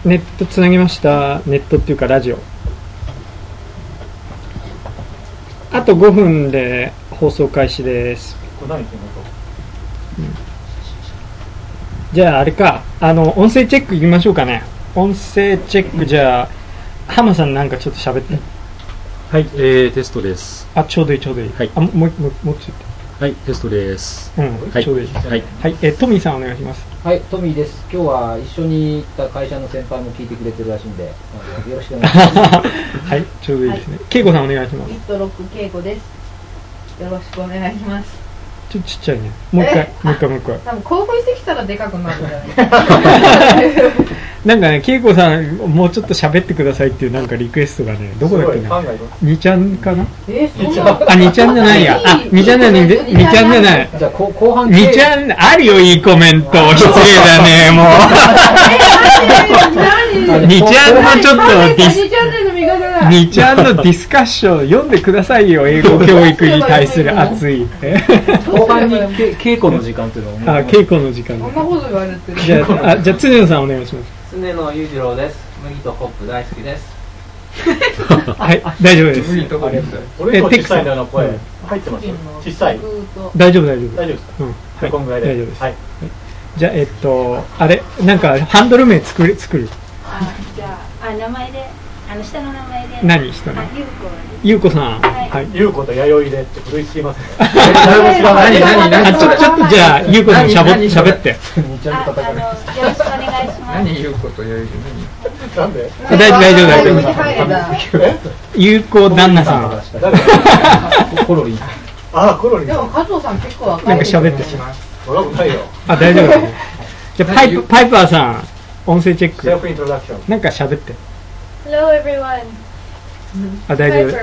ネットつなぎました。ネットっていうかラジオ。あと5分で放送開始です。これ何言ってんのと、じゃああれか、音声チェックいきましょうかね。音声チェック、じゃあ浜さんなんかちょっと喋って。 はい、テストです。 あ、ちょうどいいちょうどいい。はい、もうちょっと。はい、 テストです。 はい、ちょうどいいです。はい、トミーさんお願いします。 はい、トミーです。今日は一緒に行った会社の先輩も聞いてくれてるらしいんで、よろしくお願いします。 はい、ちょうどいいですね。恵子さんお願いします。 イットロック恵子です。よろしくお願いします。 ちょっとちっちゃいね。もう一回。多分興奮してきたらでかくなるんじゃないなんかね、恵子さんもうちょっと喋ってくださいっていうなんかリクエストがね、どこだっけな。2ちゃんかな。 2 ちゃんじゃないや。2ちゃんじゃない。2ちゃんじゃない。 じゃあ後半 2ちゃんあるよ、いいコメント。失礼だね、もう。2ちゃんのちょっと2ちゃんのディスカッション読んでくださいよ。英語教育に対する熱い。 後半に稽古の時間っていうのを。 稽古の時間。 そんなこと言われてる。 じゃあ常野さんお願いします。 常野裕次郎です。麦とホップ大好きです。 はい、大丈夫です。 俺の小さいんだよな、声入ってます。小さい。 大丈夫ですか。 こんぐらいで。 大丈夫です。じゃああれなんかハンドル名作る。 じゃあ名前で下の名前で。 何下の？ゆうこさん。 はい。 ゆうこと弥生でって古いすぎますね。 誰も知らない。何？ちょっとじゃあゆうこさん喋って。 よろしくお願いします。 何ゆうこと弥生なんで？ 大丈夫。ゆうこ旦那さん。 コロリン。 あ、コロリン。 でも加藤さん結構若い。 なんか喋って。 若くないよ。 あ、大丈夫。じゃあパイパーさん音声チェック。 セルフイントロダクション。 なんか喋って。 Hello everyone。 あ、大丈夫。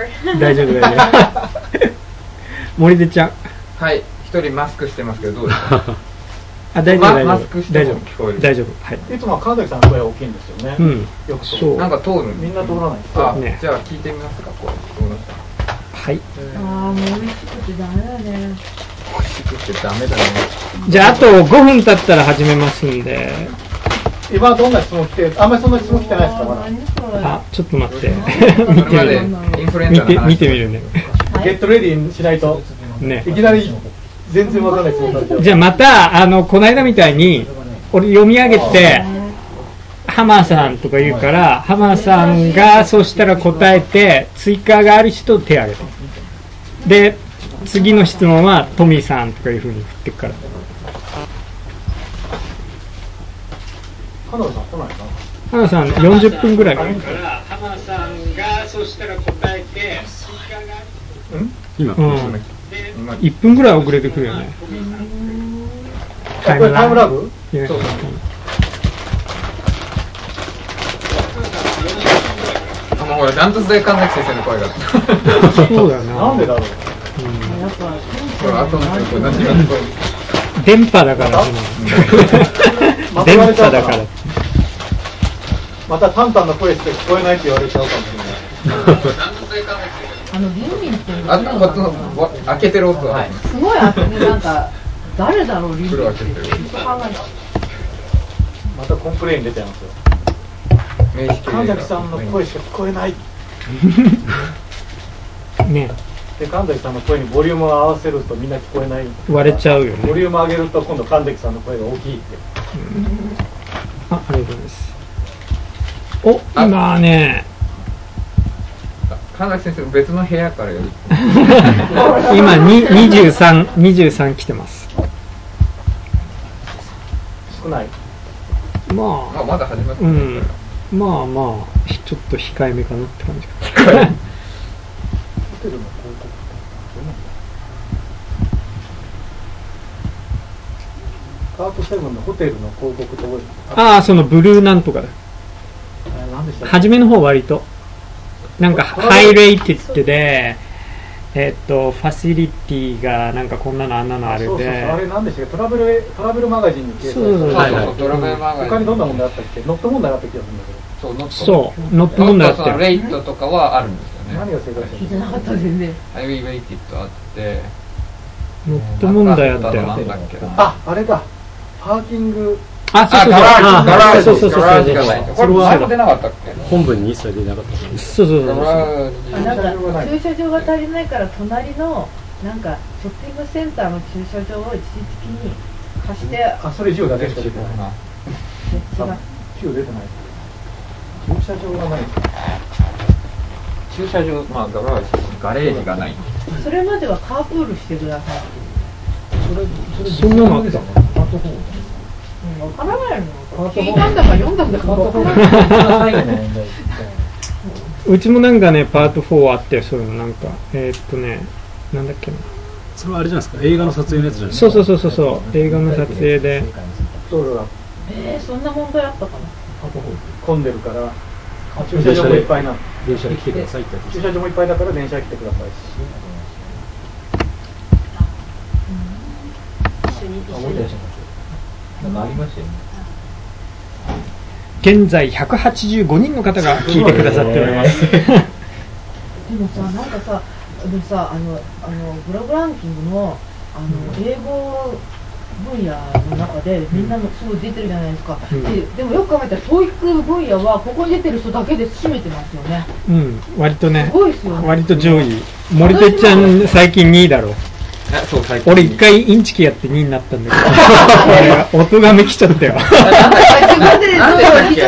森出ちゃん。 はい、一人マスクしてますけどどうですか。 あ、大丈夫。 マスクしても聞こえる。 大丈夫。はい。 いつも神崎さんの声大きいんですよね。 うん。 よくそう。 なんか通る。 みんな通らない。 あ、じゃあ聞いてみますか。こうどうなった。 はい。 ああ、もう美味しくてダメだね。 美味しくてダメだね。 じゃああと5分経ったら始めますんで。 今どんな質問来て、あんまりそんな質問来てないですかまだ。 あ、ちょっと待って。見てみるね。 ゲットレディーしないと。 ね。 いきなり全然わかんない質問されちゃう。 じゃあまたこの間みたいに俺読み上げてハマーさんとか言うからハマーさんがそうしたら答えて追加がある人手を挙げて。で次の質問はトミーさんとかいう風に振っていくから。 花田さん来ないかな。 花田さん40分ぐらいから花田さんがそうしたら答えて追加が今、1分ぐらい遅れてくるよね。 タイムラグ？ そう。もうダントツで神崎先生の声が。 そうだよな。 なんでだろう。 電波だから。電波だから。 またタンタンの声して聞こえないって言われちゃうかもしれない。 リンリンって開けてる音はすごいなんか誰だろうリンリンって。 またコンプレイン出ちゃいますよ。神崎さんの声しか聞こえない。 ね。 で神崎さんの声にボリュームを合わせるとみんな聞こえない。 割れちゃうよね。 ボリューム上げると今度神崎さんの声が大きいって。 ありがとうございます。お、今ね。 神崎先生別の部屋からやる。 今23来てます。 少ない。 まあまだ始まってないから。まあちょっと控えめかなって感じか。 ホテルの広告。カートセブンのホテルの広告と。 ああ、そのブルーなんとかだ。初めの方割となんかハイレイティッドでファシリティがなんかこんなのあんなのあるで、 あれなんでしたっけ、トラベルマガジンに掲載されて、 トラベルマガジン他にどんな問題あったっけ、ノット問題あった気がするんだけど。 そうノット問題あったよ。 レイトとかはあるんですよね。 何が正解聞いてなかった全然。 ハイウェイレイティッドあってノット問題あったよ。 あれだ、パーキングあ、そうそうそう。 ガラージそうそうそう。 ガラージがない。これ前も出なかったっけ？ 本文に一切出なかった。 そうそうそう。 なんか駐車場が足りないから隣のなんかショッピングセンターの駐車場を一時的に貸して。 あ、それ10だけしか出てない。10出てない。駐車場がない。 駐車場、まあガレージがない。 それまではカープールしてください。 そんなのあったの？ わからないの。聞いたんだか読んだんだかわからない。 うちもなんかね、パート4あって、そういうのなんか、なんだっけな。 それはあれじゃないですか、映画の撮影のやつじゃないですか。 そう、映画の撮影で。 そんな問題あったかな。 混んでるから、駐車場もいっぱいなの。 電車で来てくださいってやつ。 駐車場もいっぱいだから電車で来てください。 なんかありましたよね。 現在185人の方が聞いてくださっております。 でもさ、なんかさ、ブログランキングの英語分野の中でみんなのすごい出てるじゃないですか。でもよく考えたらTOEIC分野はここに出てる人だけで占めてますよね。 割とね。 すごいですよね。 割と上位。森手ちゃん最近2位だろ。 そう、最近。 俺1回インチキやって2位になったんだけど、音がめ来ちゃったよ。 自分でなんで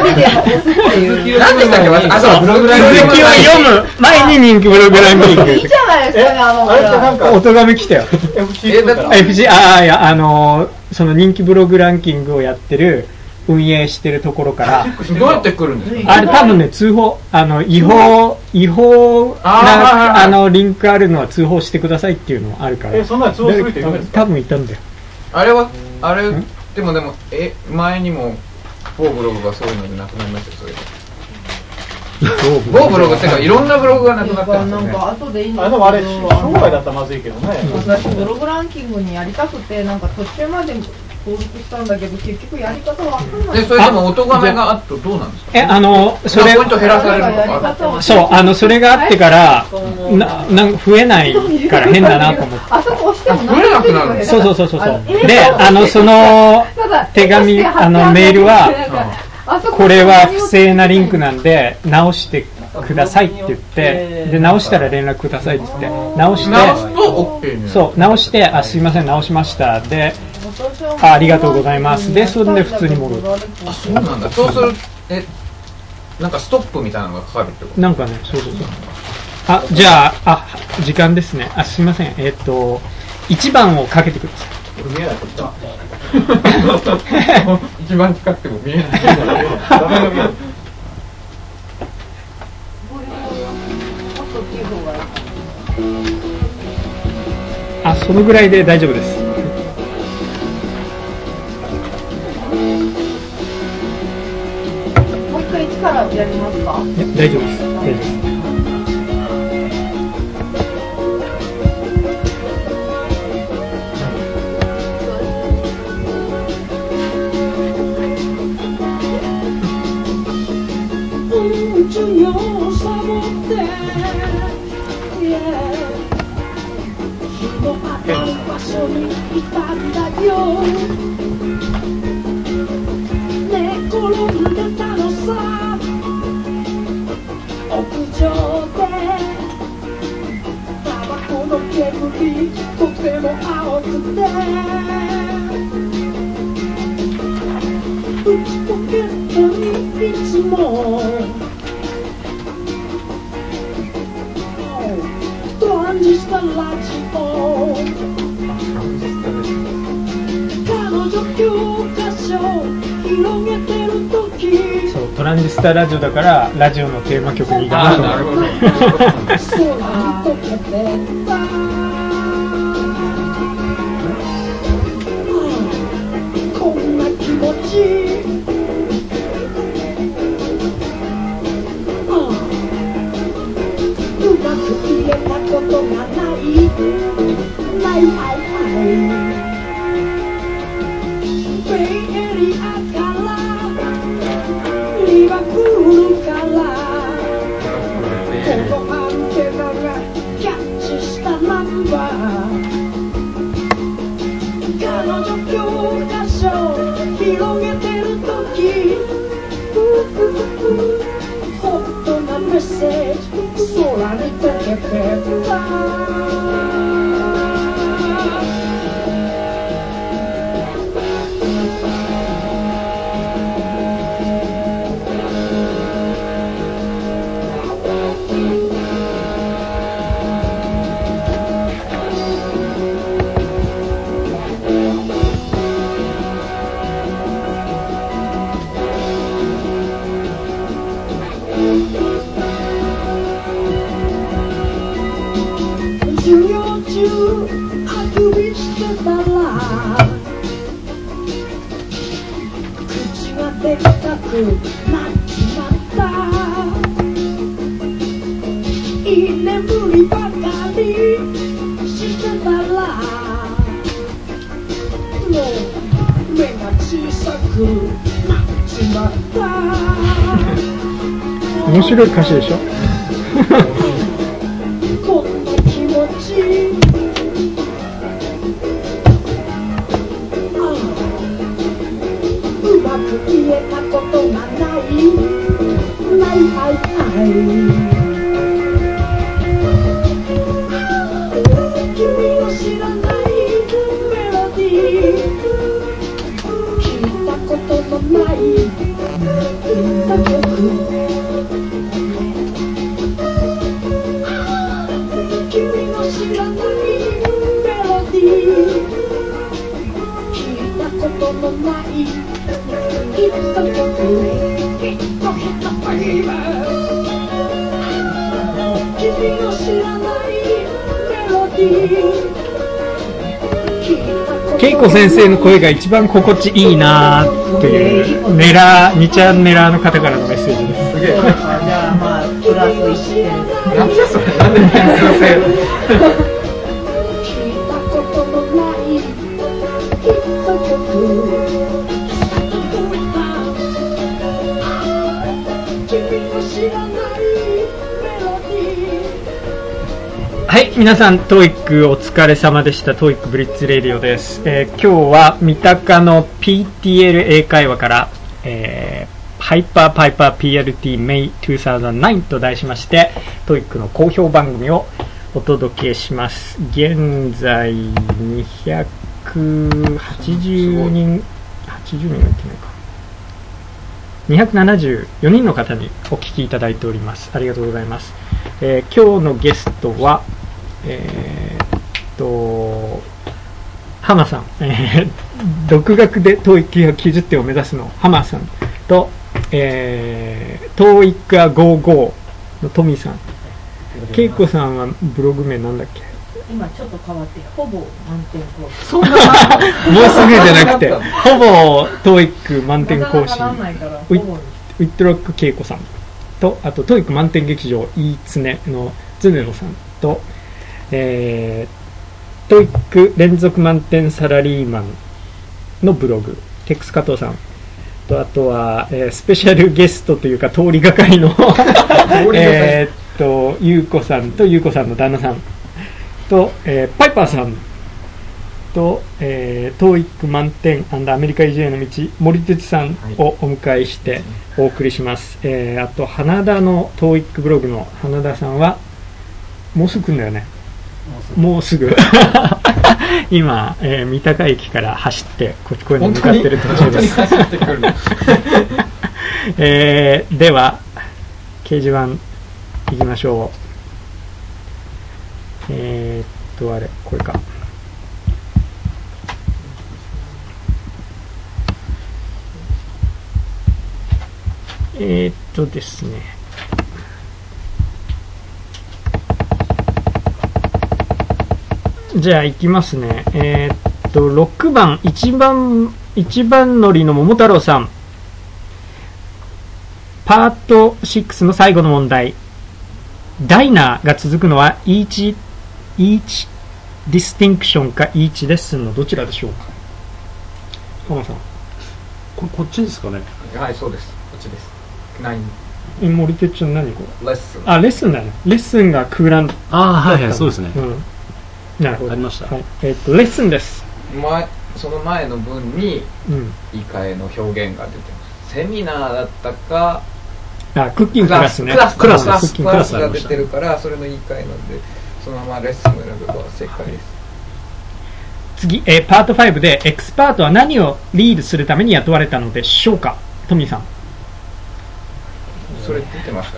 ブログランキング続きを読む前に人気ブログランキング。 いいじゃないですかね、 なんか音がめ来たよ。 FC、 その人気ブログランキングをやってる運営してるところからどうやって来るんですか？ あれ多分ね、通報、違法なリンクあるのは通報してくださいっていうのあるから。 そんな通報する人いるんですか？ 多分いたんだよ。 あれでも前にも某ブログがそういうのでなくなりましたよ。それ某ブログっていうかいろんなブログがなくなったんですよね。 なんか後でいいんですけど、でもあれ商売だったらまずいけどね。 私ブログランキングにやりたくてなんか途中まで登録したんだけど結局やり方わかんない。 それでも音がめがあとどうなんですか？ それポイント減らされるのか。 そう、それがあってから増えないから変だなと思って。 あそこ押しても増えなくなる。 そう。で、その手紙メールはこれは不正なリンクなんで直してくださいって言って、で直したら連絡くださいって言って直して、そう直して、すいません直しましたで、ありがとうございますで、それで普通に戻る。 そうなんだ。そうするなんかストップみたいなのがかかるってこと？ なんかね、そう。じゃあ時間ですね。すいません。1番をかけてください。 俺見えないこっちは。 一番近くても見えない。 そのぐらいで大丈夫です。 もう一回1からやりますか？ いや、大丈夫です。大丈夫です。 授業をサボって日の当たる場所にいたんだよ。寝転んでたのさ屋上で。タバコの煙とても青くて内ポケットにいつもトランジスタラジオ。彼女教科書広げてる時。 そう、トランジスタラジオだからラジオのテーマ曲にいいかなと思って。 空に溶けてた。こんな気持ち。うまく言えたことがないベイエリアからリバプールからこのアンテナがキャッチしたナンバー。彼女教科書広げてけてた授業中あくびしてたら口ができたくなっちまったいい眠りばかりしてたらもう目が小さくなっちまった面白い歌詞でしょこんな気持ちうまく言えたことがない君の知らないメロディー聞いたことのない歌曲君の知らないメロディー聞いたことのない歌曲ヒットヒットベイバー君の知らないメロディー恵子先生の声が一番心地いいなーっていう2ちゃんネラーの方からのメッセージです。 じゃあまあプラス1点。 なんじゃそれ、なんで点数制聞いたことのないヒット曲君の知らないメロディーはい、皆さん TOEIC お疲れ様でした。 TOEIC ブリッツレディオです。今日は三鷹の PTL 英会話から、ハイパーパイパー PLT May 2009と題しまして TOEIC の好評番組をお届けします。現在280人80人がいってないか274人の方にお聞きいただいております。ありがとうございます。今日のゲストは浜さん、独学で TOEIC190 点を目指すの浜さんと、TOEIC55 のトミさん。恵子さんはブログ名なんだっけ？ 今ちょっと変わってほぼ満点講師。 そんなもうすぐじゃなくてほぼ TOEIC 満点講師ウィットロック恵子さんと、あと TOEIC 満点劇場いいつねのズネロさんと、TOEIC 連続満点サラリーマンのブログテックス加藤さんと、あとは、スペシャルゲストというか通りがかりのゆうこさんとゆうこさんの旦那さんと、パイパーさんと、TOEIC 満点&アメリカ移住への道森哲さんをお迎えしてお送りします。あと花田の TOEIC ブログの花田さんはもうすぐ来るんだよね。もうすぐ今、三鷹駅から走ってこっちに向かってる途中です。では掲示板行きましょう。あれこれか。ですね。じゃあ行きますね。6番一番乗りの桃太郎さん。パート6の最後の問題。ダイナーが続くのは each distinction か each lesson のどちらでしょうか。浜さん。 こっちですかね。 はい、そうです。こっちです。 森哲ちゃん何これ？ レッスン。 あ、レッスンだね。レッスンが空欄。 はいはい、そうですね。 なるほど。 ありました。 はい。レッスンです。 その前の文に言い換えの表現が出てます。セミナーだったかクッキングクラスね。 クラスクッキングクラスありが出ましたてるから、それの言い換えなんで、そのままレッスンを選べば正解です。 次、パート5でエクスパートは何をリードするために雇われたのでしょうか。トミーさん。 それ出てました？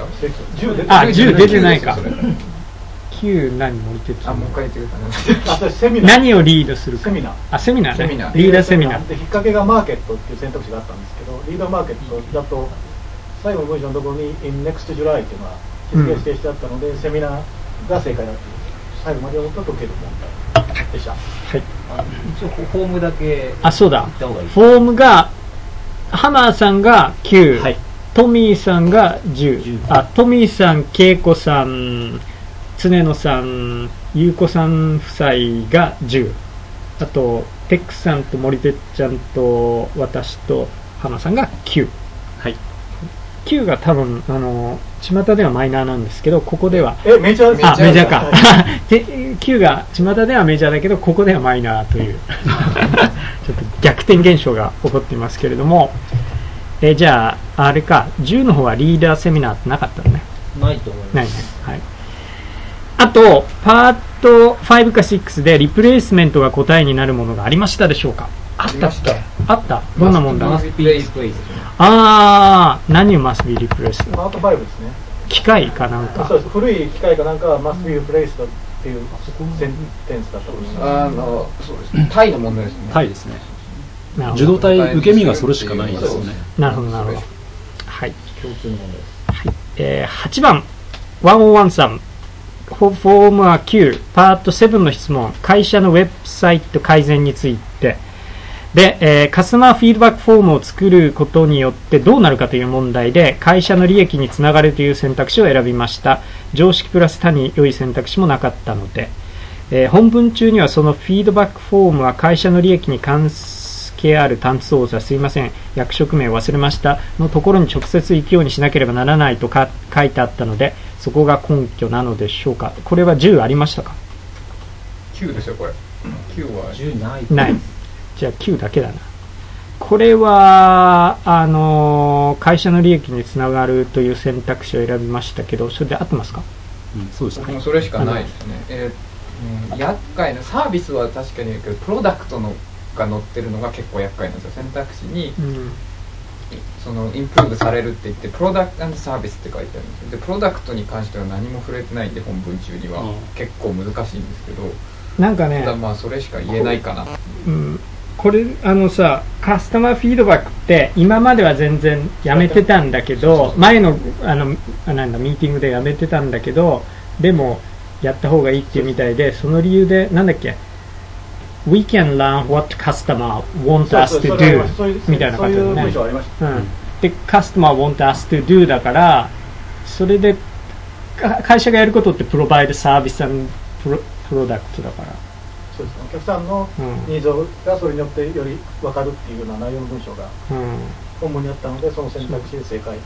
10出てないか。9何森哲。 もう一回言ってください。 セミナー。 何をリードするか。 セミナー。 セミナーね。 セミナーリーダーセミナー。 で、引っ掛けがマーケットっていう選択肢があったんですけど、リーダーマーケットだと最後の文章のところに in next July っていうのは日付が指定してあったので、セミナーが正解だっていう最後まで読むと解ける問題でした。 はい。 一応フォームだけそうだ。 言った方がいい。 フォームがハマーさんが9、 はい、 トミーさんが10、トミーさん、ケイコさん、常野さん、ゆうこさん夫妻が10、あとテックさんと森てっちゃんと私とハマーさんが9、 はい、 9が多分巷ではマイナーなんですけど、ここではメジャーです。 メジャーか9が巷ではメジャーだけど、ここではマイナーというちょっと逆転現象が起こっていますけれども、じゃああれか、10の方はリーダーセミナーってなかったのね。 ないと思います。 ないね。はい。あとパート5か6でリプレイスメントが答えになるものがありましたでしょうか。あったっけ？あった。どんな問題？ マスピーリプレイス。 何をマスビーリプレイス？ パート5ですね。 機械かなんか。 そうです。古い機械かなんかはマスビーリプレイスっていうセンテンスだったと思います。 そうですね。タイの問題ですね。 タイですね。受動体受け身がそれしかないんですよね。 なるほどなるほど。はい。 共通の問題です。 はい。8番101さん。フォームは9、パート7の質問、会社のウェブサイト改善についてで、カスタマーフィードバックフォームを作ることによってどうなるかという問題で、会社の利益につながるという選択肢を選びました。常識プラス他に良い選択肢もなかったので、本文中にはそのフィードバックフォームは会社の利益に関係ある担当者、すいません、役職名を忘れましたのところに直接行くようにしなければならないと書いてあったので、そこが根拠なのでしょうか。これは10ありましたか。 9ですよこれ。9は 10ない。 ない。じゃあ9だけだな。これは会社の利益につながるという選択肢を選びましたけど、それで合ってますか。 そうですね。 もうそれしかないですね。厄介なサービスは確かにいいけど、プロダクトのが載ってるのが結構厄介なんですよ。選択肢に、そのインプルーブされるって言ってプロダクト&サービスって書いてあるんですよ。でプロダクトに関しては何も触れてないんで、本文中には結構難しいんですけど、 なんかね、 ただまあそれしか言えないかな。 これさ、カスタマーフィードバックって今までは全然やめてたんだけど、前のミーティングでやめてたんだけど、でもやった方がいいっていうみたいで、その理由でなんだっけ、We can learn what customer want us to do みたいな感じでね。で、customer want us to do だから、それで会社がやることってプロバイドサービス&プロダクトだから。 そうですね。お客さんのニーズがそれによってより分かるっていうような内容の文章が本文にあったので、その選択肢で正解です。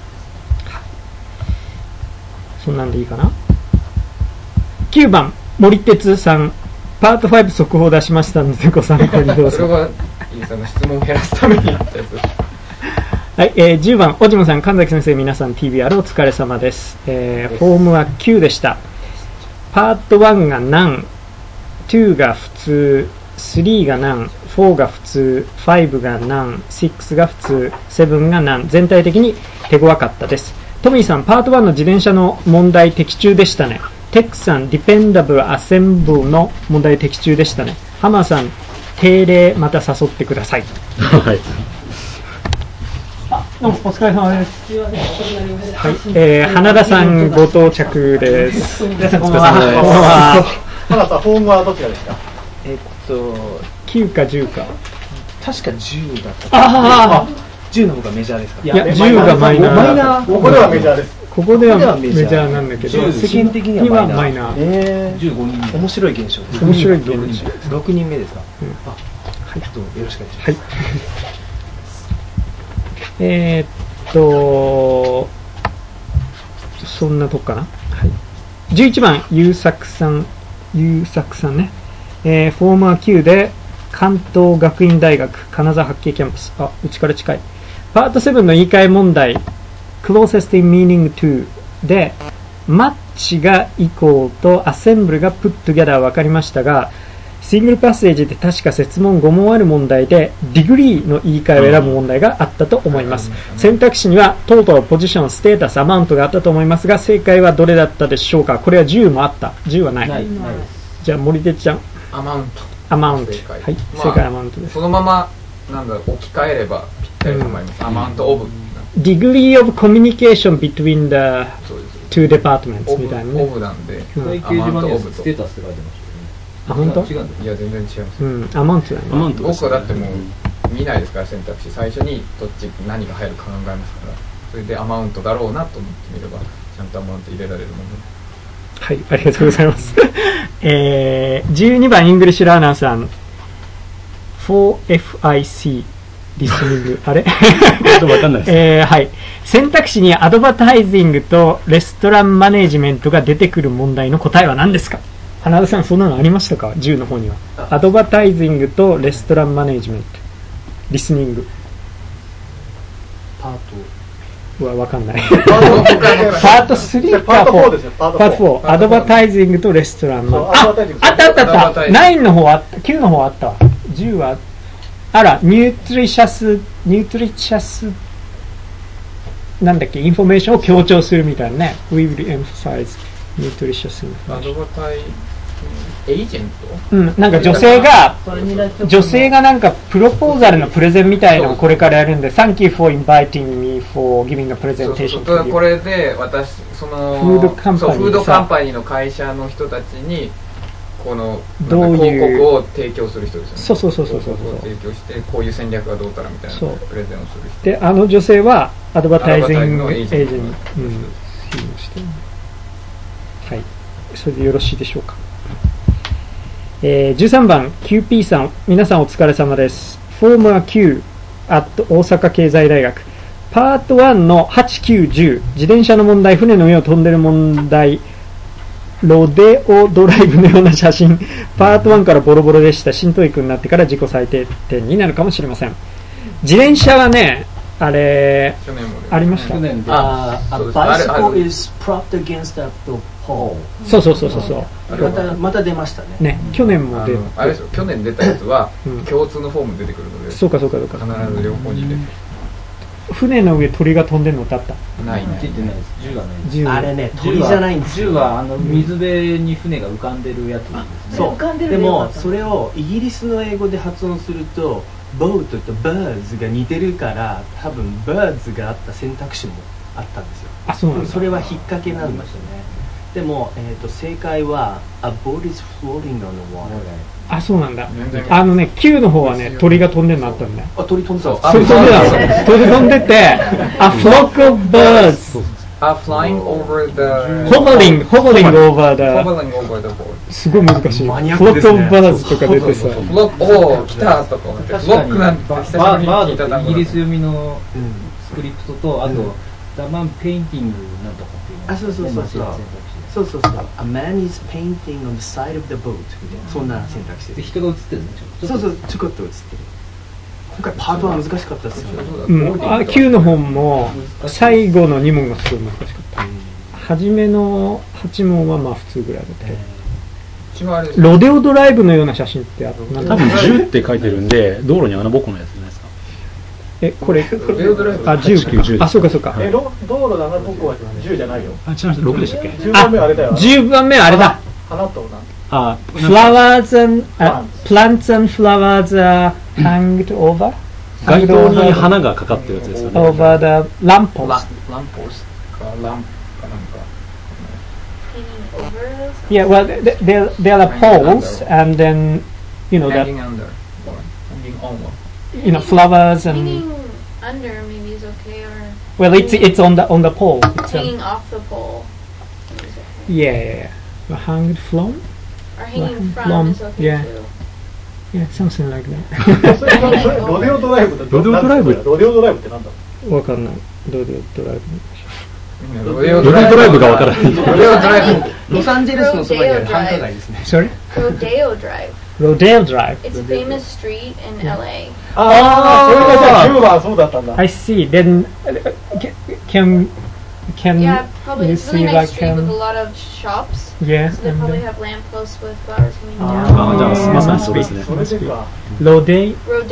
そんなんでいいかな。9番森哲さん、パート5速報を出しましたのでご参考にどうぞ。 それはイーさんの質問を減らすためにやったやつ。 はい、10番おじもさん、神崎先生、皆さん TBR お疲れ様です。フォームは9でした。パート1が何、2が普通、3が何、4が普通、5が何、6が普通、7が何、全体的に手強かったです。トミーさん、パート1の自転車の問題的中でしたね。テックさん、ディペンダブルアセンブルの問題的中でしたね。ハマーさん、定例また誘ってください。 はい。 どうもお疲れ様です。はい、花田さんご到着です。皆さんこんばんは。 花田さん、フォームはどちらですか。 9か10か。 確か10だった。10の方がメジャーですか。 いや、10がマイナー。 ここではメジャーです。 ここではメジャーなんだけど、 世間的にはマイナー。 15人目。面白い現象です。 面白い現象。 6人目ですか。はい、どうもよろしくお願いします。 そんなとこかな。はい。11番優作さんね。フォーマー9で関東学院大学金沢八景キャンパス。うちから近い。パート7の言い換え問題。 closest in meaning to で、マッチがイコールと assemble が put together 分かりましたが、シングルパッセージって確か設問5問ある問題でディグリーの言い換えを選ぶ問題があったと思います。選択肢にはトータル、ポジション、ステータス、アマウントがあったと思いますが、正解はどれだったでしょうか。これは10もあった。10はない。じゃあ森手ちゃん。 アマウント。 アマウント。 正解。 はい。正解アマウントです。 そのままなんだ置き換えればぴったりと思います。アマウントオブ。 degree of communication between the two departments みたいなね。 オブなんで。 掲示板にステータスって書いてました。 あ、本当？ いや全然違います。 アマウントだね。 僕はだってもう見ないですから選択肢最初にどっち何が入るか考えますから、それでアマウントだろうなと思ってみればちゃんとアマウント入れられるもの。 はい、ありがとうございます。12番イングリッシュラーナーさん 4FIC リスニングあれわかんないです。 はい。選択肢にアドバタイジングとレストランマネージメントが出てくる問題の答えは何ですか？花田さん、そんなのありましたか？10の方には。アドバタイジングとレストランマネージメント。リスニング。 パート。 わかんない。パート3か4ですよ。パート4。アドバタイジングとレストランマネージメント。あった。9の方あった。9の方あったわ。10は、あら、ニュートリシャス、なんだっけ、インフォメーションを強調するみたいなね。We will emphasize nutritious information。 アドバタイエージェント？なんか女性がなんかプロポーザルのプレゼンみたいなのをこれからやるんで、Thank you for inviting me for giving a presentation。 そうこれで私フードカンパニーの会社の人たちにこの広告を提供する人ですよね。 そう。 広告を提供してこういう戦略がどうたらみたいなプレゼンをする人。 で、あの女性はアドバタイジングエージェント。はい。それでよろしいでしょうか。13番 QP さん、皆さんお疲れ様です。フォームは Q at 大阪経済大学。パート1の8、9、10、自転車の問題、船の上を飛んでる問題、ロデオドライブのような写真、パート1からボロボロでした。新トイックになってから自己最低点になるかもしれません。自転車はね、あれありました。 A bicycle is propped against the pole。 そう。 また出ましたね。 去年も出あれですよ。去年出たやつは共通のフォーム出てくるので。 そうか。必ず両方に入れて。 船の上鳥が飛んでるのってあった？ ないね。出てないです。10がないです。 あれね、鳥じゃないんですよ。 10は水辺に船が浮かんでるやつですね。 そう。でもそれをイギリスの英語で発音するとボートとバーズが似てるから、多分バーズがあった選択肢もあったんですよ。 あ、そうなんだ。 それは引っ掛けなんですよね。でも、正解は A boat is floating on the water。 あ、そうなんだ。9の方はね、鳥が飛んでるのあったんだよ。 あ、鳥飛んでた。 鳥飛んでて、A flock of birds are flying over the hovering over the board。 すごい難しい。 マニアックですね。 flock of birds とか出てさ。 来たとか思って。フロックなんて久しぶりに聞いた単語。 イギリス読みのスクリプトと、あとダマンペインティングなんとかっていうの。 あ、そう。A man is painting on the side of the boat。そんな選択肢で。 人が映ってるんでしょ。 そう、ちょこっと映ってる。今回パートは難しかったですよね。 9の本も最後の2問がすごい難しかった。初めの8問はまあ普通ぐらいだったけど。ロデオドライブのような写真ってあった？ 多分10って書いてるんで、道路に穴ぼこのやつじゃないですか。 これ、10、あ、そうか。 道路の穴ぼこは10じゃないよ。 あ、違いました。6でしたっけ ？10番目はあれだよ。 10番目はあれだ。 花と flowers and plants and flowers are hanged over。 街灯に花がかかってるやつですよね。 over the lamppost。Yeah, well, there are poles, and then hanging under, hanging on. Flowers and. Hanging under maybe is okay, or. Well, it's on the pole. It's hanging off the pole. Yeah. Hanged from? Or hanging from is okay too. Yeah, something like that. ロデオドライブってなんだろう？わかんない。ロデオドライブ。 ロデオドライブがわからない。 ロサンゼルスのそばにある繁華街ですね。 Sorry? Rodeo Drive. Rodeo Drive. It's a famous street in LA. ああ、それがじゃあ10番そうだったんだ。 I see. Then can Yeah, probably you it's really see nice like street with a lot of shops. yeah, So they and probably then have lampposts with flowers coming down. じゃあまさにそうですね。 それでか Rodeo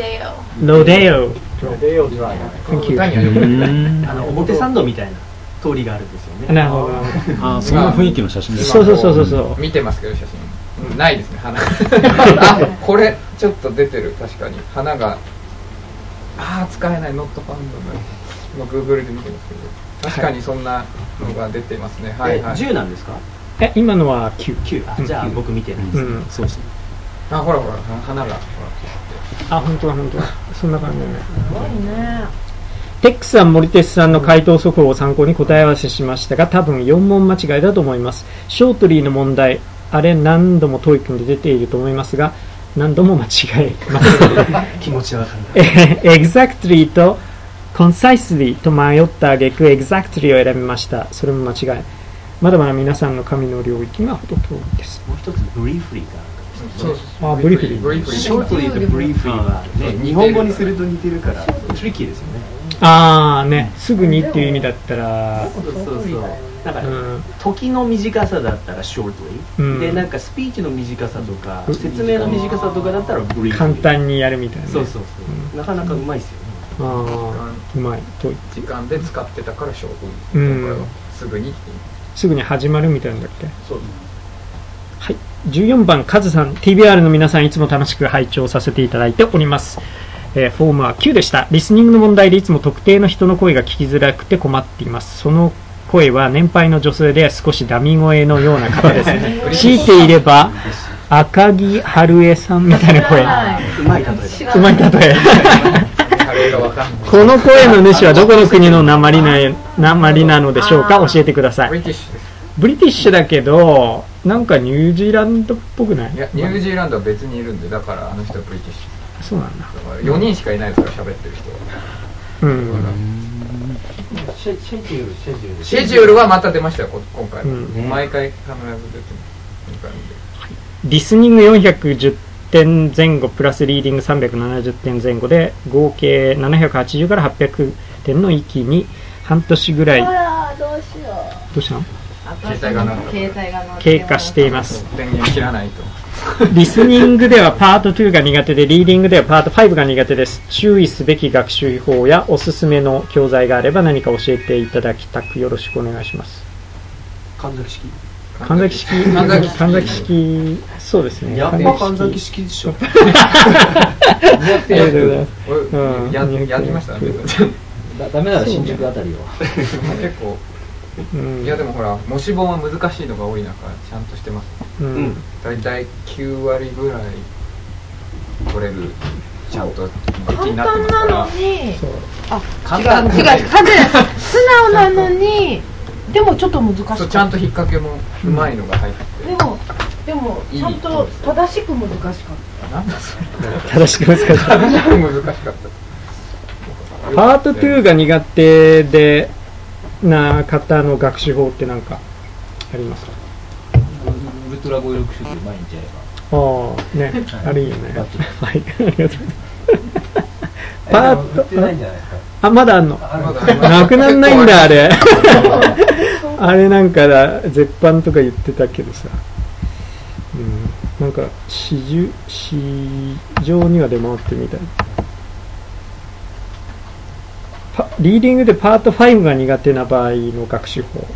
Rodeo. Rodeo Drive Thank you 表参道みたいな通りがあるんですよね。 なるほどあ、そんな雰囲気の写真です。 そうそう見てますけど写真ないですね花あこれちょっと出てる確かに花が使えないノットファウンドの今 Google で見てますけど確かにそんなのが出てますね。はいはい。 10なんですか？ 今のは9。 じゃあ僕見てないです。 そうですね。 ほら花が本当だそんな感じだね。 すごいね。 テックさん、森哲さんの回答速報を参考に答え合わせしましたが、多分4問間違いだと思います。ショートリーの問題、あれ何度もトイックに出ていると思いますが、何度も間違えます。 気持ちはわかる。 exactly と concisely と迷った挙句 exactly を選びました。それも間違い。まだまだ皆さんの神の領域が程遠いです。 もう一つブリーフリーがある。 ブリーフリー。 ショートリーとブリーフリーはね、日本語にすると似てるからトリッキーですよね。 すぐにっていう意味だったらそうだから、時の短さだったらショートリー、でなんかスピーチの短さとか説明の短さとかだったらブリーフリー。 簡単にやるみたいな、ね、 そう、なかなかうまいですよね。 うまい。 時間で使ってたからショートリー、これはすぐに始まるみたいなんだっけ。 そうです。 はい、14番カズさん、 TBR の皆さんいつも楽しく拝聴させていただいております。フォームは9でした。リスニングの問題でいつも特定の人の声が聞きづらくて困っています。その声は年配の女性で少しダミ声のような方です。強いていれば赤木春江さんみたいな声。うまい例えこの声の主はどこの国の訛りなのでしょうか。教えてください。ブリティッシュだけどなんかニュージーランドっぽくない？ いや、ニュージーランドは別にいるんで、だからあの人はブリティッシュ。 そうなんだ。 4人しかいないですから喋ってる人は。シェジュールはまた出ましたよ今回、毎回必ず出てます。 リスニング410点前後プラスリーディング370点前後で合計780から800点の域に半年ぐらいどうしたの？ 携帯が経過しています。 電源切らないと。 リスニングではパート2が苦手で、リーディングではパート5が苦手です。注意すべき学習法やおすすめの教材があれば何か教えていただきたくよろしくお願いします。 神崎式そうですね。 やっぱ神崎式でしょ。 やりましたね。 ダメなら新宿あたりを。 結構。いやでもほら模試本は難しいのが多い中ちゃんとしてます。だいたい9割ぐらい取れるちゃんと出来になってますから。 簡単なのに、違う素直なのにでもちょっと難しい。 ちゃんと引っ掛けもうまいのが入ってて。 でもちゃんと正しく難しかった。 なんだそれ。 正しく難しかった。パート2が苦手でな方の学習法って何かありますか？ ウルトラ語彙力習字毎日やれば。 あれいいよね。はい、ありがとうございます。パートまだあんの？なくなんないんだあれ。あれなんか絶版とか言ってたけどさ、なんか市場には出回ってるみたい。リーディングでパート5が苦手な場合の学習法。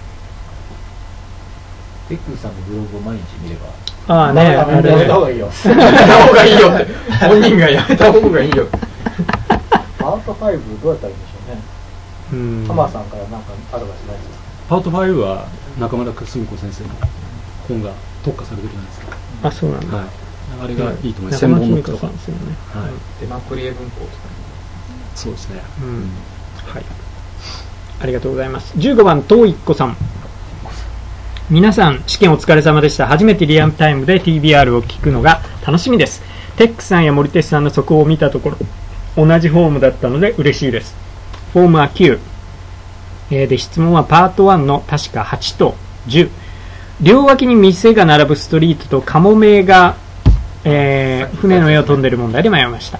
テックさんのブログを毎日見れば。 あれやめた方がいいよ。 やめた方がいいよって。本人がやめた方がいいよ。 パート5どうやったらいいんでしょうね。浜田さんから何かアドバイスないですか？ パート5は中村久美子先生の本が特化されてるじゃないですか。 あ、そうなんだ。 あれがいいと思います。専門録とか。 デマクリエ文法とか。 そうですね。 はい。ありがとうございます。15番東一子さん。皆さん試験お疲れ様でした。初めてリアルタイムで TBR を聞くのが楽しみです。テックさんや森哲さんの速報を見たところ同じフォームだったので嬉しいです。フォームは9、で質問はパート1の確か8と10。両脇に店が並ぶストリートとカモメが、船の上を飛んでいる問題で迷いました。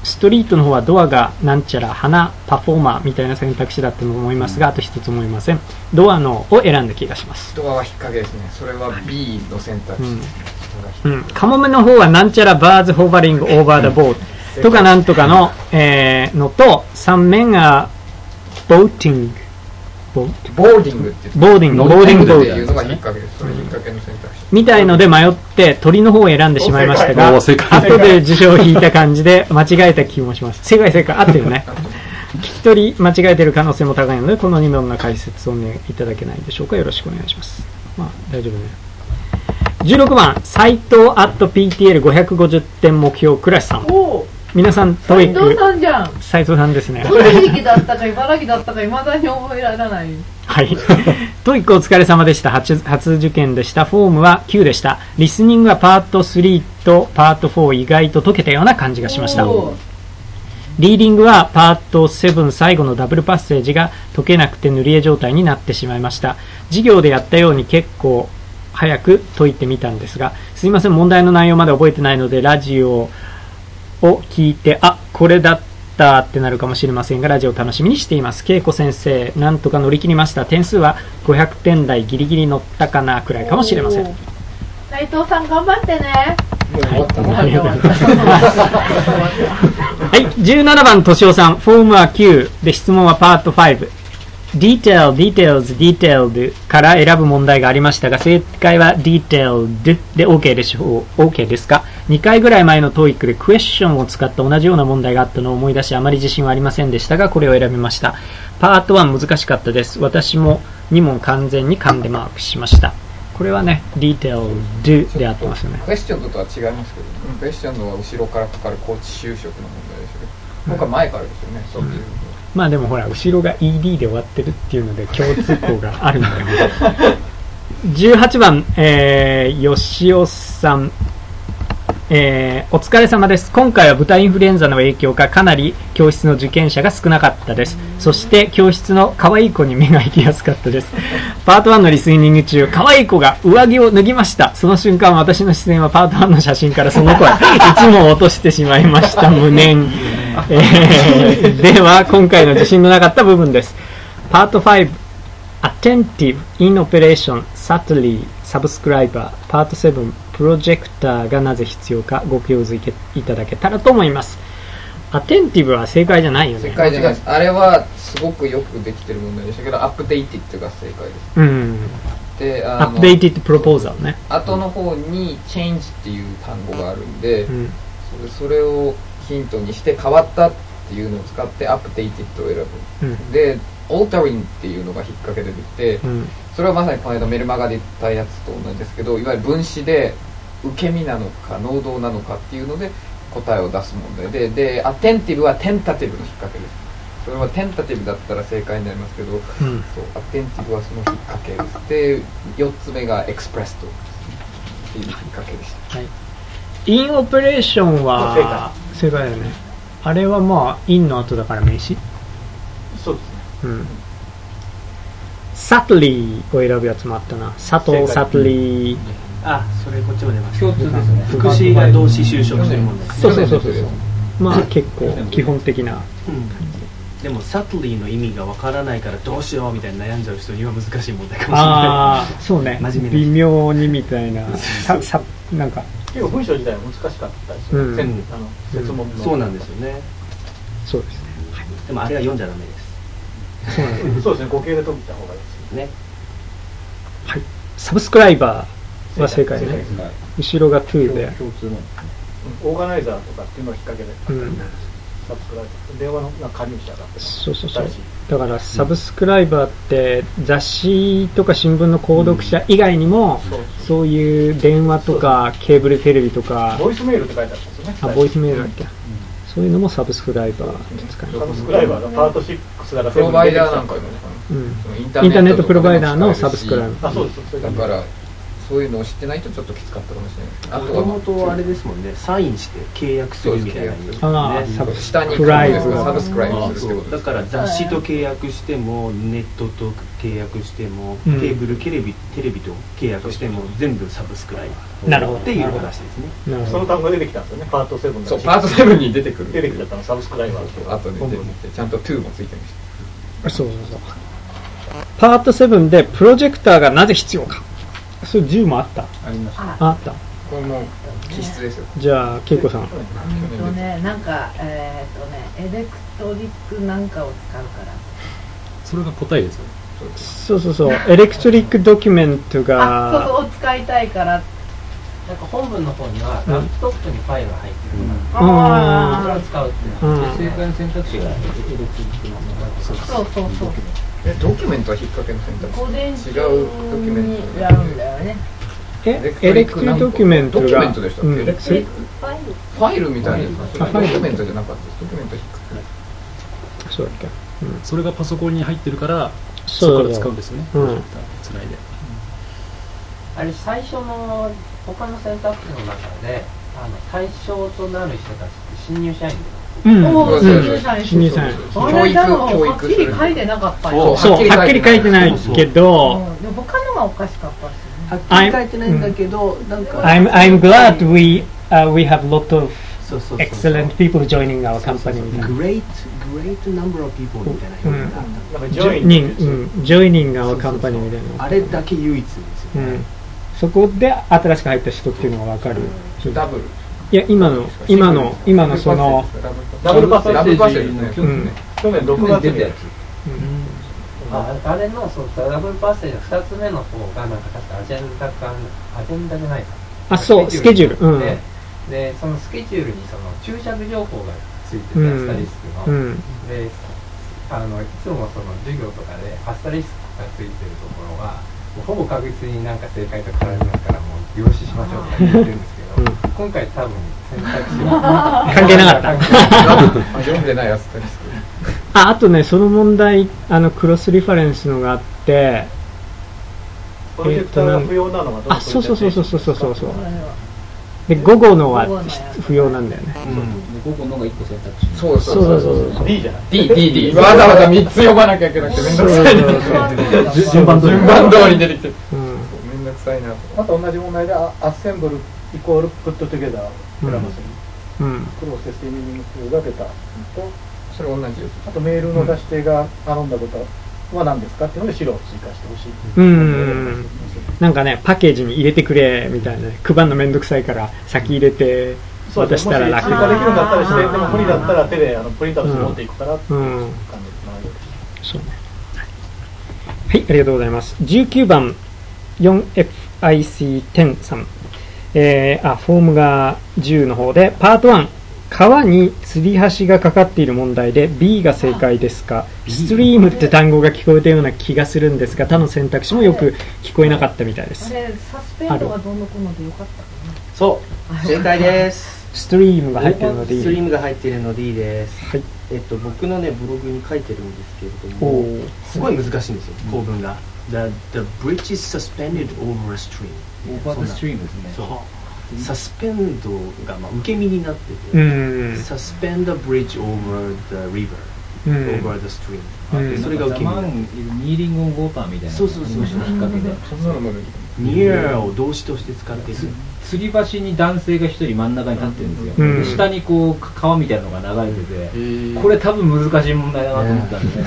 ストリートの方はドアがなんちゃら花パフォーマーみたいな選択肢だったと思いますが、あと一つ思いません。ドアのを選んだ気がします。 ドアは引っ掛けですね。それは B の選択肢ですね。 カモメの方はなんちゃらバーズホーバリングオーバーダボートとかなんとかの、のと、3面がボーティングボーディングってボーディングっていうのが引っ掛けです。それ引っ掛けの選択肢みたいので迷って鳥の方を選んでしまいましたが、後で辞書を引いた感じで間違えた気もします。正解合ってるね。聞き取り間違えてる可能性も高いので、この2問の解説を、ね、いただけないでしょうか。よろしくお願いします。まあ大丈夫ね。16番斉藤 @PTL550 点目標倉石さん。皆さんトイック斉藤さんじゃん。 斉藤さんですね。 栃木だったか茨城だったか未だに覚えられない。 はい。トイックお疲れ様でした。初受験でした。フォームは9でした。リスニングはパート3とパート4意外と解けたような感じがしました。リーディングはパート7最後のダブルパッセージが解けなくて塗り絵状態になってしまいました。授業でやったように結構早く解いてみたんですが、すいません、問題の内容まで覚えてないのでラジオを聞いて、あ、これだったってなるかもしれませんが、ラジオを楽しみにしています。恵子先生、なんとか乗り切りました。点数は500点台ギリギリ乗ったかなくらいかもしれません。 斉藤さん頑張ってね。 はい、17番としおさん、フォームは9で質問はパート5。detailed から選ぶ問題がありましたが、正解は detailed で OK でしょう。OK ですか？ 2 回ぐらい前の TOEIC でクエスチョンを使った同じような問題があったのを思い出し、あまり自信はありませんでしたが、これを選びました。パート1難しかったです。私も2問完全に勘でマークしました。これはね、detailed であってますよね。 クエスチョンとは違いますけど、クエスチョンのは後ろからかかる高知就職の問題ですけど、僕は前からですよね、そういう。 まあでもほら後ろが ED で終わってるっていうので共通項があるんだよね。18番、吉尾さん、お疲れ様です。今回は豚インフルエンザの影響かかなり教室の受験者が少なかったです。そして教室の可愛い子に目が行きやすかったです。パート1のリスニング中、可愛い子が上着を脱ぎました。その瞬間私の視線はパート1の写真からその子は1問落としてしまいました。無念。では今回の自信のなかった部分です。パート5 Attentive in Operation Subtly Subscriber パート7プロジェクターがなぜ必要かご教授いただけたらと思います。Attentive は正解じゃないよね。 正解じゃないです。あれはすごくよくできてる問題でしたけど、Updated が正解です。で、 Updated Proposal ね。 後の方に Change っていう単語があるんで、それをヒントにして変わったっていうのを使ってアップデーティッドを選ぶ、でオータリングっていうのが引っ掛けてて、それはまさにこの間メルマガで言ったやつと同じですけど、いわゆる分子で受け身なのか能動なのかっていうので答えを出す問題で、アテンティブはテンタティブの引っ掛けです。それはテンタティブだったら正解になりますけど、そうアテンティブはその引っ掛けです。で4つ目がエクスプレストっていう引っ掛けでした。はい、 インオペレーションは正解だよね。あれはまあインの後だから名詞。 そうですね。 サトリーを選ぶやつもあったな。佐藤サトリー。 あ、それこっちも出ました。 共通ですね。 副詞が動詞就職する問題。 そう。まあ結構基本的な。 でもサトリーの意味がわからないからどうしようみたいな悩んじゃう人には難しい問題かもしれない。ああ、そうね。微妙にみたいな。なんか。 結構文章自体は難しかったですよね。説問の。 そうなんですよね。 そうですね。 でもあれは読んじゃダメです。 そうですね。語形で解いた方がいいですね。 はい。サブスクライバーは正解ね。後ろが2で。 オーガナイザーとかっていうのを引っ掛けで。サブスクライバー。電話の加入者が。 そう。だからサブスクライバーって雑誌とか新聞の購読者以外にもそういう電話とかケーブルテレビとかボイスメールって書いてあったんですよね。 あ、ボイスメールだっけ。そういうのもサブスクライバーって使います。 サブスクライバーがパート6だからプロバイダーなんかインターネットプロバイダーのサブスクライバー。 あ、そうです。 だからそういうのを知ってないとちょっときつかったかもしれない。あとはもともとあれですもんね。サインして契約するみたいな意味ですね。 サブスクライブするってこと。 だから雑誌と契約してもネットと契約しても、 うんケーブルテレビと契約しても全部サブスクライバーなるほどっていう話ですね。 なるほど。 その単語が出てきたんですよね、パート7 そう、パート7に出てくる。 出てきちゃったの、サブスクライバーっていう。 後で出てきて、ちゃんと2もついてましそうそうそう。パート7でプロジェクターがなぜ必要か。それ10もあった。 た。ありました。 あった。 これも気質ですよ。 じゃあ、恵子さん。 なんかエレクトリックなんかを使うから。 それが答えですよね。 そうそうそう。エレクトリックドキュメントそうが、 そう、使いたいから。 なんか本文の方にはラップトップにファイルが入ってるかうんら、それを使うっていううんのは正解の選択肢がエレクトリックのそうそうそう。 ドキュメントは引っ掛けの選択午前肢。違中うドキュメント。 にやるんだよね。 エレクトリックドキュメントが、 ドキュメントでしたっけ、 うんエレクトリックファイルみたいな。 あファイルドキュメントじゃなかったです。ドキュメント引っ掛け。 そうだっけ。 それがパソコンに入ってるから、 そそうこから使うんですよね。 うんプロジェクターつないで。 あれ最初の他の選択肢の中で対象となる人たちって新入社員うん。 おー、 そう新入社員。 新入社員。 あれ多分はっきり書いてなかったよ。 そう、はっきり書いてないけど、 でも他のがおかしかったしね。 はっきり書いてないんだけど、なんか I'm glad we have lot of そうそうそう excellent people joining our company みたいな。 great number of people みたいな表現があったなんかジョイン joining our company みたいな。 あれだけ唯一ですよね。 そこで新しく入った人っていうのが分かる。 ダブル。 いや、今のその、 ダブルパッセージパッセージですね。 去年6月に出たやつ。あれのそうダブルパッセージの2つ目の方がなんか確かアジェンダじゃないか。 あ、そう、スケジュール。うん。 でそのスケジュールにその注釈情報がついてて、アスタリスクの。でいつもその授業とかでアスタリスクがついてるところはもうほぼ確実になんか正解と絡みますからもう了承しましょうって言ってるんですけど、今回多分選択肢は関係なかった読んでないアスタリスク。 あとね、その問題、クロスリファレンスのがあって、 プロジェクターが不要なのはどのあ、そうそう。 そうで、午後のは不要なんだよね。 午後のが1個選択肢。 そう。 D じゃない D。わざわざ3つ読まなきゃいけなくてめんどくさい。順番通りに出てきて。めんどくさいなと。 また同じ問題でアッセンブルイコールプットトゥゲダープラマスにプロセスミーニングが出たのと、 それ同じです。 あとメールの出し手が頼んだことは何ですかっていうので資料を追加してほしい。 なんかね、パッケージに入れてくれみたいなね、配るのめんどくさいから先入れて渡したら楽。 追加できるんだったらして、でも無理だったら手でプリントアウトして持っていくからっていう感じの内容です。 そうね。はい、ありがとうございます。19番 4FIC10 さん。フォームが10の方で、パート1。川に吊り橋がかかっている問題で B が正解ですか。ストリームって単語が聞こえたような気がするんですが、他の選択肢もよく聞こえなかったみたいです。 あれサスペンドがどうのこうのでよかったかな。 そう正解です。 ストリームが入っているのでいい。 ストリームが入っているのでいいです。 はい。 僕のねブログに書いてるんですけれども、すごい難しいんですよ。構文が。The bridge is suspended over a stream。 オーバーザストリームですね。 そう。サスペンドが受け身になってて、Suspend the bridge over the river, over the stream。それが受け身。 ニーリングオンウォーターみたいな。そう。引っ掛けで。 Near を動詞として使っている。 吊り橋に男性が一人真ん中に立ってるんですよ。下にこう川みたいなのが流れてて、これ多分難しい問題だなと思ったんで。も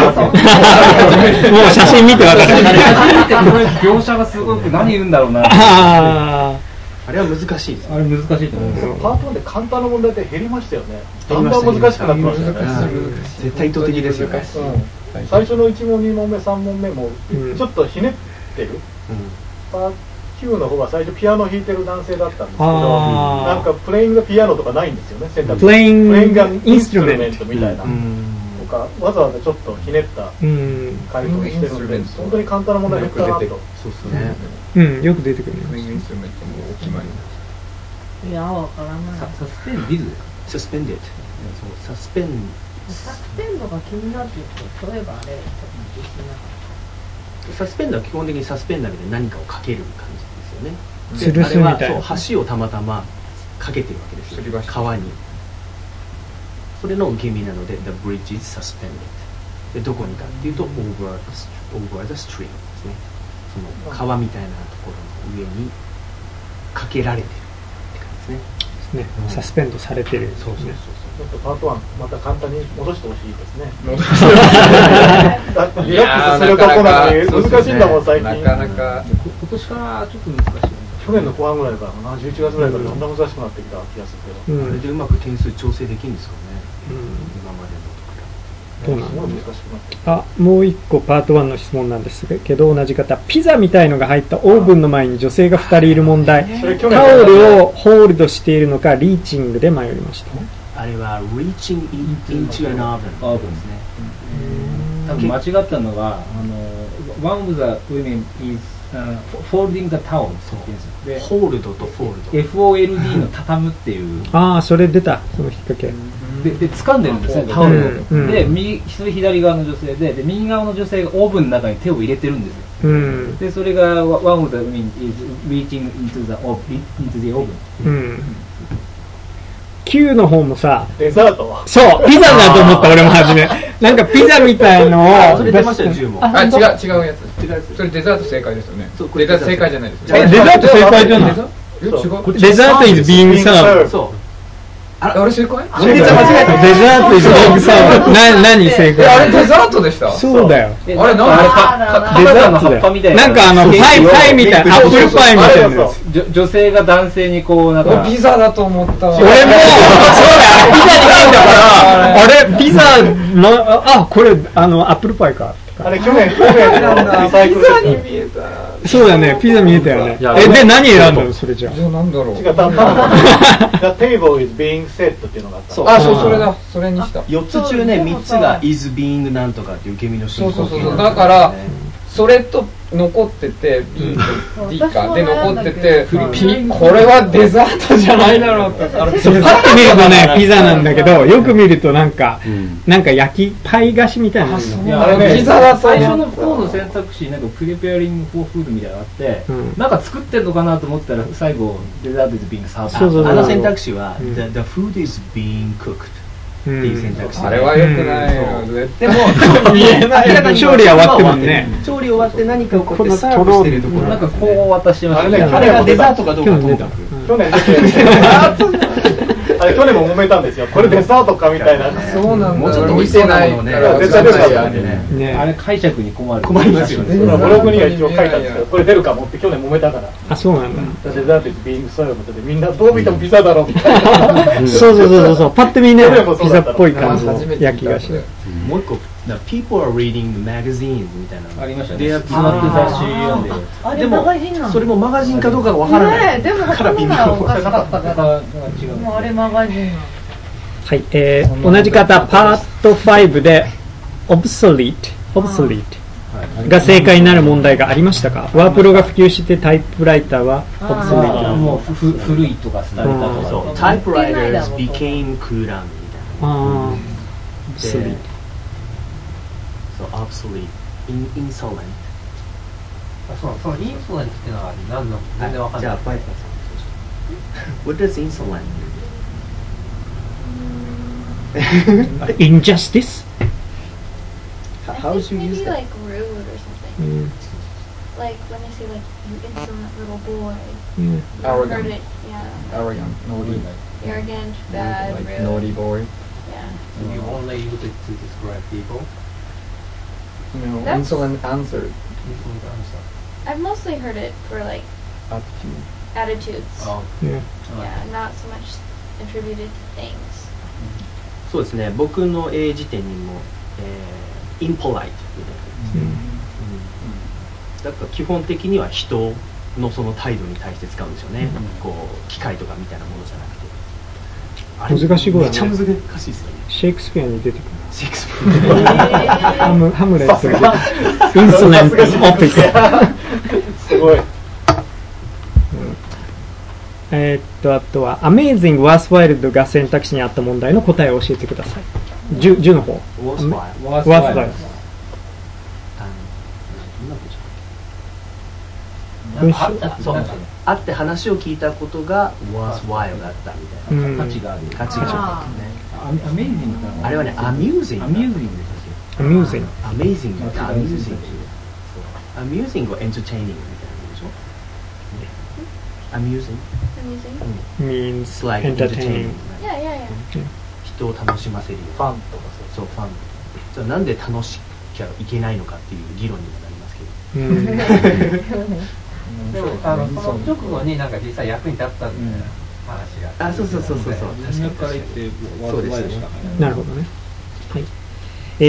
う写真見て分かる。 描写がすごく何言うんだろうな。 あれは難しいです。 あれ難しいと思う。 パート1で簡単な問題って減りましたよね。だんだん難しくなってましたよね。 絶対意図的ですよね。 最初の1問2問目3問目もちょっとひねってる。パー9の方は最初ピアノを弾いてる男性だったんですけど、なんかプレイングがピアノとかないんですよね。選択肢。プレイングがインストゥルメントみたいな。とかわざわざちょっとひねった回答をしてるんで、本当に簡単な問題だったなと。 そうですね。 よく出てくるね。 インストゥルメントもお決まり。 いや、わからない。 サスペンディズサスペンデッド。サスペンドが気になってると、そういえばあれちょっとできなかった。 サスペンドは基本的にサスペンダーで何かをかける感じですよね。 吊るすみたいな。 橋をたまたまかけてるわけですよ。川に。それの受け身なので The bridge is suspended。でどこにかっていうと over the stream。 over the stream ですね。その川みたいなところの上にかけられてるって感じですね。 サスペンドされてる。 そうそうそう。 ちょっとパート1また簡単に戻してほしいですね。 いやー、 リラックスするとこなのに難しいんだもん最近。 なかなか今年からちょっと難しい。 去年の後半ぐらいからかな、11月ぐらいからだんだん難しくなってきた気がするけど。 あれでうまく点数調整できるんですかね。今までのどうなんだろう。 難しくなってきた。 あ、もう一個パート1の質問なんですけど、同じ方、ピザみたいのが入ったオーブンの前に女性が2人いる問題。タオルをホールドしているのかリーチングで迷いました。 あれは reaching into an oven ですね。 多分間違ったのがone of the women is folding the towel でホールドとフォールド FOLD の畳むっていうああ、それ出た、その引っ掛けで掴んでるんですね、タオルを。で一人左側の女性で右側の女性がオーブンの中に手を入れてるんですよ。でそれが one of the women is reaching into the oven。 Q の方もさ、 デザートそう、ピザだと思った俺も初め。なんかピザみたいのを。 それ出ましたよ、10問。 あ、違うやつ。それデザート正解ですよね。デザート正解じゃないです。 デザート正解じゃない。デザート is being served。 そう。 あれ正解？ デザート is being served。何正解？ あれデザートでした。 そうだよ。 あれなんかデザートだよ。なんかパイみたいな、アップルパイみたいなやつ。 女性が男性にこうなんかピザだと思った。 俺もそうだよ、ピザにないんだから、あれピザのこれアップルパイか。 あれ去年リサイクルピザに見えた。 そうだね、ピザ見えたよね。で何選んだのそれじゃ。 なんだろう。 違う、The table is being set っていうのがあった。 それだ。それにした。 4つ中ね、3つが is being なんとかっていう受け身の進行形。 だからそれと残ってて B と D かで残っててこれはデザートじゃないだろうって。 パッと見るとねピザなんだけど、よく見るとなんか焼きパイ菓子みたいな。 あれね、ピザだ最初の方の選択肢なんかプレペアリングフォーフードみたいなのがあって、なんか作ってんのかなと思ったら最後デザート is being served。 あの選択肢は the food is being cooked。っていう選択肢。 あれは良くないよ。 でも見えない。調理は終わってもね。 調理終わって何かをこうやってサーブしてるところ。 なんかこう渡してました。 あれがデザートかどうかともかく。去年あれ去年も揉めたんですよ。これデザートかみたいな。 そうなんだ。 もうちょっと美味しそうなものね。 絶対出るかね。 あれ解釈に困りますよね。 ブログには一応書いたんですけど、これ出るかもって去年揉めたから。 あ、そうなんだ。 デザート is being served でみんなどう見てもピザだろうみたいな。 そう。パッと見ねピザっぽい感じの焼き菓子。 もう一個。People are reading magazines みたいなありましたね。決まって雑誌読んでる。 あれマガジンなの？ それもマガジンかどうかがわからない。 でも他のがおかしかったから。もうあれマガジンなの。 はい、同じ方パート5で obsolete が正解になる問題がありましたか？ワープロが普及してタイプライターは obsolete。 もう古いとか廃れたとか。 そう。Typewriters became cooler みたいな。 obsolete。 So obsolete, insolent。 そのインソレントっていうのは何の全然わかんない。 じゃあバイトさん。What does insolent mean? Injustice? How would you use maybe that? like rude or something. Like when they say like you insolent little boy. I've heard it. Yeah. Arrogant, naughty. Arrogant, bad, Like rude. naughty boy. Yeah. You only use it to describe people. No, That's- insolent answer. Insolent answer. I've mostly heard it for like Attitude. attitudes. Oh. Yeah. Yeah, not so much attributed to things. そうですね。僕の英辞典にもimpolite みたいな。だから基本的には人のその態度に対して使うんですよね。こう機械とかみたいなものじゃなくて。 難しい語だね。 めっちゃ難しいですよね。 シェイクスピアに出てくる。 シェイクスピア。 ハムレットがインソレントオフィス。 すごい。 あとは Amazing Worthwhile が選択肢にあった問題の答えを教えてください。10の方。Worthwhile。 会って話を聞いたことが worthwhile だったみたいな。 価値がある。 価値があるね。 アメイジング。 あれはね、amusing。 Amusing。 amazing。 amusing は entertaining みたいなでしょ。amusing means like entertaining. Yeah. 人を楽しませるよ。 ファンとかそうファン。じゃあなんで楽しきゃいけないのかっていう議論にもなりますけど。 でもその直後になんか実際役に立ったみたいな話が。 そう。 確かにそうですね。 なるほどね。はい。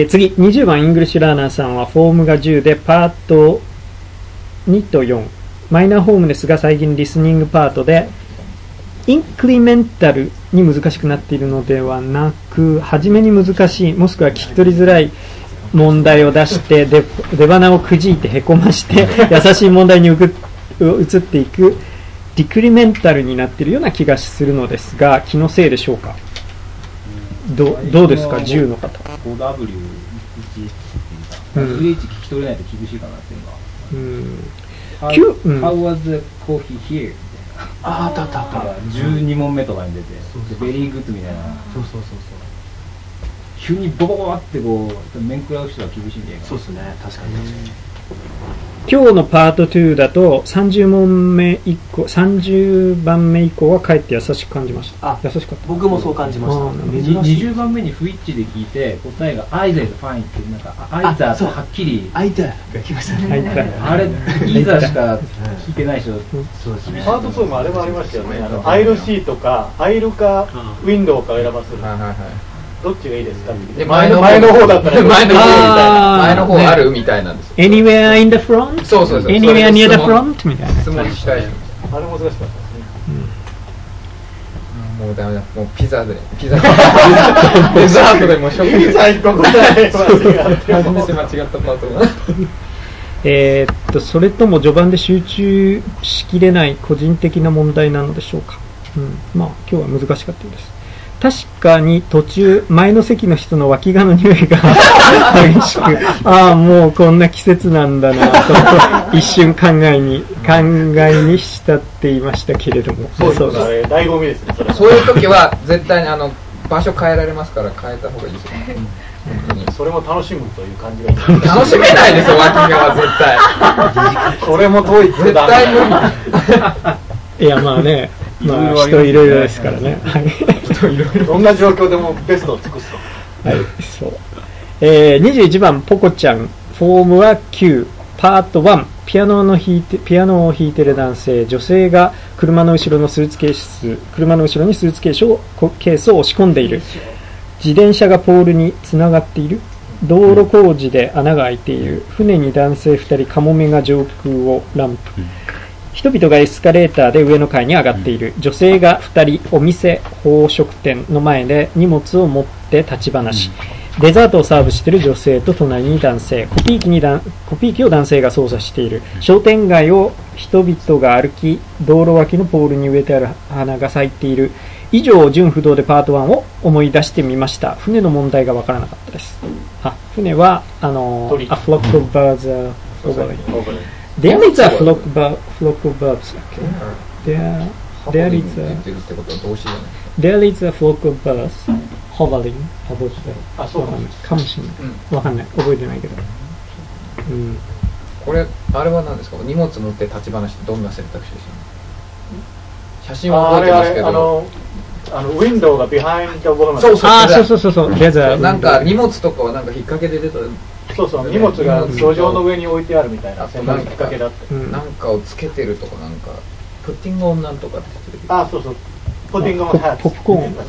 次20番イングリッシュラーナーさんはフォームが10でパート2と4。マイナーホームですが最近リスニングパートでインクリメンタルに難しくなっているのではなく初めに難しいもしくは聞き取りづらい問題を出して出花をくじいてへこまして優しい問題に移っていくディクリメンタルになっているような気がするのですが気のせいでしょうか。どうですか10の方。 5W1 っていうか WH 聞き取れないと厳しいかなっていうのは。How was the coffee here? あった 12問目とかに出てベリーグッドみたいな。 そう急にボコボコってこう面食らう人は厳しいんじゃないかな。 そうですね。確かに今日のパート2だと30番目以降はかえって優しく感じました。優しかった。 僕もそう感じました。 20番目に不一致で聞いて答えが either is fine ってなんか either とはっきり either が来ましたね。 あれ either しか聞いてない人。 そうですね。パート2もあれもありましたよね。アイルシートかアイルかウィンドウか選ばせる。どっちがいいですか。前の方だったら前の方あるみたいなんです。 Anywhere in the front? そう。 Anywhere near the front? みたいな。 質問したい。 あれ難しかったですね。 もうダメだ。もうピザデザートでも食ピザ1個答え初めて間違ったパートが。それとも序盤で集中しきれない個人的な問題なのでしょうか。まあ今日は難しかったようです。確かに途中前の席の人の脇がの匂いが激しくもうこんな季節なんだなと一瞬考えに浸っていましたけれども。 そうですね。醍醐味ですね。 そういう時は絶対に場所変えられますから変えた方がいいですよね。 それも楽しむという感じが楽しめないですよ脇がは絶対。 それも遠い絶対無理。いやまあね。人いろいろですからね。 どんな状況でもベストを尽くすと。 はい、そう。21番ポコちゃん、フォームは9、パート1、ピアノを弾いてる男性、女性が車の後ろにスーツケースを押し込んでいる。自転車がポールにつながっている。道路工事で穴が開いている。船に男性2人、カモメが上空をランプ。人々がエスカレーターで上の階に上がっている。女性が2人お店宝飾店の前で荷物を持って立ち話。デザートをサーブしている女性と隣に男性。コピー機を男性が操作している。商店街を人々が歩き、道路脇のポールに植えてある花が咲いている。以上純不動でパート1を思い出してみました。船の問題がわからなかったです。船はA flock of birds are over.There is a flock of birds. There is a flock of birds hovering above the. かもしれない。わかんない。覚えてないけど。 これあれは何ですか。荷物持って立ち話ってどんな選択肢でした。写真は覚えてますけど。 ウィンドウが behind the woman。 そう。 なんか荷物とかはなんか引っ掛けで出た。 そう荷物が路上の上に置いてあるみたいな選択きっかけだって。 なんかをつけてるとかなんかプッティングオンなんとかって言ってる。 そう。プッティングオンハッツ。 ポップコーン。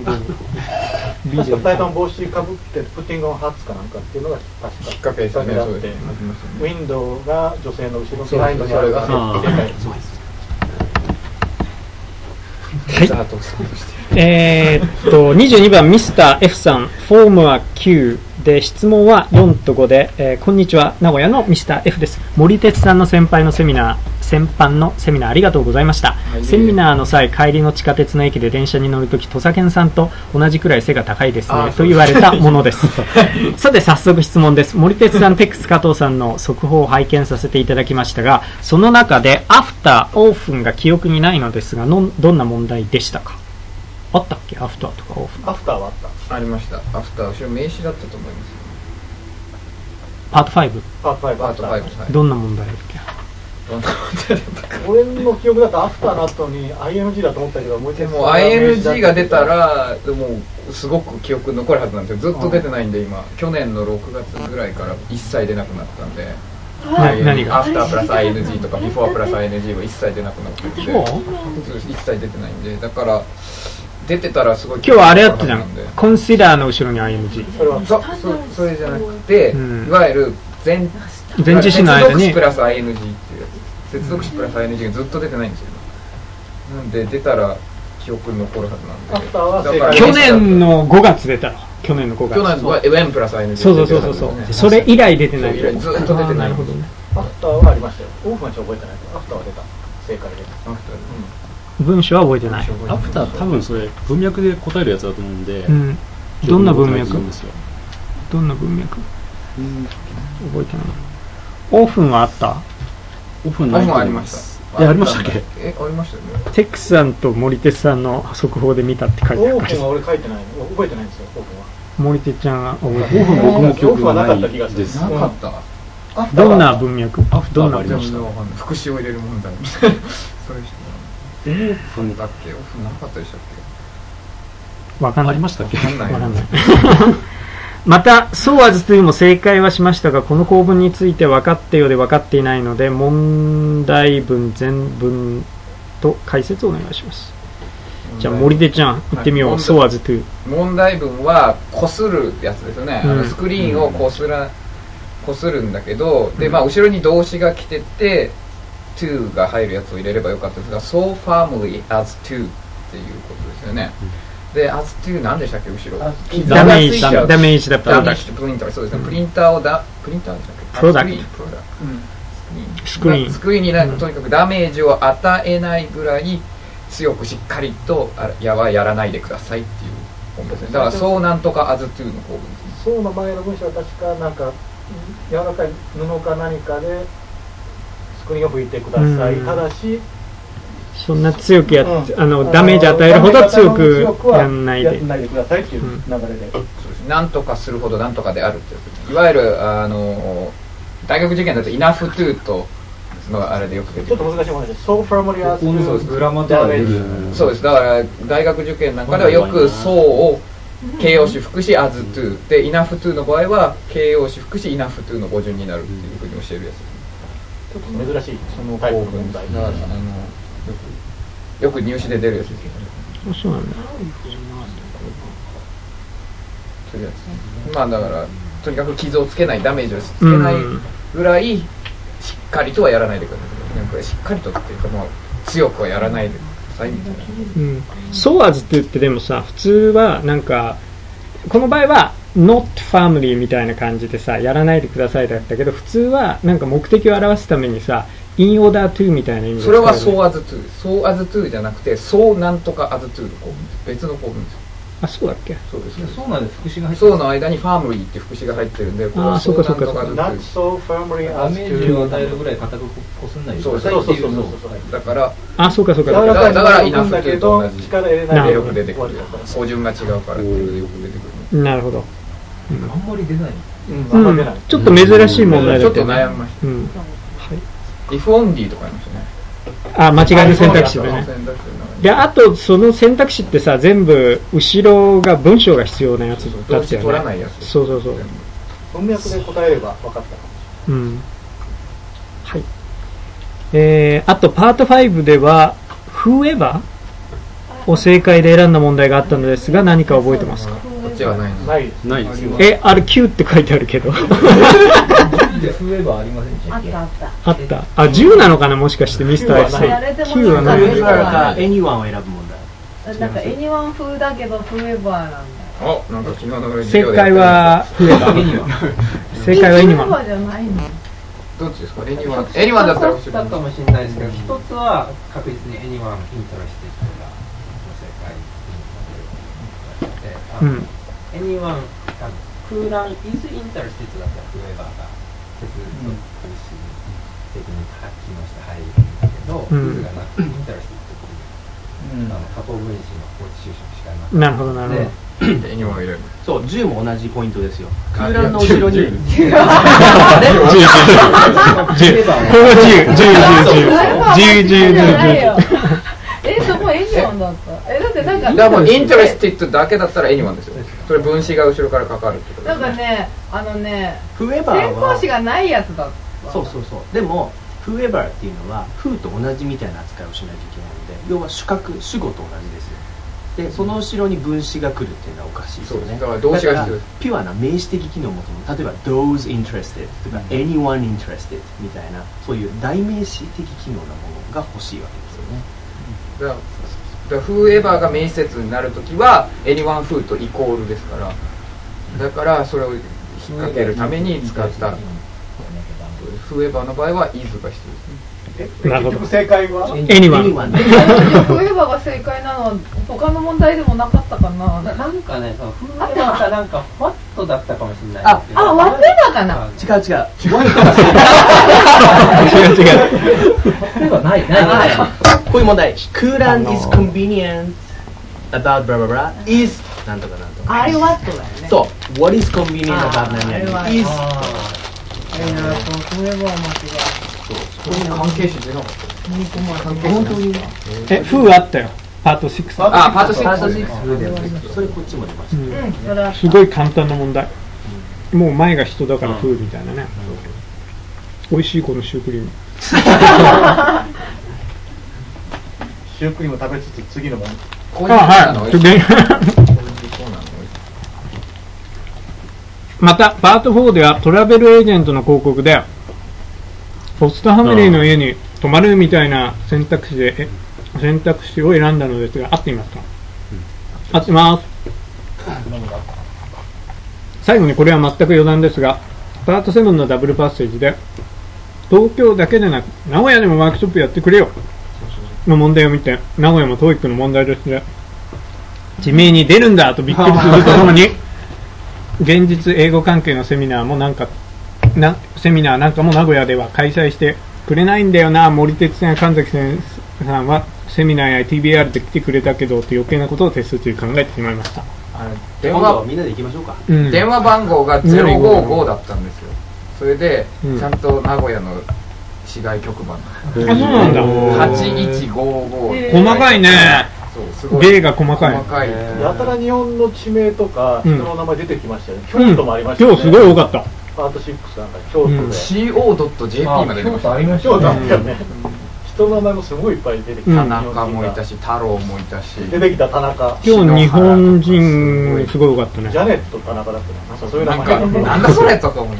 2人とも帽子かぶってプッティングオンハッツかなんかっていうのが確かきっかけだって。ウィンドウが女性の後ろのビハインドにあるが正解。 22番ミスター F さん、フォームは9で質問は4と5で、こんにちは、名古屋のミスター F です。森哲さんの先般のセミナーありがとうございました。セミナーの際、帰りの地下鉄の駅で電車に乗るとき、土佐健さんと同じくらい背が高いですねと言われたものです。さて早速質問です。森哲さん、テックス加藤さんの速報を拝見させていただきましたが、その中でアフター、オフンが記憶にないのですが、どんな問題でしたか。あったっけ、アフターとかオフ。 アフターはあった。 ありました。アフター後ろ名詞だったと思います。 パート5。 パート5。 どんな問題だっけ？ 俺の記憶だとアフターの後に IMG だと思ったけど、もう一回でも IMG が出たらもうすごく記憶残るはずなんですよ。ずっと出てないんで今、去年の6月ぐらいから一切出なくなったんで、 何がアフタープラス ING とかビフォープラス ING は一切出なくなってるんで、一切出てないんで、だから出てたらすごい。 今日はあれやったじゃん、コンシダーの後ろに IMG。 それじゃなくて、いわゆる前置詞の間に接続詞プラス ING っていうやつ、接続詞プラス ING がずっと出てないんですよ。なんで出たら記憶に残るはずなんで。 アフターは正解。 去年の5月出たの。去年の5月。 去年は when プラス ING。 そう。それ以来出てない。 ずっと出てない。 なるほどね。 アフターはありましたよ。オープンは覚えてないけど、アフターは出た。正解で。 文章は覚えてない。 アフター多分それ文脈で答えるやつだと思うんで、 どんな文脈？どんな文脈？覚えてない。オフンはあった？ オフンありました。ありましたっけ？ ありましたよね。 テックさんと森手さんの速報で見たって書いてある。 オフンは俺書いてない。覚えてないんですよ。オフンは。 森手ちゃんは覚えてない。 オフン僕も記憶がないです。 なかった。 どんな文脈？ アフターはありました。 副詞を入れる問題みたいな。それオフンだっけ？オフンなかったでしたっけ？わかんない。 ありましたっけ？わかんない。 また、そうあずというも正解はしましたが、この構文について分かったようで分かっていないので、問題文全文と解説をお願いします。じゃあ森出ちゃん言ってみよう。そうあずという。 問題文はこするやつですよね。スクリーンをこするんだけど、でまあ後ろに動詞が来てて。to が入るやつを入れればよかったですが so firmly as to っていうことですよね。で as to 何でしたっけ後ろダメージだプロダクトプリンターそうですねプリンターでしたっけプロダクトスクリーンにとにかくダメージを与えないぐらい強くしっかりとやらないでくださいっていう本ですね。だからそうなんとか as to の構文ですね。 そうの前の文章は確かなんか柔らかい布か何かでスクリーンを拭いてください。ただしそんな強くダメージ与えるほど強くやらないでくださいっていう流れで、 なんとかするほどなんとかであるってやつ。いわゆる大学受験だと enough to とのあれでよく出てちょっと難しいものです。so firmly as to そうです。グラマトはそうです。だから大学受験なんかではよく so を形容詞副詞 as to で enough to の場合は形容詞副詞 enough to の語順になるっていうふうに教えるやつです。 ちょっと珍しいそのタイプの問題だからよく入試で出るやつですよね。 そうなんだ。 そういうやつ。まあだからとにかく傷をつけないダメージをつけないぐらいしっかりとはやらないでください。なんかしっかりとっていうかもう強くはやらないでくださいみたいな。 そうあずって言ってでもさ普通はなんかこの場合はnot family みたいな感じでさやらないでくださいだったけど普通はなんか目的を表すためにさin order to みたいな意味でそれは so as to じゃなくて so なんとか as to の構文別の構文です。 あ、そうだっけ？ そうですね。そうなんで副詞が入ってる。 そうの間に family って副詞が入ってるんでこれはそうなんとか not so firmly ダ as メージを与えるぐらい固くこすんないでくださいっていうのだからそうかだからイナフだけど力入れないでよく出てくる語順が違うからっていうのでよく出てくる。 なるほど。 あんまり出ない。 ちょっと珍しい問題だったよね。 ちょっと悩みました。if only とかありましたね。 間違いの選択肢でね。であとその選択肢ってさ全部後ろが文章が必要なやつだったよね。 取らないやつ。 そう文脈で答えれば分かったかも。 はい。あとパート5では Whoever を正解で選んだ問題があったのですが何か覚えてますか？ こっちはないです。 あれ Q って書いてあるけど Whoever ありませんでしたっけ？ あった10なのかなもしかしてミスター X 9はない。 Anyone を選ぶ問題なんか Anyone 風だけど Whoever なんだ。 なんか昨日の正解は Whoever 正解は Anyone じゃないの？ どっちですか？ Anyone だったらかもしれないですけど一つは確実に Anyone interested が正解でAnyone 空欄 is interested だったら Whoever が接続詞的に機能して入るんだけど is がなくて interested 過去分詞の放置収集しかなくてなるほどなるほど。 anyone を入れる。 そう、10も同じポイントですよ。空欄の後ろに。10。これ 10。そこエニワンだった。だってなんか。 だからもう interested だけだったら anyone ですよ。それ分詞が後ろからかかるってこと。 なんかね、 whoever 先行詞がないやつだった。 そう。でも whoever っていうのは who と同じみたいな扱いをしないといけないので、要は主語と同じですよ。でその後ろに分詞が来るっていうのはおかしいですよね。 だから動詞が必要です。 ピュアな名詞的機能を持つもの、例えば those interested とか anyone interested みたいな、そういう代名詞的機能なものが欲しいわけですよね。 だから whoever が名詞になるときは anyone who とイコールですから、だからそれを引っ掛けるために使った whoever の場合は is が必要ですね。 結局正解は anyone。 whoever が正解なのは他の問題でもなかったかな。 なんかね、whoever かなんか what だったかもしれないですけど。 whatever かな。 違う。 whatever ない。 こういう問題。空欄 is convenient about blah blah blah is なんとかなんとか。 あれ what だよね。 そう。what is convenient about 何々 is。 whoever は間違い。 ここに関係詞出なかった。 本当に風あったよ。パート6。 パート6。 それこっちも出ました。 すごい簡単な問題。もう前が人だから風みたいなね。美味しいこのシュークリーム。 シュークリーム食べつつ次の問題。またパート4ではトラベルエージェントの広告でホストファミリーの家に泊まるみたいな選択肢を選んだのですが、合っていますか？合ってます。最後にこれは全く余談ですが、パート7のダブルパッセージで東京だけでなく名古屋でもワークショップやってくれよの問題を見て、名古屋も TOEIC の問題ですね、地名に出るんだとびっくりするとともに現実英語関係のセミナーなんかも名古屋では開催してくれないんだよな。森哲さんや神崎さんはセミナーや TBR で来てくれたけどって余計なことをテスト中考えてしまいました。 電話みんなで行きましょうか。 電話番号が055だったんですよ。それで、ちゃんと名古屋の市外局番。 そうなんだ。 8155。 細かいね。芸が細かい。 やたら日本の地名とか人の名前出てきましたよね。京都もありましたね。 今日すごい多かった。 パート6なんか京都で CO.jp まで出ました。 京都あったよね。人の名前もすごいいっぱい出てきた。 田中もいたし、太郎もいたし。 出てきた田中。 今日日本人すごい多かったね。 ジャネット田中だったね。なんかそういう名前。 なんだそれとか思う。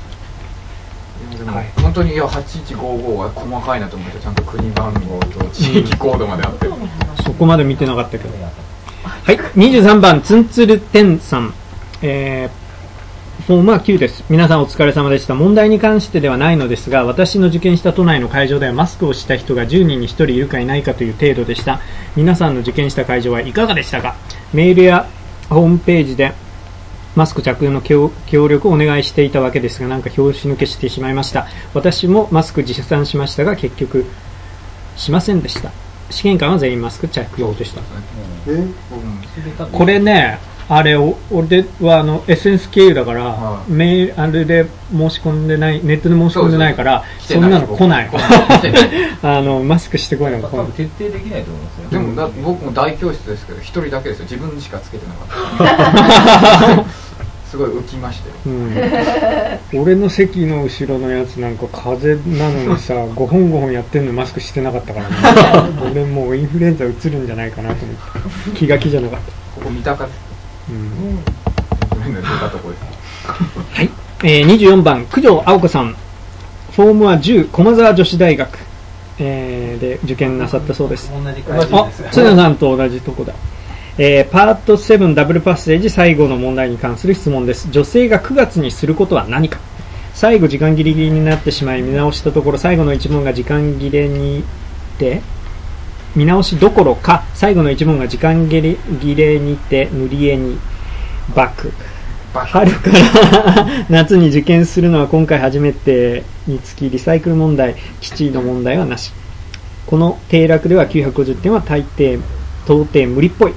本当に8155は細かいなと思って、ちゃんと国番号と地域コードまであってる。 そこまで見てなかったけど。はい、23番ツンツルテンさん、フォームは9です。皆さんお疲れ様でした。問題に関してではないのですが、私の受験した都内の会場ではマスクをした人が10人に1人いるかいないかという程度でした。皆さんの受験した会場はいかがでしたか？メールやホームページでマスク着用の協力をお願いしていたわけですが、なんか拍子抜けしてしまいました。私もマスク持参しましたが結局しませんでした。試験官は全員マスク着用でした。これね、あれ俺はエッセンス経由だから、メールあれで申し込んでない、ネットで申し込んでないから、そんなの来ない。マスクしてこいの徹底できないと思いますよ。 でも僕も大教室ですけど、一人だけですよ。自分しかつけてなかった。すごい浮きましたよ。 俺の席の後ろのやつなんか風邪なのにさ、5本やってんのマスクしてなかったからね。俺もうインフルエンザうつるんじゃないかなと思って。気が気じゃなかった。 ここ三鷹です。 はい、24番九条青子さん、フォームは10、駒沢女子大学、で受験なさったそうです。津田さんと同じとこだ。パート7ダブルパッセージ最後の問題に関する質問です。女性が9月にすることは何か。最後時間ギリギリになってしまい見直したところ、最後の1問が時間切れにて見直しどころか最後の1問が時間切れにて塗り絵にバック。春から夏に受験するのは今回初めてにつきリサイクル問題、基地の問題はなし。この定落では950点は到底無理っぽい。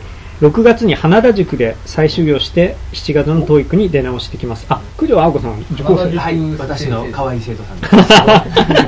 6月に花田塾で再修行して7月の TOEIC に出直してきます。九条青子さん受講生。 はい、私の可愛い生徒さんです。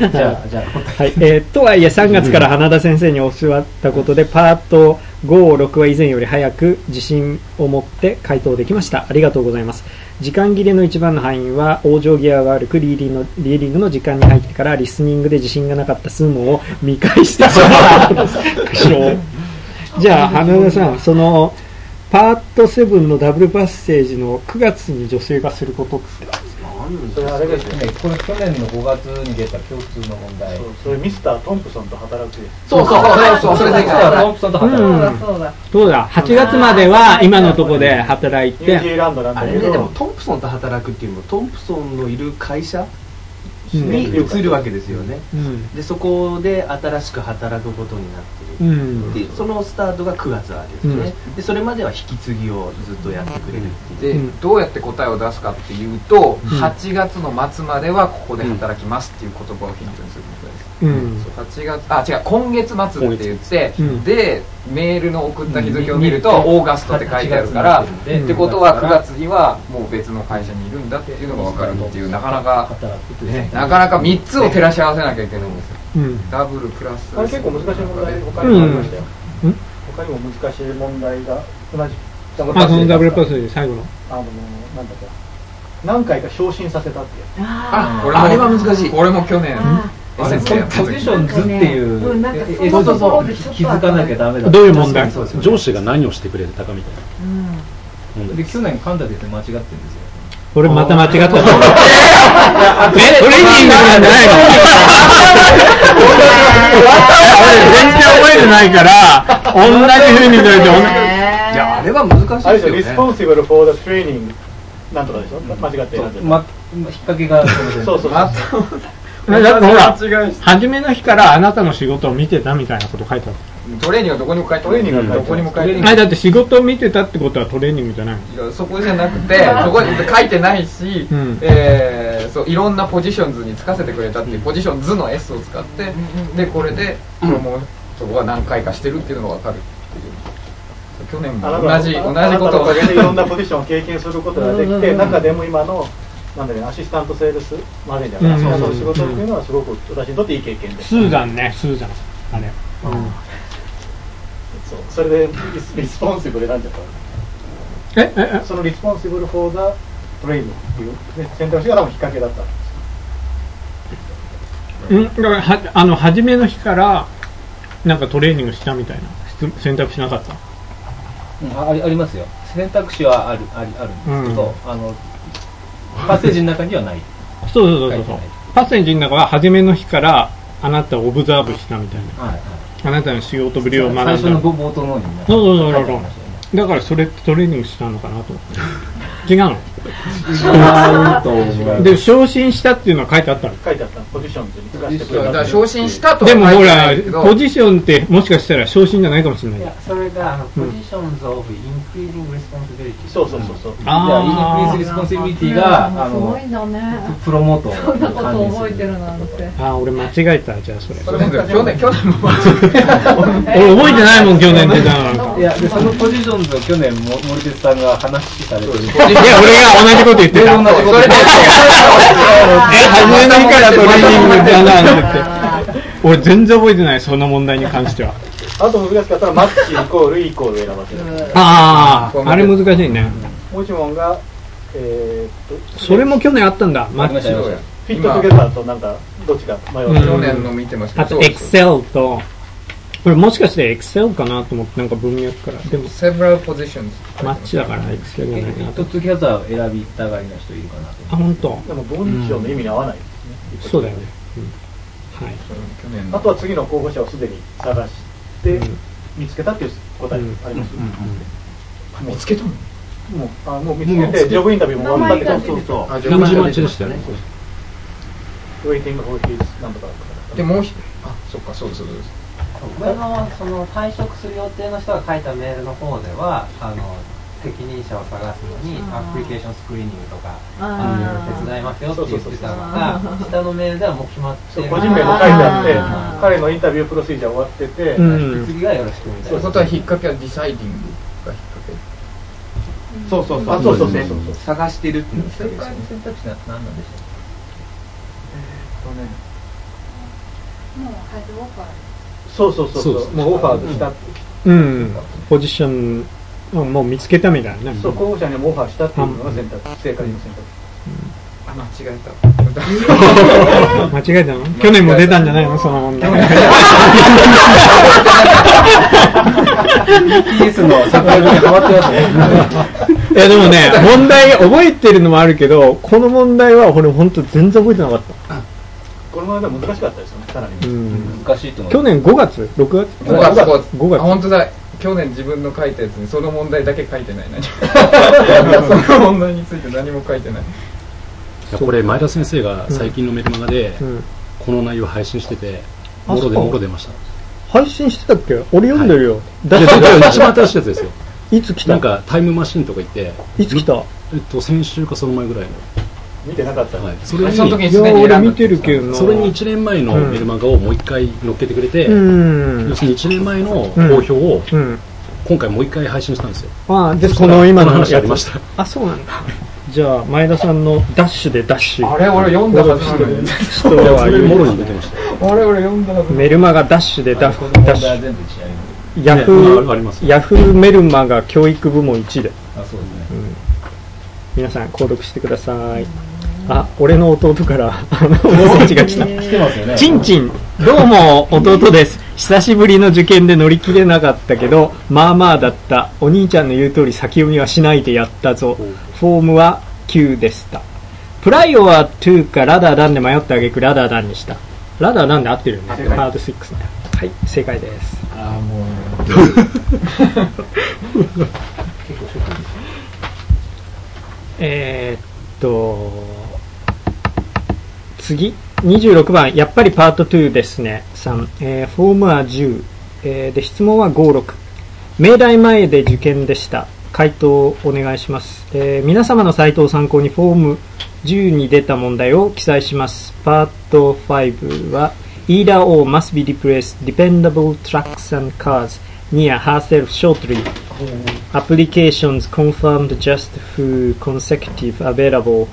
じゃあはい、とはいえ3月から花田先生に教わったことでパート5、6は以前より早く自信を持って回答できました。ありがとうございます。時間切れの一番の敗因は往生際が悪くリーディングの時間に入ってからリスニングで自信がなかった数問を見返してしまった苦笑。じゃあ花田さん、そのパート7のダブルパッセージの9月に女性がすることってそれあれですね、これ去年の5月に出た共通の問題。 それミスタートンプソンと働くです。 そう、それでミスタートンプソンと働く。 そうだ、8月までは今のところで働いて、 ニュージーランドなんだけど、 でもトンプソンと働くっていうのもトンプソンのいる会社に移るわけですよね、でそこで新しく働くことになってる、でそのスタートが9月なわけですね、でそれまでは引き継ぎをずっとやってくれるっていう、 でどうやって答えを出すかっていうと、8月の末まではここで働きますっていう言葉をヒントにすることです。今月末って言って、でメールの送った日付を見るとオーガストって書いてあるから、ってことは9月にはもう別の会社にいるんだっていうのが分かるっていう、なかなか3つを照らし合わせなきゃいけないんですよ、ダブルプラス。 あれ結構難しい問題他にもありましたよ、他にも難しい問題が同じ。 そのダブルプラスで最後のなんだっけ、何回か昇進させたっていう。 あれは難しい。これも去年ポジションズっていう気づかなきゃダメだ。 どういう問題？ 上司が何をしてくれたかみたいな。 で去年噛んだで間違ってるんですよ。 俺また間違った。トレーニングなんじゃないの？全然覚えてないから同じ風に言われて、 いやあれは難しいですよね。 あれですよ、responsible for the training なんとかでしょ。間違ってる。 引っ掛けがそう。 だってほら、初めの日からあなたの仕事を見てたみたいなこと書いてある。 トレーニングはどこにも書いてない。どこにも書いてない。だって仕事を見てたってことはトレーニングじゃないの？ そこじゃなくて、そこに書いてないし、そういろんなポジションズにつかせてくれたっていうポジションズの S を使って、でこれでプロモーションは何回かしてるっていうのが分かるっていう。去年も同じことをおかげでいろんなポジションを経験することができて、中でも今のなんだね、アシスタントセールスマネージャーの仕事っていうのはすごく私にとっていい経験です。 スーザンあれ、 そう、それでリスポンシブルなんて言ったら、そのリスポンシブルフォーザトレイニングっていう、ね、選択肢が多分きっかけだったんです。 だから初めの日からなんかトレーニングしたみたいな選択肢なかった？ ありますよ。選択肢はあるんですけど、パッセージの中にはない。 そうパッセージの中は初めの日からあなたをオブザーブしたみたいな、あなたの仕事ぶりを学んだ。 最初の冒頭のにそうだからそれってトレーニングしたのかなと思って違うの？で昇進したっていうのは書いてあったの？ 書いてあった。ポジションにつかせてくれた。 昇進したと。 でもほらポジションってもしかしたら昇進じゃないかもしれない。 いやそれがポジションズオブインクリージングレスポンシビリティ。 そう。 インクリーズレスポンシビリティがプロモート。 そんなこと覚えてるなんて。 俺間違えた。じゃあそれ。 去年も俺覚えてないもん去年っていやでそのポジションズを去年森哲さんが話されてる。いや俺が同じこと言ってた。初めの日からトレーニングだなって俺全然覚えてない、その問題に関しては。 あと難しかったらマッチイコール選ばせる。 あれ難しいね。 もう一問がそれも去年あったんだ。マッチフィットトゥゲザーとなんかどっちか迷う。 去年の見てました。 あとエクセルとこれもしかしてエクセルかなと思ってなんか文脈からでも several positions マッチだからエクセルじゃないな。 フィットトゥゲザーを選びたがりな人いるかなと。 本当。 でもポジションの意味に合わないですね。 そうだよね。はい。 あとは次の候補者をすでに探して見つけたっていう答えあります。 見つけたの？ もう見つけてジョブインタビューも終わったけど、 そう何時待ちでしたね。 ウェイティングフォーヒーズなんとかでもそっかそうです。 上のその退職する予定の人が書いたメールの方では適任者を探すのにアプリケーションスクリーニングとか手伝いますよって言ってたのが下のメールではもう決まって個人名も書いてあって彼のインタビュープロシージャー終わってて次がよろしくみたいな。 そういうことは引っ掛けはディサイディングが引っ掛そうそうそう探してるっていうの正解の選択肢は何なんでしょう。 もう入るオファー。 そうもうオファーしたって、 ポジションもう見つけたみたいなね。 そう、候補者にもオファーしたっていうのが正解の選択。 間違えた。 間違えたの？去年も出たんじゃないのその問題。 BTS の作品にハマってますね。 いやでもね、問題覚えてるのもあるけど、この問題は俺本当全然覚えてなかった。 この問題は難しかったですよね、さらに。 難しいと思う。 去年5月、6月、 5月。あ、本当だ。去年自分の書いたやつにその問題だけ書いてない。その問題について何も書いてない。 これ前田先生が最近のメルマガでこの内容を配信してて、もろ出ました。 配信してたっけ？俺読んでるよ。 一番新しいやつですよ。 いつ来た？ なんかタイムマシンとか言って。 いつ来た？ 先週かその前ぐらいの。 見てなかった。 はい。それに俺見てるけど、 それに1年前のメルマガをもう一回載っけてくれて、要するに1年前の好評を今回もう一回配信したんですよ。 でこの今の話ありました。 あ、そうなんだ。じゃあ前田さんのダッシュでダッシュ。 あれ俺読んだはずなのに。 人はもろに出てました。 俺読んだはず。 メルマガダッシュでダッシュ。ヤフーメルマガ教育部門1で。 あ、そうですね。 皆さん購読してください。あ、俺の弟からメッセージが来た。 来てますよね。 ちんちん、どうも弟です。久しぶりの受験で乗り切れなかったけど、まあまあだった。お兄ちゃんの言う通り先読みはしないでやったぞ。フォームは9でした。プライオは2かラダーダンで迷った挙句ラダーダンにした。ラダーダンで合ってるよね。パート6ね。はい、正解です。 ああ、もう。結構ショックです。 次26番、やっぱりパート2ですね。3、フォームは10、で質問は5、6。明大前で受験でした。回答をお願いします。皆様のサイトを参考にフォーム10に出た問題を記載します。パート5は Either or must be replaced dependable trucks and cars near herself shortly. Applications confirmed just few consecutive available.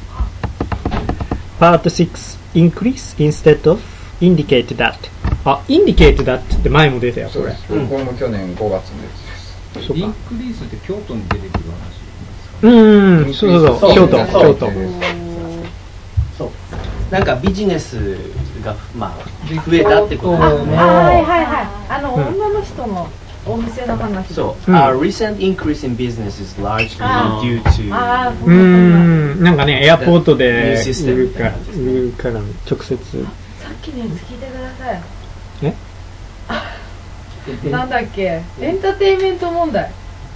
Part 6 increase instead of indicate that. あ、indicate that って前も出たよこれ。 これも去年5月のやつです。 インクリースって京都に出てくる話。そう京都。 そう。なんかビジネスがまあ増えたってことですね。 はい。女の人のお店の話。 そう。recent increase in business is largely due to。 なんかねエアポートで売るから直接。 さっきのやつ聞いてください。 え？ なんだっけ、エンターテインメント問題。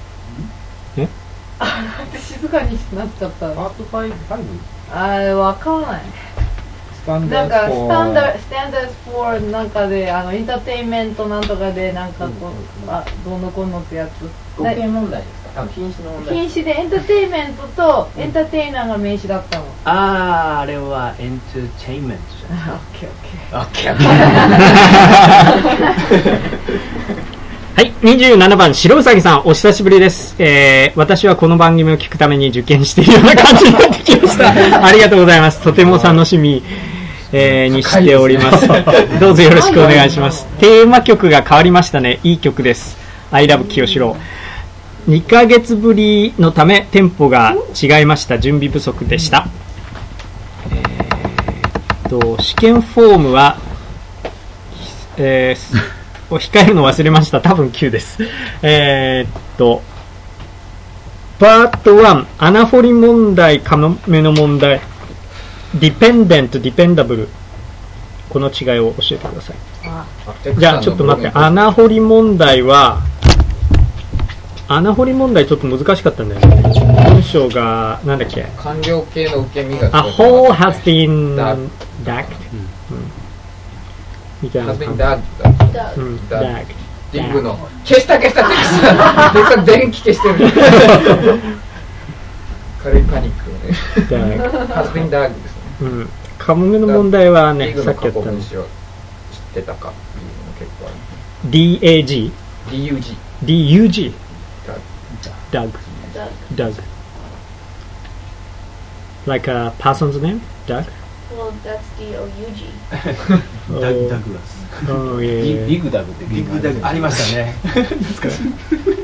静かになっちゃった。 パート5？ わからない。なんかスタンダード4なんかでエンターテインメントなんとかでなんかこうどうのこうのってやつ。 語源問題ですか？品詞の問題。 品詞でエンターテインメントとエンターテイナーが名詞だったの。 あれはエンターテインメントじゃない。 オッケー。 はい、27番白うさぎさんお久しぶりです。私はこの番組を聞くために受験しているような感じになってきました。ありがとうございます。とても楽しみ。にしております。どうぞよろしくお願いします。テーマ曲が変わりましたね。いい曲です。I love 清志郎。2ヶ月ぶりのためテンポが違いました。準備不足でした。試験フォームは、控えるの忘れました。多分9です。パート1、アナフォリ問題、カノメの問題。ディペンデント、ディペンダブル。この違いを教えてください。じゃあちょっと待って。アナフォリ問題ちょっと難しかったんだよね。文章が、なんだっけ。 完了形の受け身が。 A hole has been dug. みたいな。 has been dug. dug. ディッグの。消した電気消してる。軽いパニックをね。has been dug ですね。 カモメの問題はね、さっきやったの。 知ってたかっていうのも結構ある。 DAG? DUG。 DUG? Doug. Doug. Doug. Like a person's name? Doug? Well, that's D-O-U-G. ダグラス。 Oh, yeah. ビッグダグってビッグダグありましたね。懐かしい。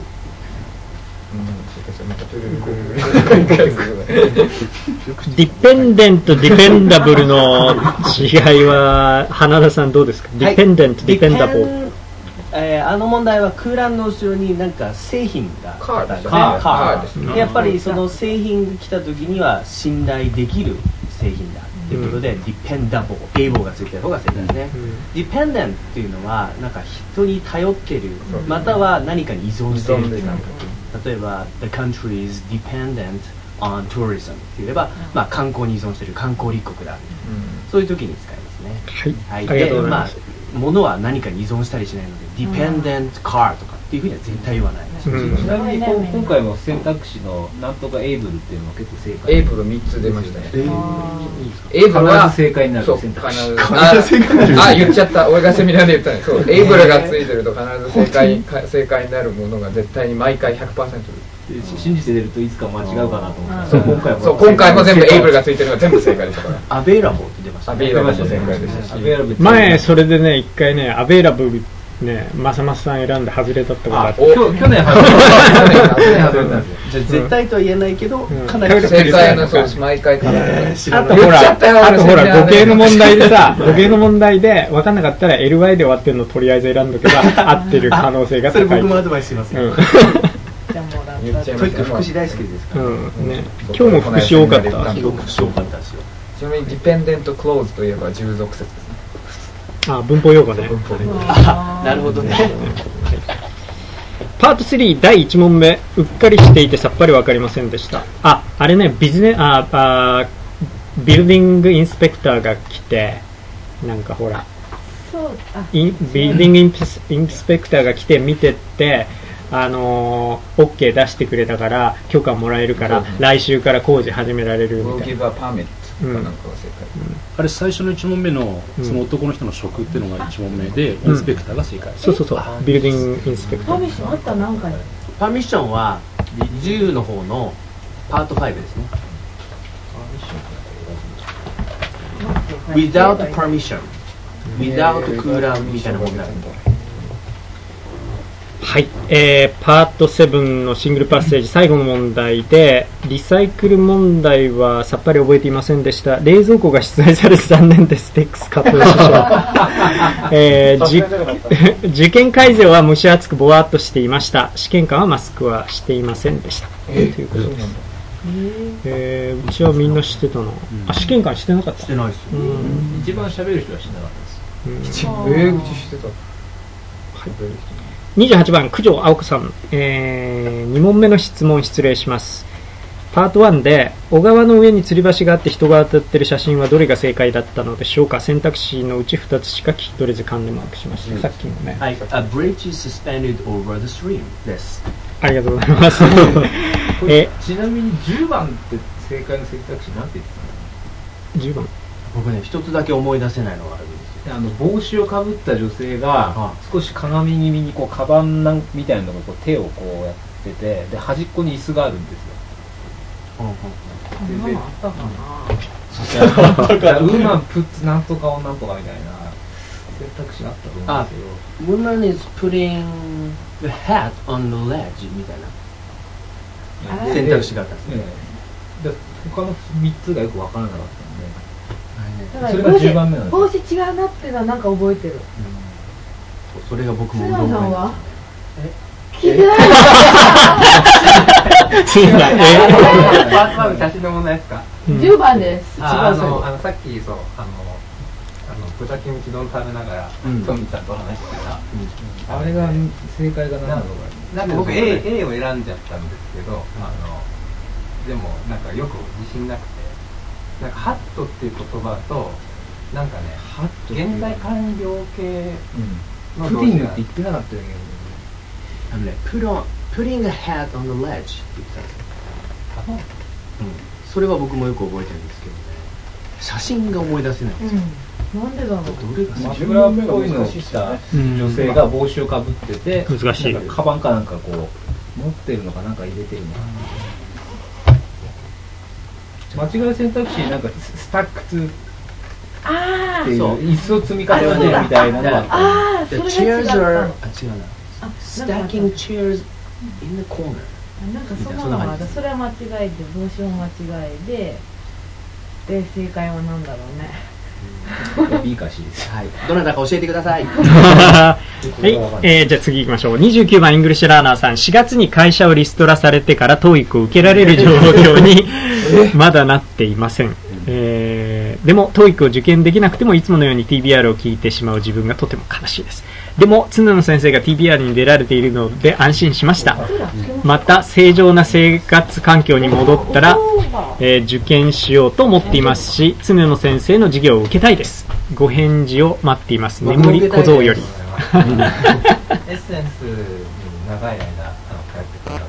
ディペンデント、ディペンダブルの違いは花田さんどうですか？ディペンデント、ディペンダブル。 あの問題は空欄の後ろになんか製品がカードですね。 カード。やっぱりその製品が来た時には信頼できる製品だということで、ディペンダブル、英語がついてる方が正解ですね。ディペンデントっていうのはなんか人に頼ってる、または何かに依存しているっていう感覚。例えば The country is dependent on tourism って言えば、まあ観光に依存している観光立国だ、そういう時に使いますね。 はい、ありがとうございます。 物は何かに依存したりしないので、dependent car とかっていうふうには絶対言わない。 ちなみに今回も選択肢のなんとかエイブルっていうのは結構正解。 エイブル3つ出ましたね。 エイブルは必ず正解になる選択肢。 あ、言っちゃった。俺がセミナーで言ったね。そう、エイブルがついてると必ず正解になるものが絶対に毎回 100% 信じて出るといつか間違うかなと思って。 今回も全部エイブルがついてるのが全部正解でしたから。 アベイラボって出ました。 アベイラボも正解でしたし。 前それでね、一回ね、アベイラブルね、マサマスさん選んで外れたってことあって、 去年外れたんですよ。 じゃあ絶対とは言えないけど、かなり正解のそう毎回かなり。 あとほら語形の問題でさ、語形の問題で分かんなかったら LY で終わってるのとりあえず選んどけば合ってる可能性が高い。 それ僕もアドバイスしますよ。トイック福祉大好きですから。 ね、今日も福祉多かった。 今日福祉多かったですよ。 ちなみにディペンデントクローズといえば従属説ですね。 あ、文法用語ね。 なるほどね。 パート3第1問目、うっかりしていてさっぱり分かりませんでした。あれね、ビルディングインスペクターが来て、なんかほら、ビルディングインスペクターが来て見てって、OK 出してくれたから許可もらえるから来週から工事始められるみたいな。 あれ最初の1問目のその男の人の職っていうのが1問目で、インスペクターが正解。 そうビルディングインスペクター。 パーミッションあったなんかに。 パーミッションは10の方のパート5ですね。without permission without 空欄みたいなものになるんだ。 はい、パート7のシングルパッセージ最後の問題で、リサイクル問題はさっぱり覚えていませんでした。冷蔵庫が出題されて残念です。テックスカット師匠。受験会場は蒸し暑くぼわっとしていました。試験官はマスクはしていませんでした。ということです。うちはみんなしてたな。試験官してなかった。 してないですよ。 一番喋る人はしてなかったです。 うちしてた。 28番、九条青子さん、2問目の質問失礼します。パート1で小川の上に吊り橋があって人が当たっている写真はどれが正解だったのでしょうか。選択肢のうち2つしか聞き取れず勘でマークしました。さっきのね。 はい、A bridge is suspended over the stream です。 ありがとうございます。 ちなみに10番って正解の選択肢なんて言ってたの？ 10番。 僕ね、一つだけ思い出せないのがあるんですよ。 帽子をかぶった女性が少し鏡気味にこうカバンみたいなのがこう手をこうやってて、で端っこに椅子があるんですよ。 であったかな。 ウーマンプッツなんとかなんとかみたいな選択肢があったと思うんですけど。 Woman is putting the hat on the ledge みたいな選択肢があったんですね。 で他の3つがよく分からなかったんで。 それが10番目なんです。帽子違うなっていうのはなんか覚えてる。 それが僕も。 菅野さんは？ 聞いてない。パート1の写真の問題ですか ？10番です。 さっきそう豚キムチ丼食べながらトミさんと話してた。 あれが正解が何だろうか。 なんか僕 A を選んじゃったんですけど、でもなんかよく自信なくて。なんかハットっていう言葉となんかね現在完了形のプディングって言ってなかったよね。 putting a hat on the ledge って言ってたんですよ。それは僕もよく覚えてるんですけどね。写真が思い出せないんですよ。 なんでだろう。 どれがマフラーっぽいのをした女性が帽子をかぶってて、 難しい。 カバンかなんかこう持ってるのかなんか入れてるのか間違い選択肢なんかスタック2っていう椅子を積み重ねるみたいなのがああ、それが違った。 違うな。Stacking chairs in the corner。 なんかそんなのがあった。それは間違いで、動詞も間違いで、正解は何だろうね。 B か C です。 はい。どなたか教えてください。 はい。じゃあ次行きましょう。29番イングリッシュラーナーさん。4月に会社をリストラされてから TOEIC を受けられる状況にまだなっていません。でも TOEIC を受験できなくてもいつものように TBR を聞いてしまう自分がとても悲しいです。でも常野先生が TBR に出られているので安心しました。また正常な生活環境に戻ったら、受験しようと思っていますし、常野先生の授業を受けたいです。ご返事を待っています。眠り小僧より。 エッセンスに長い間通ってくださっていた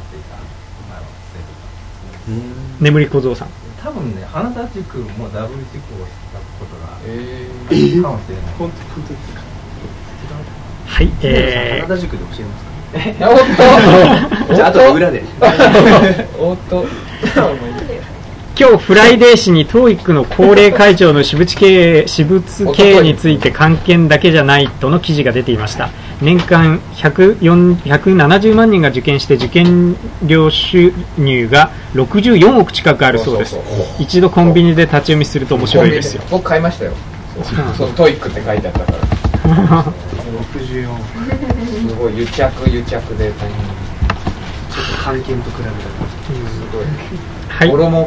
生徒さん。 眠り小僧さん。 多分ね、あなた塾もダブル受講したことがあるかもしれない。本当ですか。 はい、 あなた塾で教えますか。じゃああと裏で。 今日フライデー紙に TOEIC の高齢会長の私物経営について関係だけじゃないとの記事が出ていました。年間170万人が受験して受験料収入が64億近くあるそうです。一度コンビニで立ち読みすると面白いですよ。 僕買いましたよ。そう TOEIC って書いてあったから。 64億。 すごい癒着で大変。ちょっと関係と比べたらすごい。 はい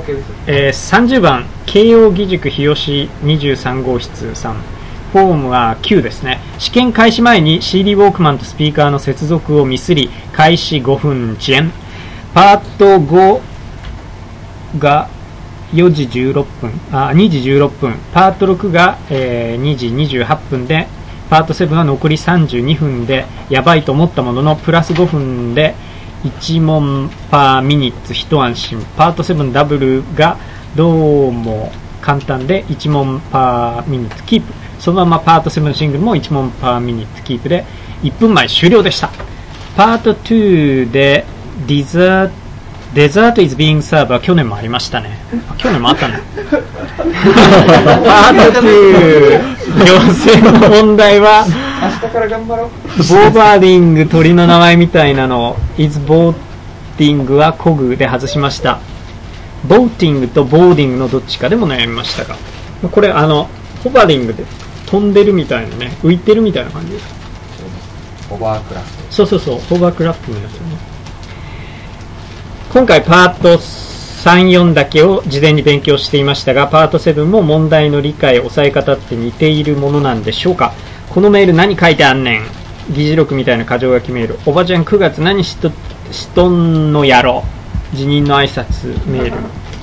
、30番慶応義塾日吉23号室さん。フォームは9ですね。試験開始前に CD ウォークマンとスピーカーの接続をミスり、開始5分遅延。パート5が2時16分、パート6が、2時28分で、パート7は残り32分でやばいと思ったもののプラス5分で1問パーミニッツ一安心。パート7ダブルがどうも簡単で1問パーミニッツキープ。そのままパート7シングルも1問パーミニッツキープで1分前終了でした。パート2でデザート is being served は去年もありましたね。去年もあったね。パート2行政の問題は明日から頑張ろう。 ボーバーディング鳥の名前みたいなの is boating はコグで外しました。ボーティングとボーディングのどっちかでも悩みましたが、これホバリングで飛んでるみたいなね、浮いてるみたいな感じです。 ホバークラフト。 そうホバークラフトのやつね。今回パート3、4だけを事前に勉強していましたが、パート7も問題の理解、押さえ方って似ているものなんでしょうか。このメール何書いてあんねん。議事録みたいな箇条書きメール。おばちゃん9月何しとんのやろ。辞任の挨拶メール。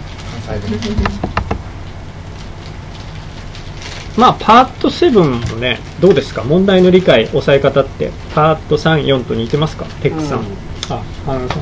まあパート7もね、どうですか。問題の理解、押さえ方ってパート3、4と似てますか。テックさん。花さん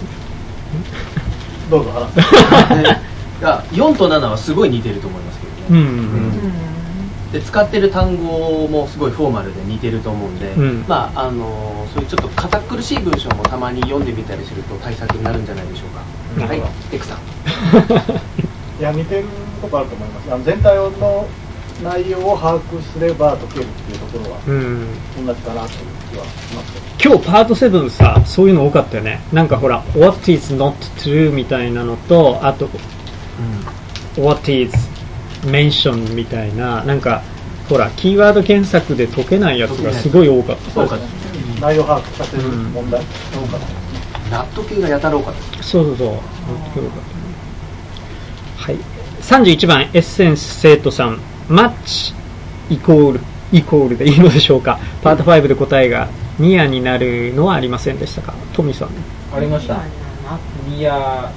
どうぞ話 4と7はすごい似てると思いますけどね。で使ってる単語もすごいフォーマルで似てると思うんで、まあそういうちょっと堅苦しい文章もたまに読んでみたりすると対策になるんじゃないでしょうか。はい、テクさん。 いや似てるとこあると思います。全体の内容を把握すれば解けるっていうところは同じかなという気はしますけど。 今日パート7さ、そういうの多かったよね。なんかほら What is not true みたいなのと、あと、What is mentioned みたいな、なんかほらキーワード検索で解けないやつがすごい多かった。 そうかね。内容把握させる問題、どうかな。 納得系がやたら多かった。 そう納得系多かったね。はい。31番エッセンス生徒さん。マッチイコールでいいのでしょうか。パート5で答えがニアになるのはありませんでしたか。トミさん。 ありました。ニア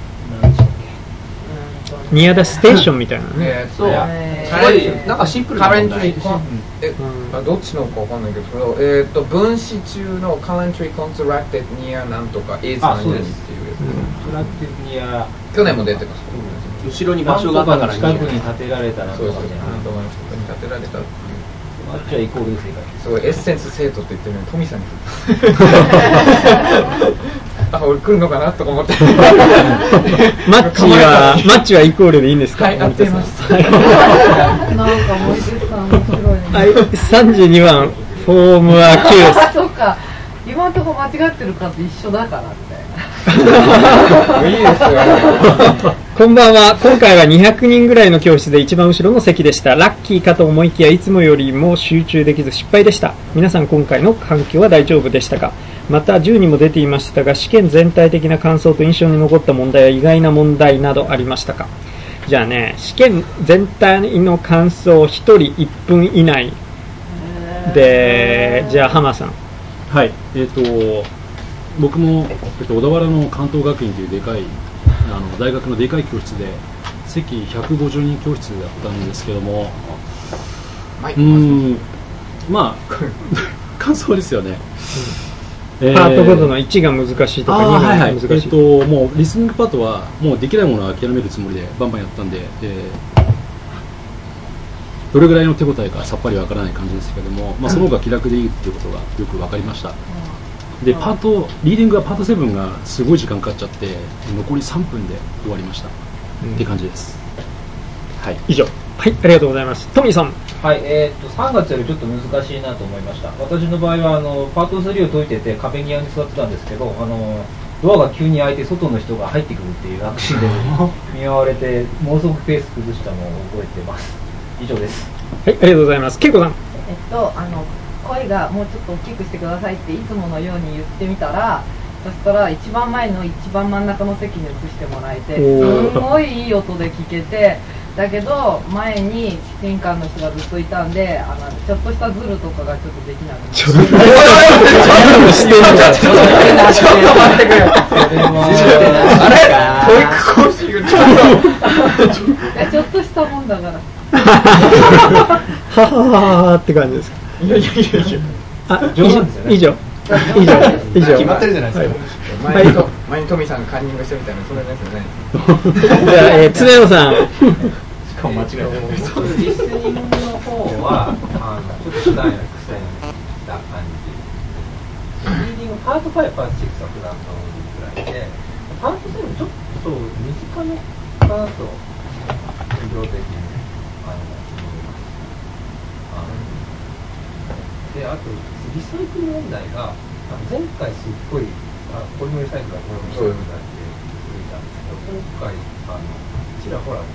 ダステーションみたいなね。 そう。すごいなんかシンプルな問題。 どっちのかわかんないけど、分子中の currently contracted near なんとか is なんですっていうやつ。去年も出てます。 後ろに場所があったから近くに建てられたらとかじゃない。 建てられたっていう。 あっちはイコール正解。 すごいエッセンス生徒って言ってるのにトミさんに。 俺来るのかなとか思ってマッチはイコールでいいんですか？ はい、合ってます。 なんか森口さん面白いね。 はい、32番フォームは9。 そうか、今のところ間違ってるかと一緒だからみたいな。 いいですよね。 こんばんは。今回は200人ぐらいの教室で一番後ろの席でした。ラッキーかと思いきやいつもよりも集中できず失敗でした。皆さん今回の環境は大丈夫でしたか？また10にも出ていましたが、試験全体的な感想と印象に残った問題や意外な問題などありましたか？じゃあね、試験全体の感想1人1分以内で、じゃあ浜さん。 はい、僕も、小田原の関東学院というでかい大学のでかい教室で席150人教室だったんですけども、まあ感想ですよね。 パートごとの1が難しいとか2が難しい。 もうリスニングパートはもうできないものは諦めるつもりでバンバンやったんで、どれぐらいの手応えかさっぱりわからない感じですけども、その方が気楽でいいっていうことがよく分かりました。でリーディングはパート7がすごい時間かかっちゃって残り3分で終わりました、って感じです。はい、 以上。はい、ありがとうございます。トミーさん。 はい、3月よりちょっと難しいなと思いました。私の場合はパート3を解いてて壁際に座ってたんですけど、ドアが急に開いて外の人が入ってくるっていうアクシデントに見舞われてものすごくペース崩したのを覚えてます。以上です。 はい、ありがとうございます。ケイコさん。 声がもうちょっと大きくしてくださいっていつものように言ってみたら、そしたら一番前の一番真ん中の席に移してもらえて、すごいいい音で聞けて、だけど前に審判の人がずっといたんで、ちょっとしたズルとかがちょっとできなくなって。ちょっと待ってくれ。あれ？保育講師がちょっとしたもんだから。 ははははって感じですか？ いや。 以上。 決まってるじゃないですか。 前にトミーさんがカンニングしてみたいな、それですよね。 じゃあ、常野さん。 しかも間違えた。 リスニングの方はちょっと普段より癖な感じ。リーディングパート5、パート6は普段と同じくらいで、パート7ちょっと短めかなと医療的に思います。で、あとリサイクル問題が前回すっごいポリモリサイクルはこれも一人だって続いたんですけど、今回ちらほらで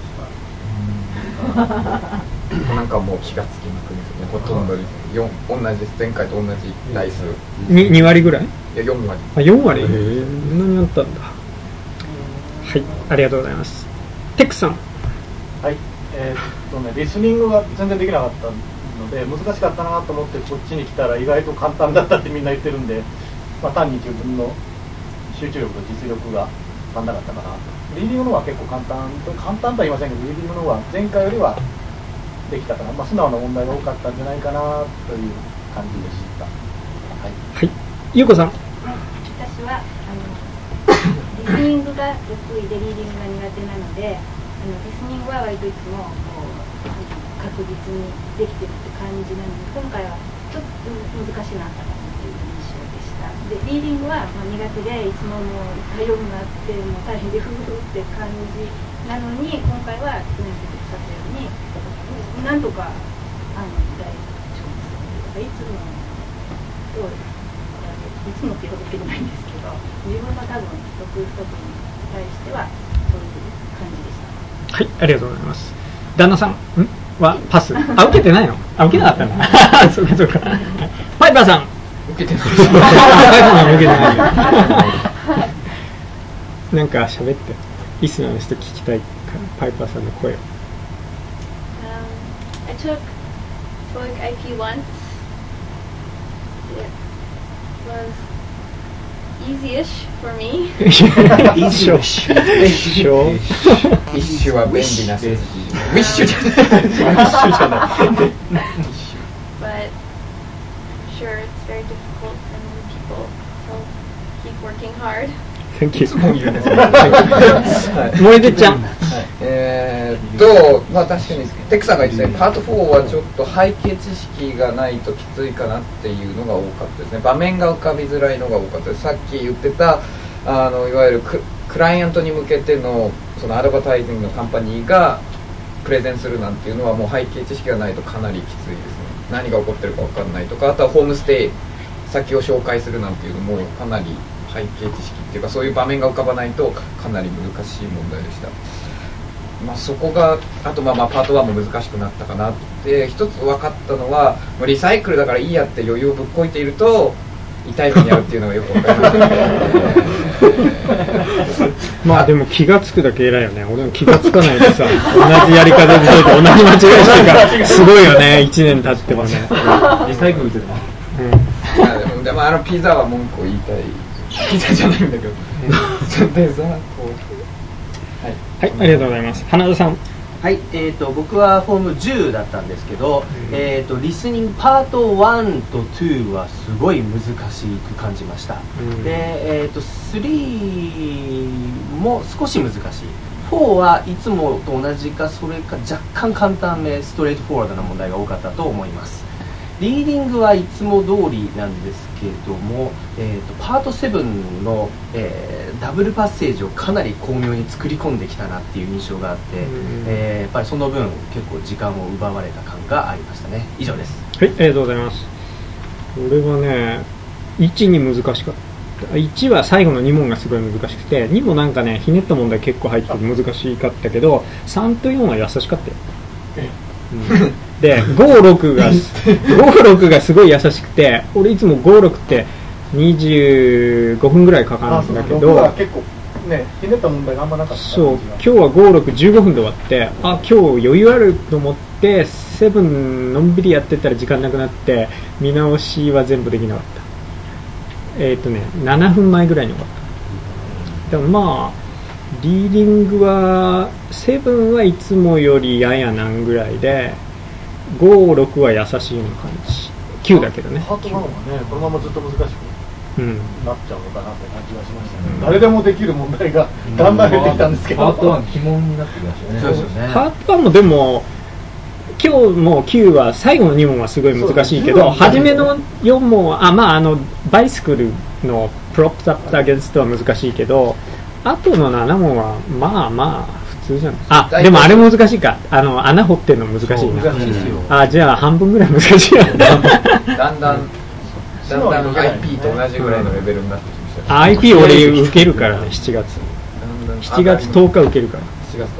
しかなんかもう気がつきまくりですね。ほとんど同じです。前回と同じ台数。 2割ぐらい？ いや4割。 4割？そんなにあったんだ。はい、ありがとうございます。テックさん。 はい、リスニングが全然できなかったので難しかったなと思ってこっちに来たら意外と簡単だったってみんな言ってるんで、単に自分の集中力と実力が足んなかったかなと。リーディングの方は結構簡単とは言いませんけど、リーディングの方は前回よりはできたかな、素直な問題が多かったんじゃないかなという感じでした。はい、 ゆうこさん。 私はリスニングが得意でリーディングが苦手なので、リスニングは割といつも確実にできてるって感じなので、今回はちょっと難しいなっていう印象でした。でリーディングは苦手でいつももういっぱい読むなってもう大変でフフって感じなのに、今回は去年出てきたようになんとか大丈夫です。いつもっていうわけじゃないんですけど、自分の多分得意不得意に対してはそういう感じでした。 はい、ありがとうございます。旦那さんはパス。受けてないの？受けなかったんだ。そうか。パイパーさん。 受けてない。 パイパーさん受けてない。なんか喋って。リスナーの人聞きたいからパイパーさんの声を。 I took TOEIC IP once. It was easy-ish for me. Easy-ish. イッシュは便利な数字。ウィッシュじゃない。 But sure, it's very difficult and people keep working hard. Thank you. 萌出ちゃん。 確かにテクさんが言ってたようにパート4はちょっと背景知識がないときついかなっていうのが多かったですね。場面が浮かびづらいのが多かったです。さっき言ってたいわゆるクライアントに向けてのそのアドバタイジングのカンパニーがプレゼンするなんていうのはもう背景知識がないとかなりきついですね。何が起こってるか分かんないとか、あとはホームステイ先を紹介するなんていうのもかなり背景知識っていうかそういう場面が浮かばないとかなり難しい問題でした。そこがあとパート1も難しくなったかなって。一つ分かったのはリサイクルだからいいやって余裕をぶっこいていると痛い目に遭うっていうのがよく分かりましたでも気がつくだけ偉いよね。俺も気がつかないでさ同じやり方で同じ間違いしてからすごいよね。1年経ってもねリサイクルってでもピザは文句を言いたい。ピザじゃないんだけどデザートはい、ありがとうございます。花田さん。 はい、僕はフォーム10だったんですけど、リスニングパート1と2はすごい難しく感じました。で、3も少し難しい。4はいつもと同じかそれか若干簡単めストレートフォワードな問題が多かったと思います。リーディングはいつも通りなんですけども、パート7の、ダブルパッセージをかなり巧妙に作り込んできたなっていう印象があって、やっぱりその分結構時間を奪われた感がありましたね。以上です。 はい、ありがとうございます。俺はね1に難しかった。1は最後の2問がすごい難しくて、2もなんかねひねった問題結構入ってて難しかったけど、3と4は優しかったよ。で5、6がすごい優しくて、俺いつも5、6って25分ぐらいかかるんだけど、 結構ねひねった問題があんまなかった。 そう、今日は5、6、15分で終わって、今日余裕あると思って7のんびりやってたら時間なくなって見直しは全部できなかった。7分前ぐらいに終わった。でもリーディングは7はいつもよりややなんぐらいで、5、6は優しいような感じ。9だけどね。 パート1はねこのままずっと難しくなっちゃうのかなって感じがしましたね。誰でもできる問題がだんだん減ってきたんですけど、 パート1鬼門になってきましたね。 そうですよね。 パート1もでも今日も9は最後の2問はすごい難しいけど、初めの4問はバイスクルのプロップアップアゲンストは難しいけど、あとの7問は普通じゃない。でもあれ難しいか。穴掘ってるの難しいな。じゃあ半分ぐらい難しいや。 だんだん IP と同じぐらいのレベルになってきました。 IP 俺受けるからね。7月10日受けるから。 7月10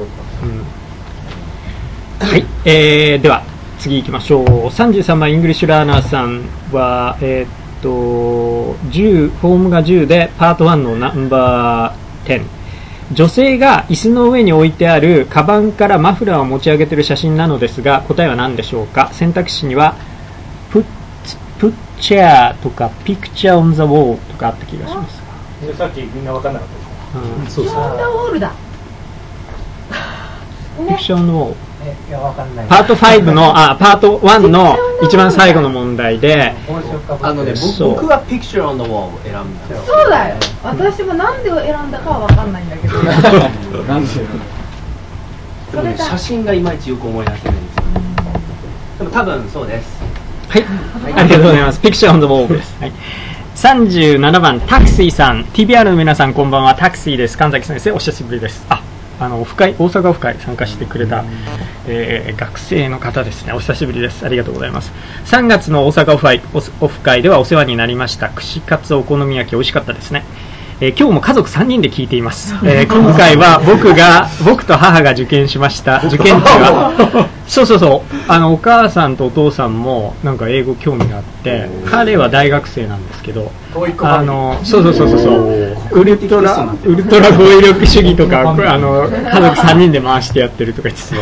日。はい。では次行きましょう。33番イングリッシュラーナーさんは10フォームが10でパート1のナンバー10。女性が椅子の上に置いてあるカバンからマフラーを持ち上げている写真なのですが、答えは何でしょうか。選択肢にはput chair とか picture on the wall とかあった気がします。 さっきみんな分かんなかったですピクチャーオンザウォールだ。 picture on the wall。 いや、わかんない。 パート5のパート1の一番最後の問題で、 僕は Picture on the Wall を選んだ。 そうだよ。私もなんで選んだかはわかんないんだけど。 なんで？でもね、写真がいまいちよく思い出せないんですよ。でも多分そうです。 はい、ありがとうございます。Picture on the Wall です。はい。37番タクシーさん、 TBR の皆さんこんばんは。タクシーです。神崎先生お久しぶりです。オフ会、大阪オフ会参加してくれた、学生の方ですね。お久しぶりです。ありがとうございます。3月の大阪オフ会ではお世話になりました。串カツお好み焼き美味しかったですね。今日も家族3人で聞いています。今回は僕と母が受験しました。受験地はそうお母さんとお父さんもなんか英語興味があって、彼は大学生なんですけど、そうウルトラ語彙力主義とか家族3人で回してやってるとか言って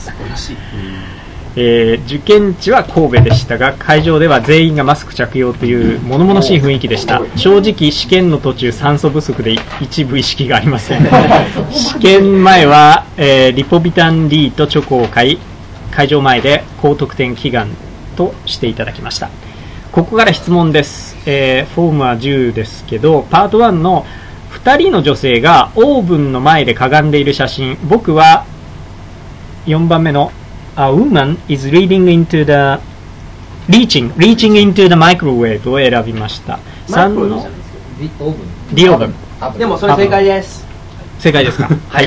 受験地は神戸でしたが、会場では全員がマスク着用という物々しい雰囲気でした。正直試験の途中酸素不足で一部意識がありません。試験前は、リポビタン D とチョコを買い、会場前で高得点祈願としていただきました。ここから質問です。フォームは10ですけど、パート1の2人の女性がオーブンの前でかがんでいる写真、僕は4番目のA woman is reaching into the microwave を選びました。3の The oven でもそれ正解です。 正解ですか。はい。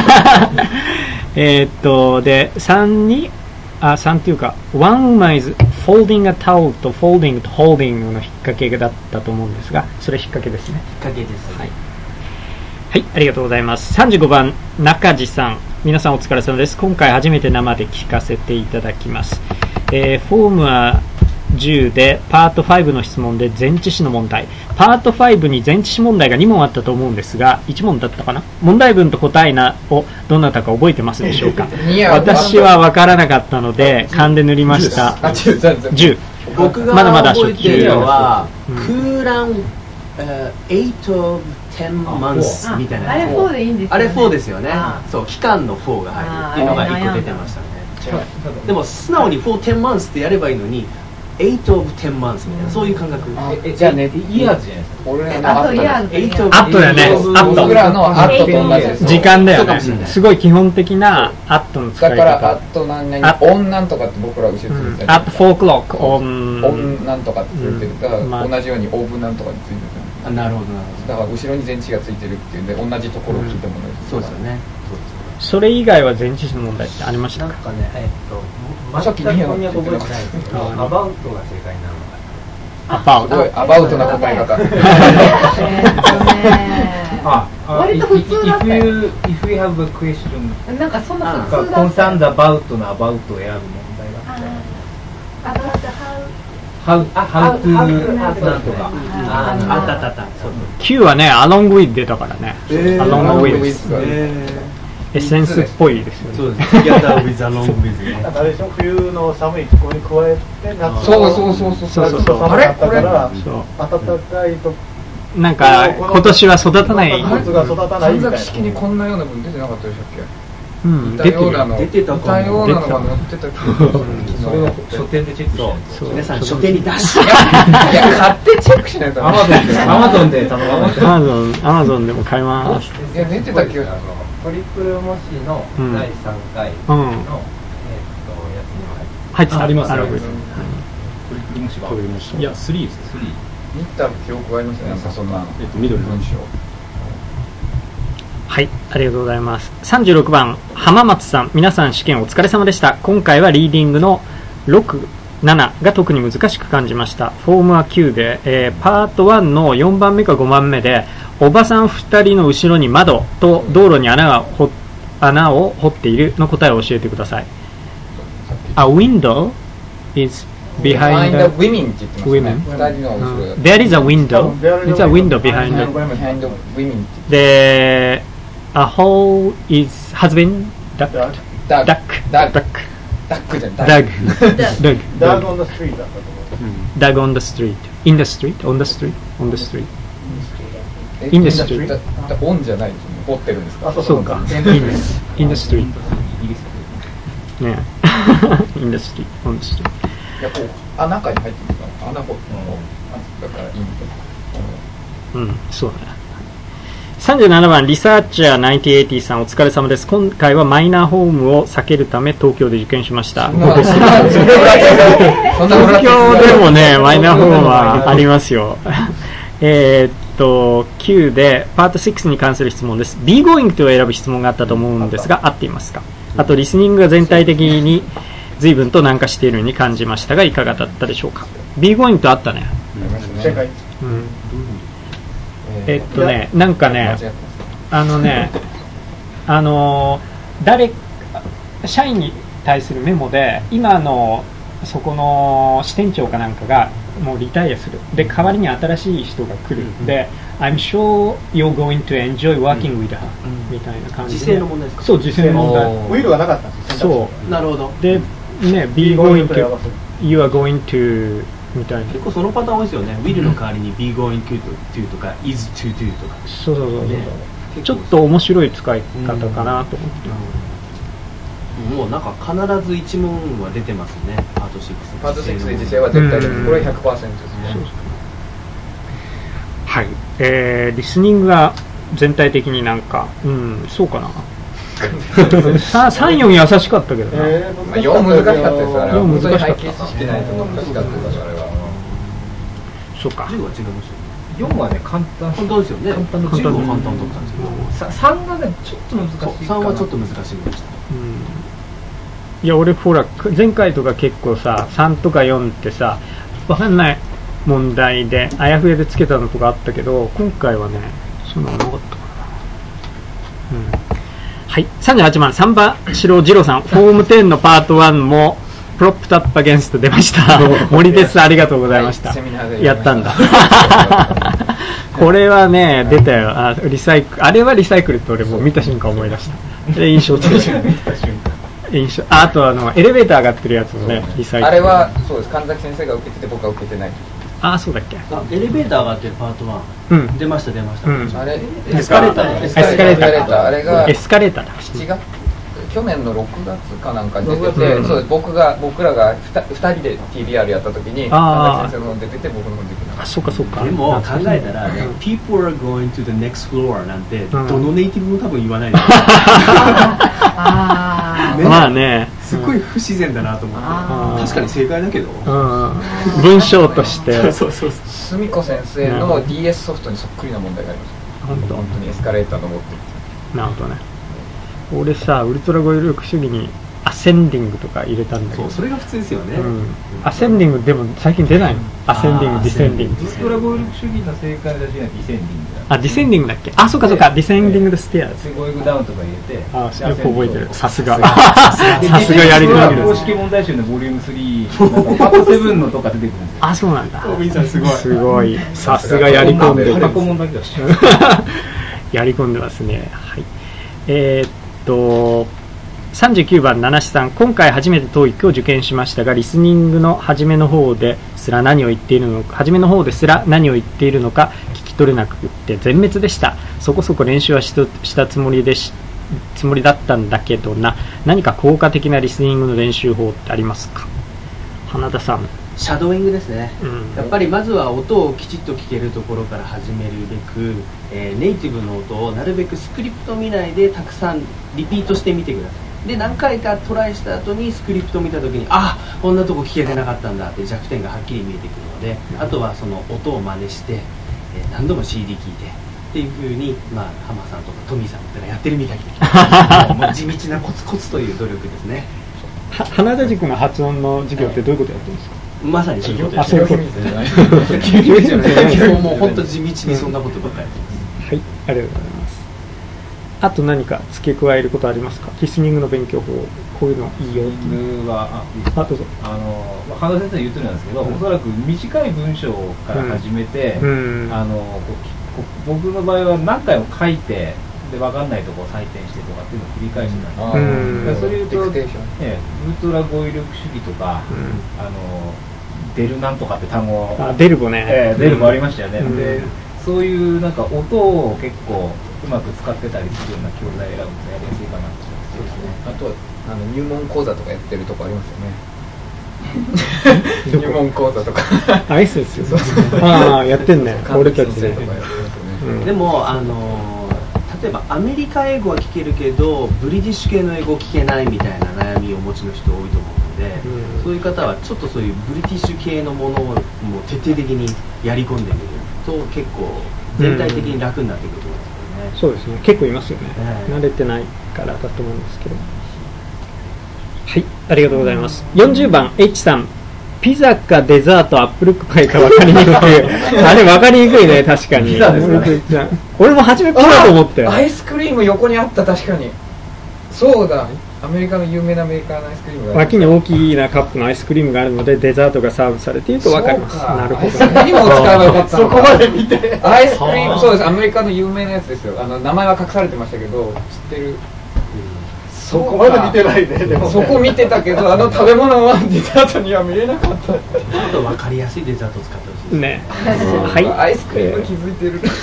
で、3っていうか、one woman is folding a towel と folding と holding の引っ掛けだったと思うんですが、それ引っ掛けですね。 引っ掛けです。 はい。はい、ありがとうございます。35番、中地さん。皆さんお疲れ様です。今回初めて生で聞かせていただきます。フォームは10でパート5の質問で前置詞の問題。パート5に前置詞問題が2問あったと思うんですが、1問だったかな。問題文と答えをどなたか覚えてますでしょうか。私は分からなかったので勘で塗りました。10。 僕が覚えてるのは空欄8 of 10 months みたいな。 あれ4でいいんですよね。 あれ4ですよね。そう、期間の4が入るっていうのが1個出てましたね。でも素直に4 10 months ってやればいいのに8 of 10 months みたいな、そういう感覚。 じゃあね、イヤーズじゃないですか。 俺らのあとイヤーズ。 アットだよね。アット。 僕らのアットと同じです。 時間だよね。すごい基本的なアットの使い方。 だからアットなん々オンなんとかって僕ら後ろついてた。 アット4 o'clock オンなんとかってついてるから、同じようにオーブンなんとかについてる。 なるほどなるほど。 だから後ろに前置がついてるっていうんで同じところを聞いてもらえる。 そうですよね。 それ以外は前置詞の問題ってありましたか。 なんかね、 さっき2 本には覚えてないですけど、アバウトが正解なのか。 アバウトな答え方。 割と普通だったよ。 If you have a question、 なんかそんな普通だった。 concerned about の about を選ぶ問題があって。How to なんとか。 あった。 Q はね、along with 出たからね。along with。エッセンスっぽいですよね。 そうです。Together with along with あれでしょ、冬の寒い気候に加えて夏そうあれこれ暖かいとなんか今年は育たない。 が育たないみたいな。 式にこんなような文出てなかったでしたっけ。 出てたかも。似たようなのが載ってた気がする。 それを書店でチェックして。 皆さん書店に出して。 いや買ってチェックしないと。 アマゾンで頼まれて。 アマゾンでも買います。 いや出てた気がする。 トリプル模試の第3回の、やつに入ってた。ありますね。 トリプル模試は。いや、3です。 見た記憶がありますね。なんかそんな緑の文章。 はい、ありがとうございます。36番、浜松さん、皆さん試験お疲れ様でした。今回はリーディングの6、7が特に難しく感じました。フォームは9で、パート1の4番目か5番目で、おばさん2人の後ろに窓と道路に穴を掘っているの答えを教えてください。A window is behind the women. There is a window. It's a window behind the women. A hole has been dug on the street だったと思う。 dug on the street. In the street? On the street? On the street. In the street. オンじゃないですね。掘ってるんですか。 そうか。In the street. ね。In the street. On the street. いやこう中に入ってるから穴掘ってだからいいみたいな。 そうね。37番リサーチャー9080さんお疲れ様です。今回はマイナーホームを避けるため東京で受験しました。東京でもねマイナーホームはありますよ。9でパート6に関する質問です。 Be going to を選ぶ質問があったと思うんですが合っていますか。あとリスニングが全体的に随分と難化しているように感じましたがいかがだったでしょうか。 Be going to あったね。 正解。 なんかね社員に対するメモで今のそこの支店長かなんかがもうリタイアするで代わりに新しい人が来るで、I'm sure you're going to enjoy working with her、みたいな感じで時制の問題ですか。 そう時制の問題。 ウィルがなかったんですよ。 そうなるほど。 でね be going to you are going toみたいな。 結構そのパターン多いですよね。will の代わりに be going to とか is to do とか。 そう、ちょっと面白い使い方かなと思って。 もうなんか必ず1問は出てますね。パート6。 パート6で時制は絶対的。これ 100% ですね。 はい。リスニングが全体的になんかそうかな。3、4優しかったけどな。 4難しかったです。あれは本当に背景知識ないと難しかったです。あれは。 そうか。 10は違いました。 4はね簡単ですよね。 簡単 10も簡単だったんですけど、 3がねちょっと難しいかな。 3はちょっと難しいでした。 いや俺ほら前回とか結構さ3とか4ってさ分かんない問題であやふやでつけたのとかあったけど、今回はねそんなのなかったかな。はい、38番3番白次郎さん、フォーム10のパート1もプロップタップアゲンスト出ました森です、ありがとうございました、やったんだこれはね出たよ。あれはリサイクルって俺もう見た瞬間思い出した。印象的あとエレベーター上がってるやつもね、リサイクル。 あれはそうです、神崎先生が受けてて僕は受けてない。 あ、そうだっけ。 エレベーター上がってるパート1、出ました。 あれエスカレーター、 あれがエスカレーターだ。 7月去年の6月かなんかに出てて、そうです、僕らが2人で TBR やった時に神崎先生の方出てて僕の方出てない。 あ、そうかそうか。 でも考えたら、People are going to the next floor なんてどのネイティブも多分言わないですまあね、 すごい不自然だなと思って。確かに正解だけど、 文章として澄子先生の DS ソフトにそっくりな問題があります。本当にエスカレーターの持ってる。 なるほどね。俺さ、ウルトラ語彙力主義にアセンディングとか入れたんだけど、 それが普通ですよね。 アセンディングでも最近出ないの。アセンディング、ディセンディング。 ウルトラ語彙力主義の正解だしはディセンディングだ。あ、ディセンディングだっけ。あ、そうかそうか、ディセンディングでステアーズ。 語彙力ダウンとか入れて、 あ、よく覚えてる。さすがさすがやり込んでる。 公式問題集のボリューム3パート7のとか出てくるんですよ。 あ、そうなんだ。 すごい。 さすがやり込んでる。 過去問だけはやり込んでますね。はい。39番七七さん、今回初めて TOEIC を受験しましたが、リスニングの初めの方ですら何を言っているのか聞き取れなくて全滅でした。そこそこ練習はしたつもりだったんだけどな。何か効果的なリスニングの練習法ってありますか。花田さん。 シャドーイングですね、やっぱりまずは音をきちっと聞けるところから始めるべく、ネイティブの音をなるべくスクリプト見ないでたくさんリピートしてみてください。で何回かトライした後にスクリプトを見た時に、あ、こんなとこ聞けてなかったんだって弱点がはっきり見えてくるので、あとはその音を真似して、何度も CD 聞いてっていう風に、ハマさんとかトミーさんとかやってるみたいでもう地道なコツコツという努力ですね。 花田塾の発音の授業ってどういうことやってるんですか。 まさにそういうことです。 そういうことですね。もう本当地道にそんなことばっかりやってます。 はい、ありがとうございます。あと何か付け加えることありますか。リスニングの勉強法、こういうのいいよっていうのは。どうぞ。 花田先生言ってるんですけど、おそらく短い文章から始めて、僕の場合は何回も書いてで分かんないところを採点してとかっていうのを繰り返してたんです。それ言うと、ウルトラ語彙力主義とか、デルなんとかって単語、 デルボね、 デルボありましたよね。でそういうなんか音を結構うまく使ってたりするような教材選ぶとやりやすいかなと思いますね。 あとは入門講座とかやってるとこありますよね。入門講座とかアイスですよ。ああ、やってんね。俺たちね。 でも例えばアメリカ英語は聞けるけどブリティッシュ系の英語聞けないみたいな悩みをお持ちの人多いと思うので、そういう方はちょっとそういうブリティッシュ系のものをもう徹底的にやり込んでみると結構全体的に楽になってくると思いますけどね。 そうですね、結構いますよね、慣れてないからだと思うんですけど。はい、ありがとうございます。40番 H さん、ピザかデザートアップルパイか分かりにくいあれ分かりにくいね、確かに。俺も初めピザと思って。 アイスクリーム横にあった。確かにそうだ、アメリカの有名なメーカーのアイスクリームが脇に大きなカップのアイスクリームがあるのでデザートがサーブされていると分かります。なるほど、 アイスクリームを使えばよかったそこまで見て。 アイスクリーム、そうです、アメリカの有名なやつですよ。名前は隠されてましたけど知ってる。 そこまで見てないね。でもそこ見てたけど食べ物はデザートには見れなかった。ちょっと分かりやすいデザートを使ってほしいね。 はい、アイスクリーム気づいてる。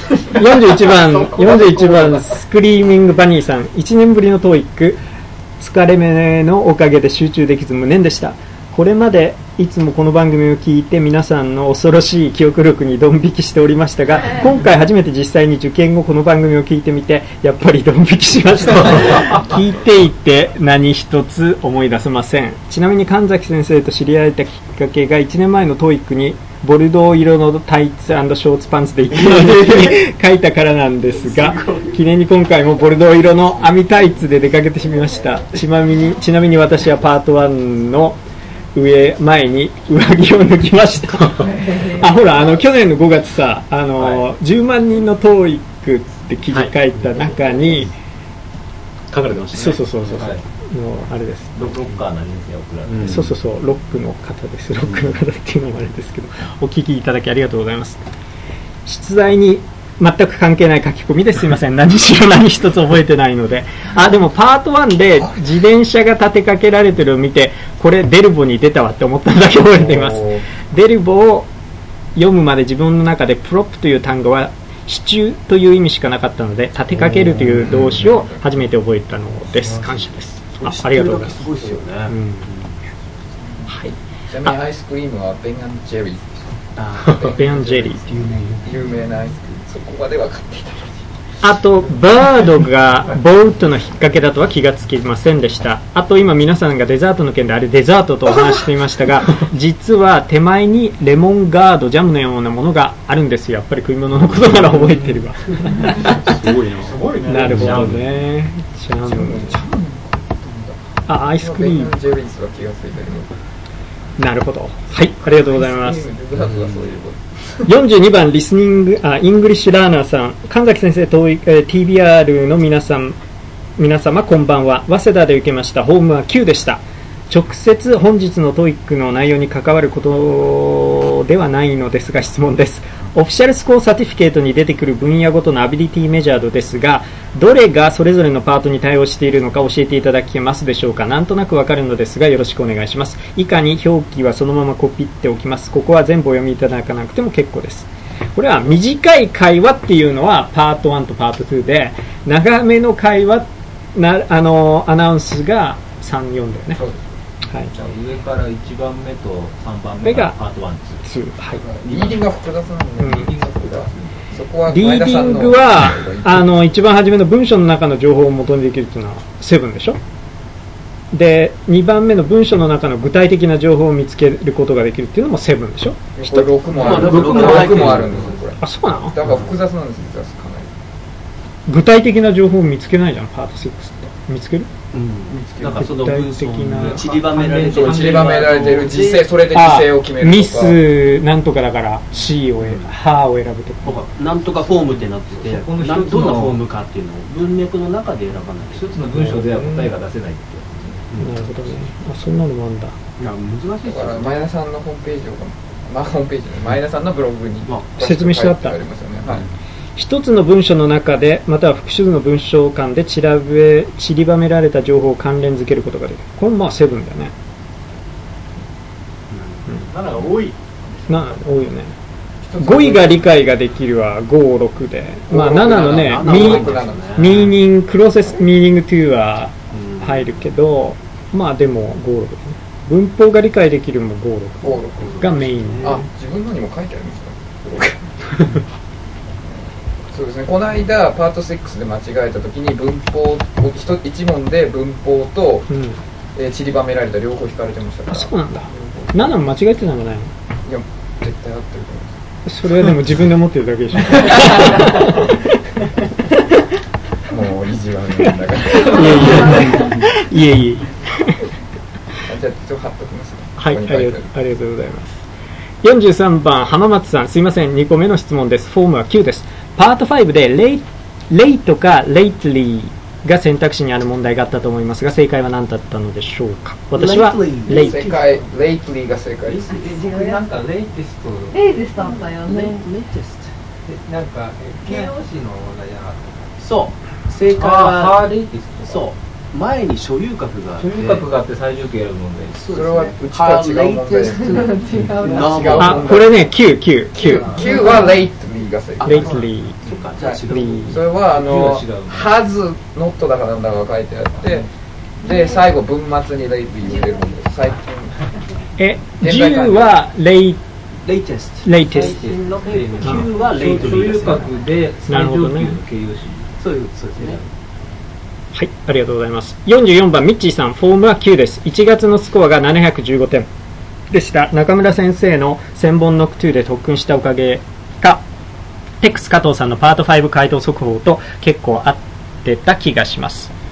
41番スクリーミングバニーさん、1年ぶりの TOEIC、疲れ目のおかげで集中できず無念でした。これまでいつもこの番組を聞いて皆さんの恐ろしい記憶力にドン引きしておりましたが、今回初めて実際に受験後この番組を聞いてみてやっぱりドン引きしました聞いていて何一つ思い出せません。ちなみに神崎先生と知り合えたきっかけが1年前の TOEIC にボルドー色のタイツ&ショーツパンツで行くのに書いたからなんですが、記念に今回もボルドー色の網タイツで出かけてしまいました。ちなみに私はパート1の前に上着を脱ぎましたあ、ほら去年の5月さ10万人の TOEIC って記事書いた中に、 書かれてましたね。 そう、もうあれです。 ロッカーな人生を送られる。 そうロックの方です。ロックの方っていうのもあれですけど、お聞きいただきありがとうございます。出題に全く関係ない書き込みですいません。何しろ何一つ覚えてないので。でもパート1で自転車が立てかけられてるのを見て、これデルボに出たわって思ったのだけ覚えています。デルボを読むまで自分の中でプロップという単語は支柱という意味しかなかったので、立てかけるという動詞を初めて覚えたのです。感謝です。ありがとうございます。 すごいですよね。 はい。 ちなみにアイスクリームはベン&ジェリーです。 ベン&ジェリー有名なアイスクリーム。そこまで分かっていた。 あとバードがボートの引っ掛けだとは気がつきませんでした。あと今皆さんがデザートの件であれデザートとお話していましたが実は手前にレモンガードジャムのようなものがあるんですよ。やっぱり食い物のことなら覚えてるわすごいな。すごいね。 なるほどね。ジャムアイスクリームジェリーズは気がついたけど。 なるほど。はい、ありがとうございます。42番リスニングイングリッシュラーナーさん、神崎先生、TBR の皆様こんばんは。早稲田で受けました。ホームは9でした。直接本日の TOEIC の内容に関わることではないのですが質問です。オフィシャルスコアサティフィケートに出てくる分野ごとのアビリティメジャードですが、どれがそれぞれのパートに対応しているのか教えていただけますでしょうか。なんとなくわかるのですがよろしくお願いします。以下に表記はそのままコピっておきます。ここは全部お読みいただかなくても結構です。これは短い会話っていうのはパート1とパート2で、長めの会話アナウンスが3、4だよね。はい、 じゃあ上から1番目と3番目がパート1、2、 はい、 リーディングが複雑なんで、リーディングが複雑。そこはリーディングは一番初めの文章の中の情報を元にできるっていうのは7でしょ。で2番目の文章の中の具体的な情報を見つけることができるっていうのも7でしょ。 これ6もある。6もあるんですよこれ。 あ、そうなの。 だから複雑なんですよ。かなり具体的な情報を見つけないじゃんパート6って。見つける？ なんかその文章に散りばめられてる時勢、それで時勢を決めるとか、 ミスなんとかだから C をハーを選ぶとか、 なんとかフォームってなってて、どんなフォームかっていうのを文脈の中で選ばない。 一つの文章では答えが出せないって。 なるほどね。そんなのもあるんだ。 いや難しいですよ。 だから前田さんのホームページをホームページで前田さんのブログに説明してあった。 ありますよね。はい。 一つの文章の中でまたは複数の文章間で散りばめられた情報を関連づけることができる。これも7だよね。 7が多い。 多いよね。5位が理解ができるは5、6で、7のねミーニングクロセスミーニング2は入るけど、でも5、6ね。文法が理解できるも5、6がメイン。 自分のにも書いてありますか。そうですね、この間パート6で間違えたときに文法を1問で文法と、散りばめられた両方引かれてましたから。 そうなんだ。7も間違えてたんじゃないの？ いや絶対合ってると思います。 それはでも自分で思ってるだけでしょ。 もう意地悪なんだから。 いえ。 じゃあちょっと貼っときますね。 はい、ありがとうございます。43番浜松さん、すいません、2個目の質問です。フォームは9です。パート5でレイとかレイトリーが選択肢にある問題があったと思いますが、正解は何だったのでしょうか。私はレイトリー。 レイトリーが正解です。 なんかレイテストあったよね。 なんか形容詞の問題じゃなかった。 そう正解はレイテスト。 そう前に所有格があって最終形選ぶ問題です。 それはうちとは違う問題です。 これね9 はレイトリーが正解。 レイトリー。 じゃあそれはハズノットだかなんだか書いてあって、で最後文末にレイトリー入れるんです。最近 10はレイテスト。 9はレイトリー。所有格で最上級の形容詞。 そうですね。 はい、ありがとうございます。44番ミッチーさん、フォームは9です。1月のスコアが715点。 でした。中村先生の1000本ノクトゥで特訓したおかげか、テックス加藤さんのパート5回答速報と結構合ってた気がします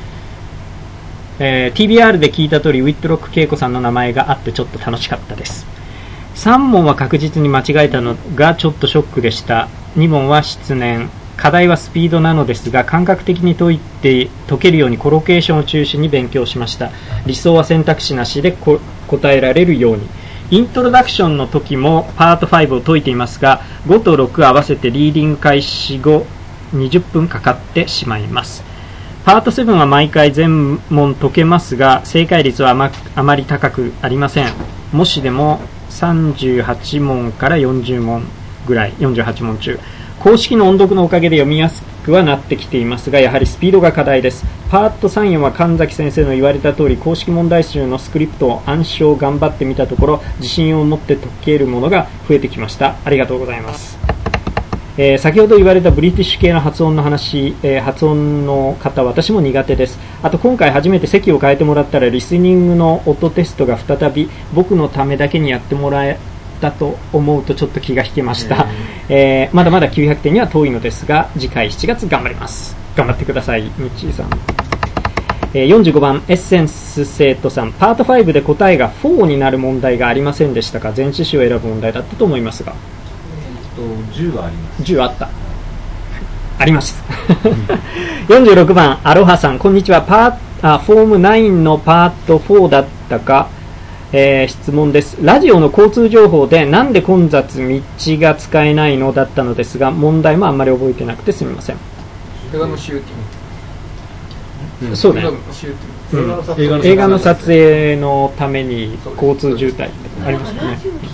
。TBR で聞いた通り、ウィットロック恵子さんの名前があってちょっと楽しかったです。3問は確実に間違えたのがちょっとショックでした。2問は失念。課題はスピードなのですが、感覚的に解けるようにコロケーションを中心に勉強しました。理想は選択肢なしで答えられるように。イントロダクションの時もパート5を解いていますが、5と6合わせてリーディング開始後20分かかってしまいます。パート7は毎回全問解けますが、正解率はあまり高くありません。もしでも38問から40問ぐらい、48問中。公式の音読のおかげで読みやすくはなってきていますが、やはりスピードが課題です。パート3、4は神崎先生の言われた通り、公式問題集のスクリプトを暗唱頑張ってみたところ、自信を持って解けるものが増えてきました。ありがとうございます。先ほど言われたブリティッシュ系の発音の話、発音の方、私も苦手です。あと今回初めて席を変えてもらったら、リスニングの音テストが再び僕のためだけにやってもらえたと思うとちょっと気が引けました。まだまだ900点には遠いのですが、次回7月頑張ります。頑張ってください、ミッチーさん。45番エッセンス生徒さん、パート5で答えが4になる問題がありませんでしたか？前置詞を選ぶ問題だったと思いますが。 10はあります。 10あった。あります。46番アロハさん、こんにちは。フォーム9のパート4だったか、質問です。ラジオの交通情報でなんで混雑道が使えないのだったのですが、問題もあんまり覚えてなくてすみません。 映画のシューティング、 そうね、映画の撮影のために交通渋滞ありますね。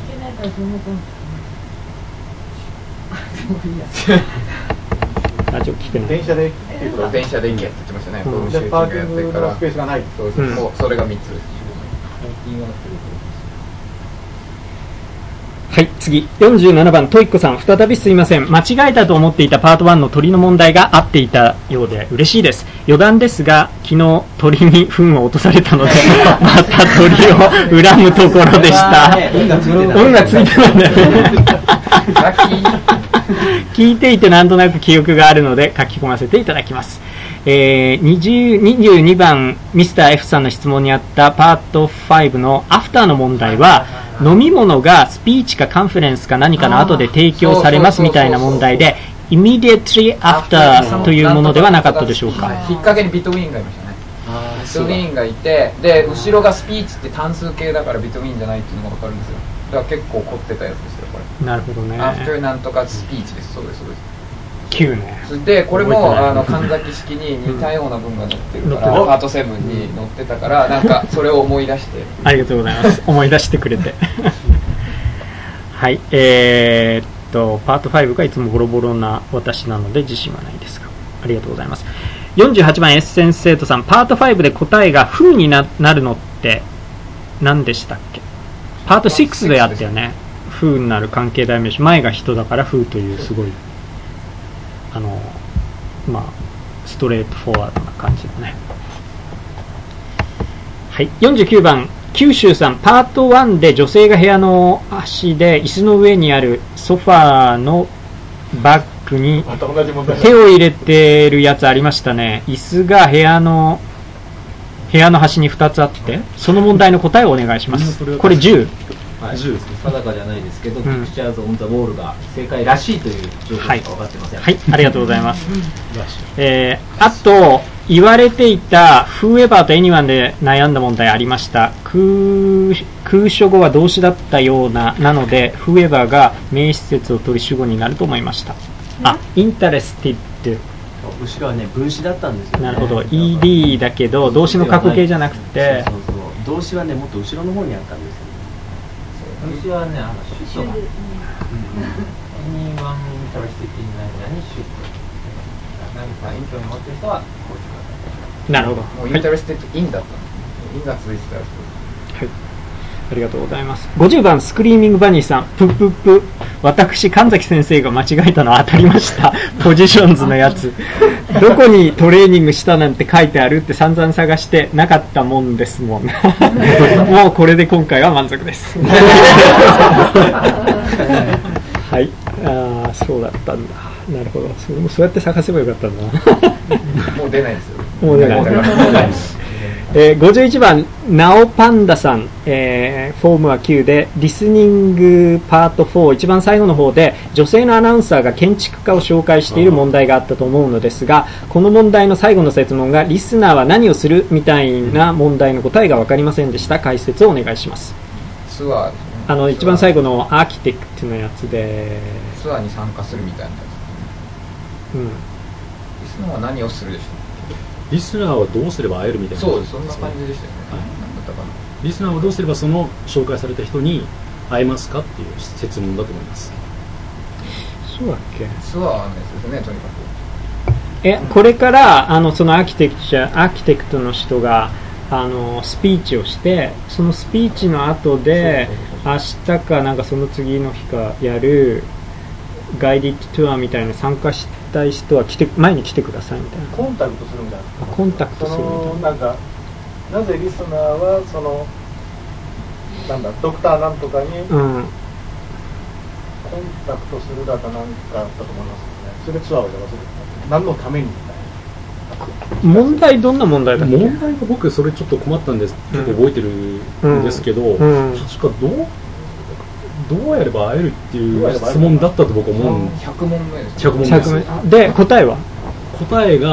ラジオ聞けない。 電車で行けって言ってましたね。 でパーキングのスペースがない。 もうそれが3つです。 はい、次47番トイッコさん、再びすいません。間違えたと思っていたパート1の鳥の問題が合っていたようで嬉しいです。余談ですが、昨日鳥に糞を落とされたのでまた鳥を恨むところでした。運がついてたんだよね聞いていてなんとなく記憶があるので書き込ませていただきます。22番ミスター F さんの質問にあったパート5のアフターの問題は、飲み物がスピーチかカンファレンスか何かの後で提供されますみたいな問題で、immediately after というものではなかったでしょうか。 引っ掛けにビトウィーンがいましたね。ビトウィーンがいて、で後ろがスピーチって単数形だからビトウィーンじゃないっていうのが分かるんですよ。だから結構凝ってたやつですよこれ。 なるほどね。 アフターなんとかスピーチです。そうですそうです。 9ね。 でこれも神崎式に似たような文が載ってるから、パート7に載ってたから、なんかそれを思い出してありがとうございます思い出してくれてはい、パート5がいつもボロボロな私なので自信はないですが、ありがとうございます。48番エッセンス生徒さん、パート5で答えが風に なるのって何でしたっけ？パート6であったよね。風になる関係代名詞、前が人だから風というすごいストレートフォワードな感じのね。はい、49番九州さん、パート1で女性が部屋の足で椅子の上にあるソファーのバッグに手を入れてるやつありましたね。椅子が部屋の端に2つあって、その問題の答えをお願いします。これ10、 はい、10ですね。定かじゃないですけど、ピクチャーズ・オン・ザ・ウォールが正解らしいという情報しか分かってません。 はい、ありがとうございます。あと言われていた Whoever と Anyone で悩んだ問題ありました。空所語は動詞だったようなので Whoever が名詞節を取り主語になると思いました。Interested、 後ろはね分詞だったんですよね。 なるほど、ED だけど動詞の過去形じゃなくて、 そう動詞はねもっと後ろの方にあったんですよ。 動詞はねシュッとがAnyone interested in 何々シュッと何か印象に持ってる人はこうしてください。 なるほど。 もう interested in だった。in がついてたやつ。 はい、ありがとうございます。50番スクリーミングバニーさん、プップップ、私神崎先生が間違えたのは当たりましたポジションズのやつどこにトレーニングしたなんて書いてあるって散々探してなかったもんですもん。もうこれで今回は満足です。はい、そうだったんだ。なるほど。それもそうやって探せばよかったんだな。 もう出ないですよ。 もう出ない。51番ナオパンダさん、フォームは9でリスニングパート4一番最後の方で女性のアナウンサーが建築家を紹介している問題があったと思うのですが、この問題の最後の説問がリスナーは何をするみたいな問題の答えが分かりませんでした。解説をお願いします。 ツアー、 一番最後のアーキテクトのやつでツアーに参加するみたいなやつ、リスナーは何をするでしょう。 リスナーはどうすれば会えるみたいな。 そう、そんな感じでしたよね。 リスナーはどうすればその紹介された人に会えますかっていう質問だと思います。 そうだっけ。 ツアーのやつですね、とにかく。これからそのアーキテクトの人がスピーチをして、そのスピーチの後で明日かなんかその次の日かやるガイディットツアーみたいな参加したい人は前に来てくださいみたいな。 コンタクトするみたいな。 コンタクトするみたいな。 なんかなぜリスナーはドクターなんとかにコンタクトするだかなんかあったと思いますけどね。それでツアーをやらせる。何のためにみたいな。 問題どんな問題だっけ。 問題は僕それちょっと困ったんです。ちょっと覚えてるんですけど、確かどうやれば会えるっていう質問だったと僕思うんです。 100問目です。 100問目です。 で答えは答え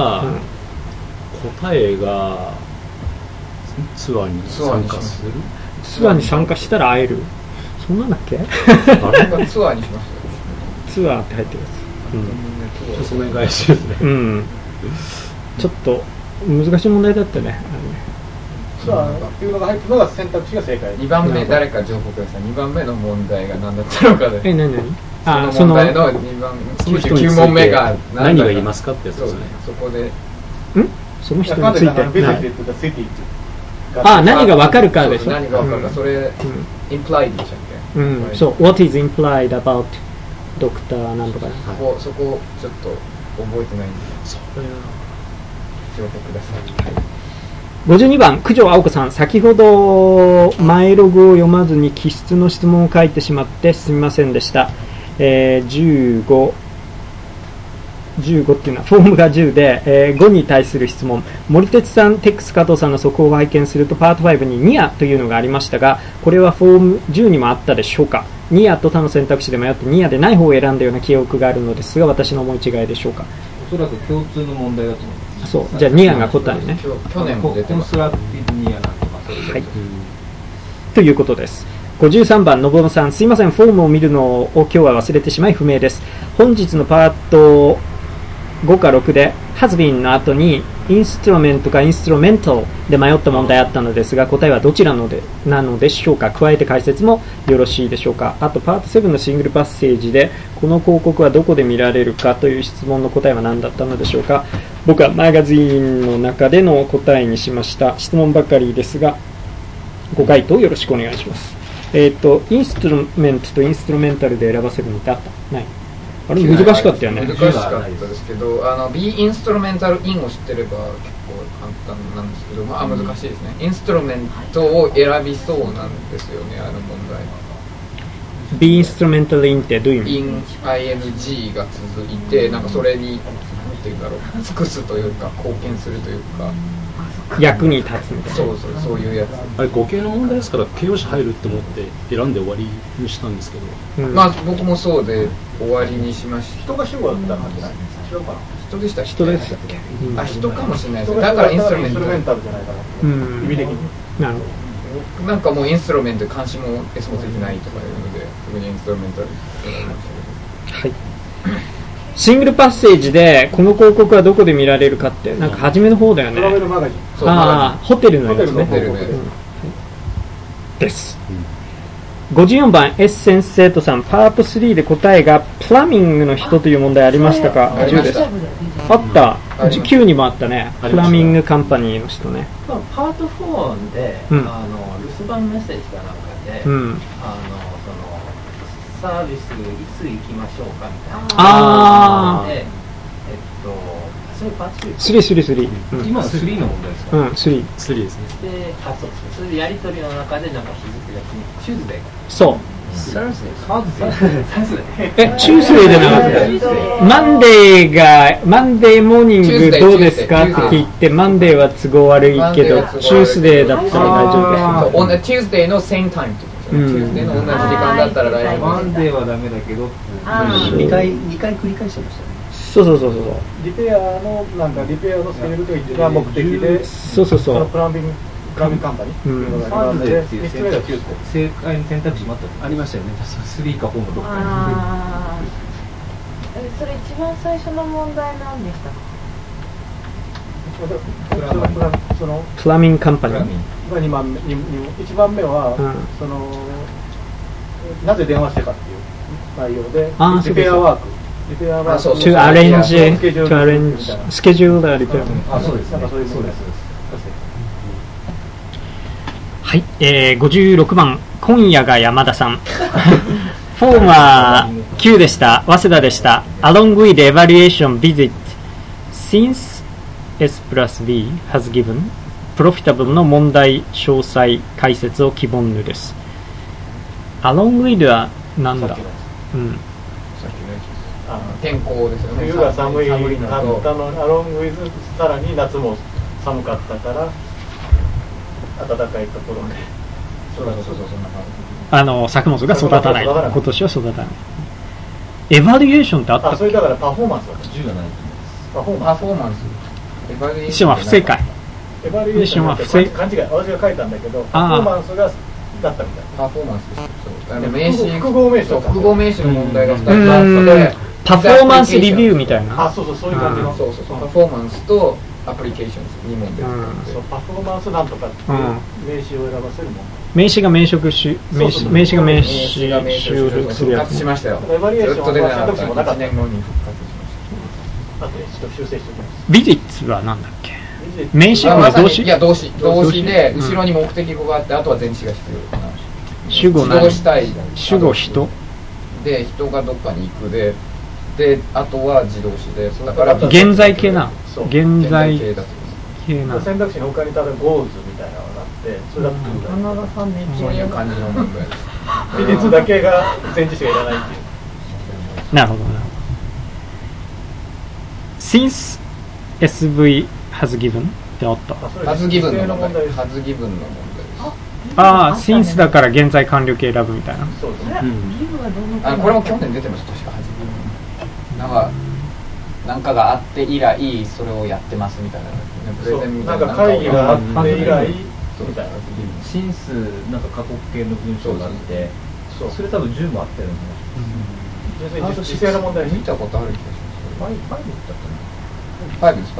がツアーに参加する。 ツアーに参加したら会える。そんなんだっけ。 ツアーにしました。 ツアーって入ってるやつ。 その辺が怪しいですね。 ちょっと難しい問題だったね。 ツアーっていうのが入ってるのが選択肢が正解。 2番目誰か情報ください。2番目の問題が何だったのかで。 何？ その問題の2番99問目が何が言いますかってやつですね。 そこでその人について何が分かるかでしょ。 何が分かるか、それ implied でしたっけ。そう、what is implied about ドクターなんとか。 そこちょっと覚えてないんで、それ情報ください。 52番九条青子さん、先ほど前ログを読まずに気質の質問を書いてしまってすみませんでした。15っていうのはフォームが10で、5に対する質問。森哲さん、テックス加藤さんの速報を拝見するとパート5にニアというのがありましたが、これはフォーム10にもあったでしょうか。ニアと他の選択肢で迷ってニアでない方を選んだような記憶があるのですが、私の思い違いでしょうか。 おそらく共通の問題だと思います。 そう、じゃあニアが答えね。 去年も出てます。 コンストラクティブニアなんとかそういう。はい。 ということです。53番のぼのさん、すいません、フォームを見るのを今日は忘れてしまい不明です。本日のパート5か6でhas beenの後にインストゥルメントかインストゥルメンタルで迷った問題あったのですが、答えはどちらなのでしょうか。加えて解説もよろしいでしょうか。あとパート7のシングルパッセージでこの広告はどこで見られるかという質問の答えは何だったのでしょうか。僕はマガジンの中での答えにしました。質問ばかりですがご回答よろしくお願いします。インストゥルメントとインストゥルメンタルで選ばせるのってあった？ない？あれ難しかったよね。 難しかったですけど、B インストルメンタルインを知ってれば結構簡単なんですけど、難しいですね。インストルメントを選びそうなんですよね、問題。 B インストルメンタルインってどういう意味？ イン ING が続いて、なんかそれになんていうんだろう、尽くすというか貢献するというか。 役に立つみたいな。 そういうやつ。 あれ語形の問題ですから形容詞入るって思って選んで終わりにしたんですけど、 僕もそうで終わりにしました。 人が主語だった感じない？違うかな。 人でしたっけ？ 人でしたっけ？ 人かもしれないです。だからインストルメンタルじゃないかな。意味的に。 なるほど。なんかもうインストルメントで監視も S もついてないとかいうので、特にインストルメンタル選びましたけど。 はい。シングルパッセージでこの広告はどこで見られるかってなんか初めの方だよね。 トラベルマガジン。 ホテルのやつね。です。54番 S 先生とさん、パート3で答えがプラミングの人という問題ありましたか？10です。あった。9にもあったね。プラミングカンパニーの人ね。 パート4で、留守番メッセージかなんかで、サービスいつ行きましょうかみたいなで、 3。 今の3の問題ですか？ うん、3。 3ですね。 で、そうですね。それでやり取りの中でなんか日付がチューズデー。 そう。 サーズデチュースデーでなかったマンデーモーニングどうですかって聞いて、マンデーは都合悪いけど、チュースデーだったら大丈夫です。 チューズデーの same time ってことですよね。チューズデーの同じ時間だったら大丈夫。 マンデーはダメだけど、2回繰り返してましたね。 そう。 リペアのスケジュールが目的で、 そう。 プランビングカンパニーっていうのがあって、3つ目が9つ正解の選択肢もありましたよね。3か4のどっかに。 それ一番最初の問題なんでしたか？ プラミンカンパニーが 2番目、1番目は、なぜ電話してかっていう内容で、リペアワーク。 to arrange schedule the repair。 そうです。 はい、56番、今夜が山田さん。フォーマー9でした。早稲田でした。Along with evaluation visit, since S plus B has given, profitable の問題詳細解説を希望ぬです。Along with はなんだ？ 天候ですよね。 冬が寒いかったの、アロングイズさらに夏も寒かったから暖かいところで。 作物が育たない。今年は育たない。エバリエーションってあったっけ？ それだからパフォーマンスだった。 10がない。 パフォーマンス。 エバリエーションは不正解。 エバリエーションは不正解。勘違い。私が書いたんだけど、パフォーマンスがだったみたい。 パフォーマンスですよ。 複合名詞の問題が2つあって、 パフォーマンスリビューみたいな。 そういう感じの。 パフォーマンスとアプリケーション2問です。 パフォーマンスなんとかっていう名詞を選ばせるもん。 名詞が名詞を収録するやつ。 しましたよ。 エバリエーションは選択肢もなかった。 1年後に復活しました。 あと修正しておきます。 ビジッツはなんだっけ？名詞は動詞？ いや動詞で後ろに目的語があって、あとは前置が必要かな。 主語何？主語人で、人がどっかに行くで、あとは自動詞で、だから現在形な。現在形な。 選択肢の他にただゴーズみたいなのがあって、それだとそういう感じの問題です。 美術だけが前置詞がいらないっていう。 なるほど。Since SV has given ってあった。 has given の問題です。 since だから現在完了形選ぶみたいな。 そうですね。 これも去年出てました。確かなんかがあって以来それをやってますみたいなプレゼンみたいな。 なんか会議があって以来みたいな。 シンスなんか過去形の文章があって、それ多分10もあったよね。 実際の問題見たことある気がします。5です。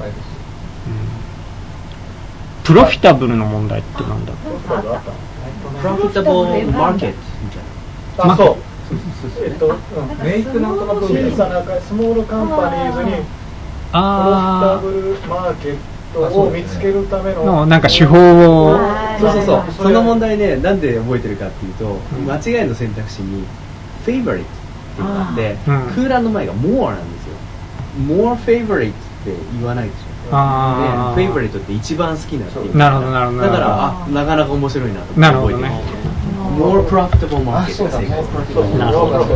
プロフィタブルの問題ってなんだ？ プロフィタブルマーケットみたいな。 そう。メイクなんとか小さなスモールカンパニーズにプロフィタブルマーケットを見つけるためのなんか手法を。 その問題ね、なんで覚えてるかっていうと、間違いの選択肢にフェイバリットっていうのがあって、空欄の前が more なんですよ。more favorite って言わないでしょ。フェイバリットって一番好きなっていう。 なるほど。 だからなかなか面白いなと思って覚えてる。more profitable market が正解です。 なるほど。はい。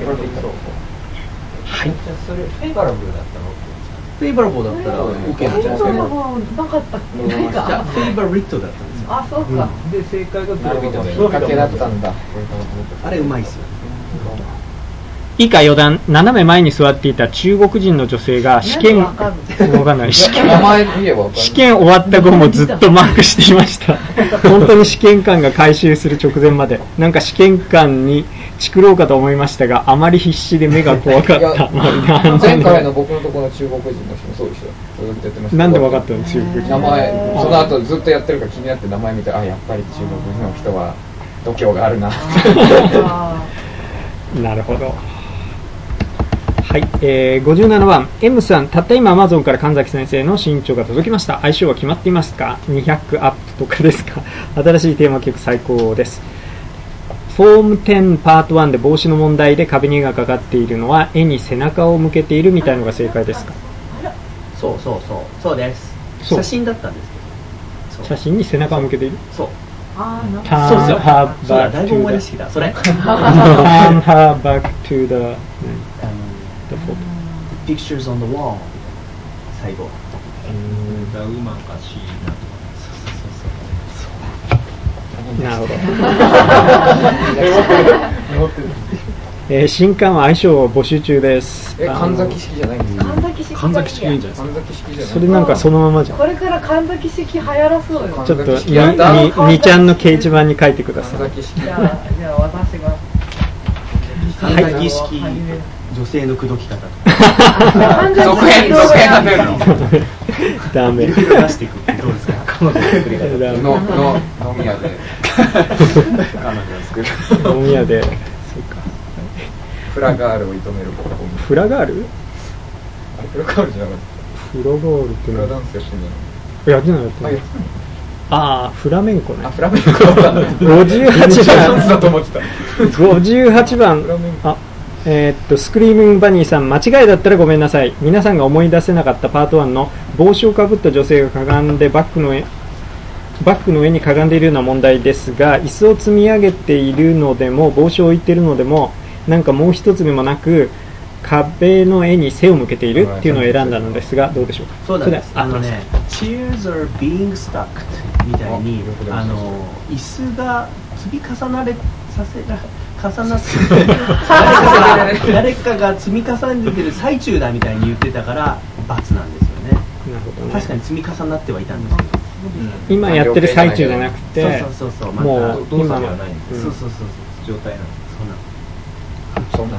それフェイバラブルだったの？ フェイバラブルだったら OK なんじゃないですか。 なかったっけ？ フェイバリットだったんですよ。 そうか。 で正解がプロフィタブル。 かけだったんだ。 あれうまいっすよ。 以下余談、斜め前に座っていた中国人の女性が試験終わった後もずっとマークしていました。本当に試験官が回収する直前まで、なんか試験官にチクろうかと思いましたが、あまり必死で目が怖かった。 前回の僕のところの中国人の人もそうでしょ。 なんで分かったの？中国人。 名前、その後ずっとやってるから気になって名前見て、やっぱり中国人の人は度胸があるな。 なるほど。はい、57番 M さん、たった今 Amazon から神崎先生の新著が届きました。相性は決まっていますか？200アップとかですか？新しいテーマ曲最高です。フォーム10パート1で帽子の問題で壁に絵がかかっているのは絵に背中を向けているみたいのが正解ですか？ そうです。写真だったんですけど。 写真に背中を向けている。 そう。 ああ、なんかそうですよ。そうだ、だいぶ思い出してきた。それ。 Turn her back to the photo. Pictures on the wall. 最後。 ザウーマンかシーナとか。なるほど。新刊は相性を募集中です。 神崎式じゃないんですか。 神崎式がいいんじゃないですか。 神崎式じゃない。 それなんかそのままじゃん。 これから神崎式流行らそうよ。 ちょっと2ちゃんの掲示板に書いてください。 じゃあ私が神崎式女性の口説き方とか。 続編が出るの。 ダメ。 出していくってどうですか。彼女の作り方。 飲み屋で。 飲み屋で。 フラガールを射止める方法。 フラガール？ フラガールじゃなかった。 フラガールってフラダンスやってんじゃない？ やってないやってない。ああ、フラメンコね。 あ、フラメンコだった。 58番。あ、スクリーミングバニーさん、間違いだったらごめんなさい。皆さんが思い出せなかったパート1の帽子をかぶった女性がかがんでバッグの上にかがんでいるような問題ですが、椅子を積み上げているのでも帽子を置いているのでもなんかもう一つでもなく壁の絵に背を向けているっていうのを選んだのですが、どうでしょうか。 そうなんです。Chairs are being stuck みたいに椅子が積み重なって誰かが積み重ねてる最中だみたいに言ってたから×なんですよね。 なるほどね。 確かに積み重なってはいたんですけど、 今やってる最中じゃなくて、もう動作ではないんです。そう状態なんです。 はい、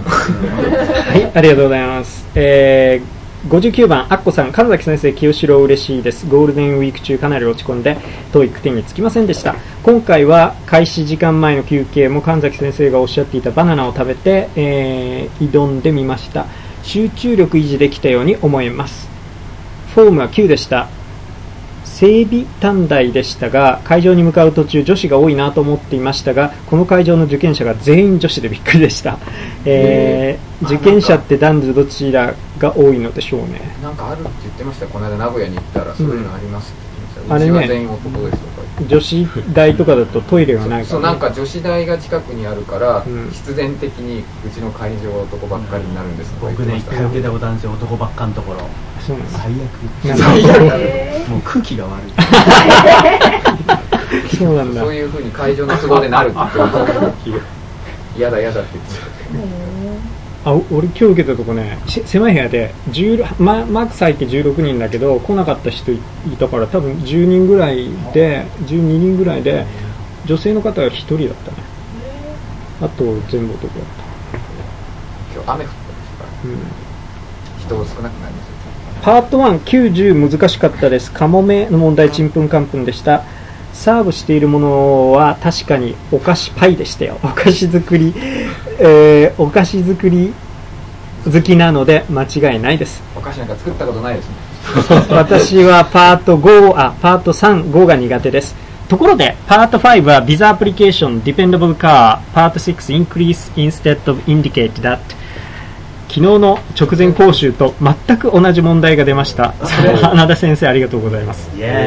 ありがとうございます。59番、アッコさん、神崎先生、清志郎嬉しいです。ゴールデンウィーク中かなり落ち込んで、TOEIC 点につきませんでした。今回は開始時間前の休憩も神崎先生がおっしゃっていたバナナを食べて、挑んでみました。集中力維持できたように思えます。フォームは9でした。整備短大でしたが、会場に向かう途中女子が多いなと思っていましたが、この会場の受験者が全員女子でびっくりでした。受験者って男女どちらが多いのでしょうね。 なんかあるって言ってました。この間名古屋に行ったらそういうのありますって言ってました。 あれね、 うちは全員男ですとか。 女子大とかだとトイレがないから、ね、 そう、なんか女子大が近くにあるから、必然的にうちの会場は男ばっかりになるんですとか言ってました。 僕ね、出たことあるんですよ、男ばっかのところ。 そうなん最悪。 もう空気が悪い。 そうなんだ。 そういう風に会場の都合でなるって言って嫌だって言って俺今日受けたとこね、狭い部屋でマーク咲いて16人だけど来なかった人いたから、多分10人ぐらいで12人ぐらいで女性の方が1人だったね。あと全部男だった。 今日雨降ったですから、人少なくなりますよ。 パート1、90難しかったです。カモメの問題、ちんぷんかんぷんでした。サーブしているものは確かにお菓子パイでしたよ。お菓子作り好きなので間違いないです。 お菓子なんか作ったことないですね。 私はパート3、5が苦手です。ところで、パート5はビザアプリケーション、Dependable Car、パート6、Increase instead of Indicate that。昨日の直前講習と全く同じ問題が出ました。花田先生、ありがとうございます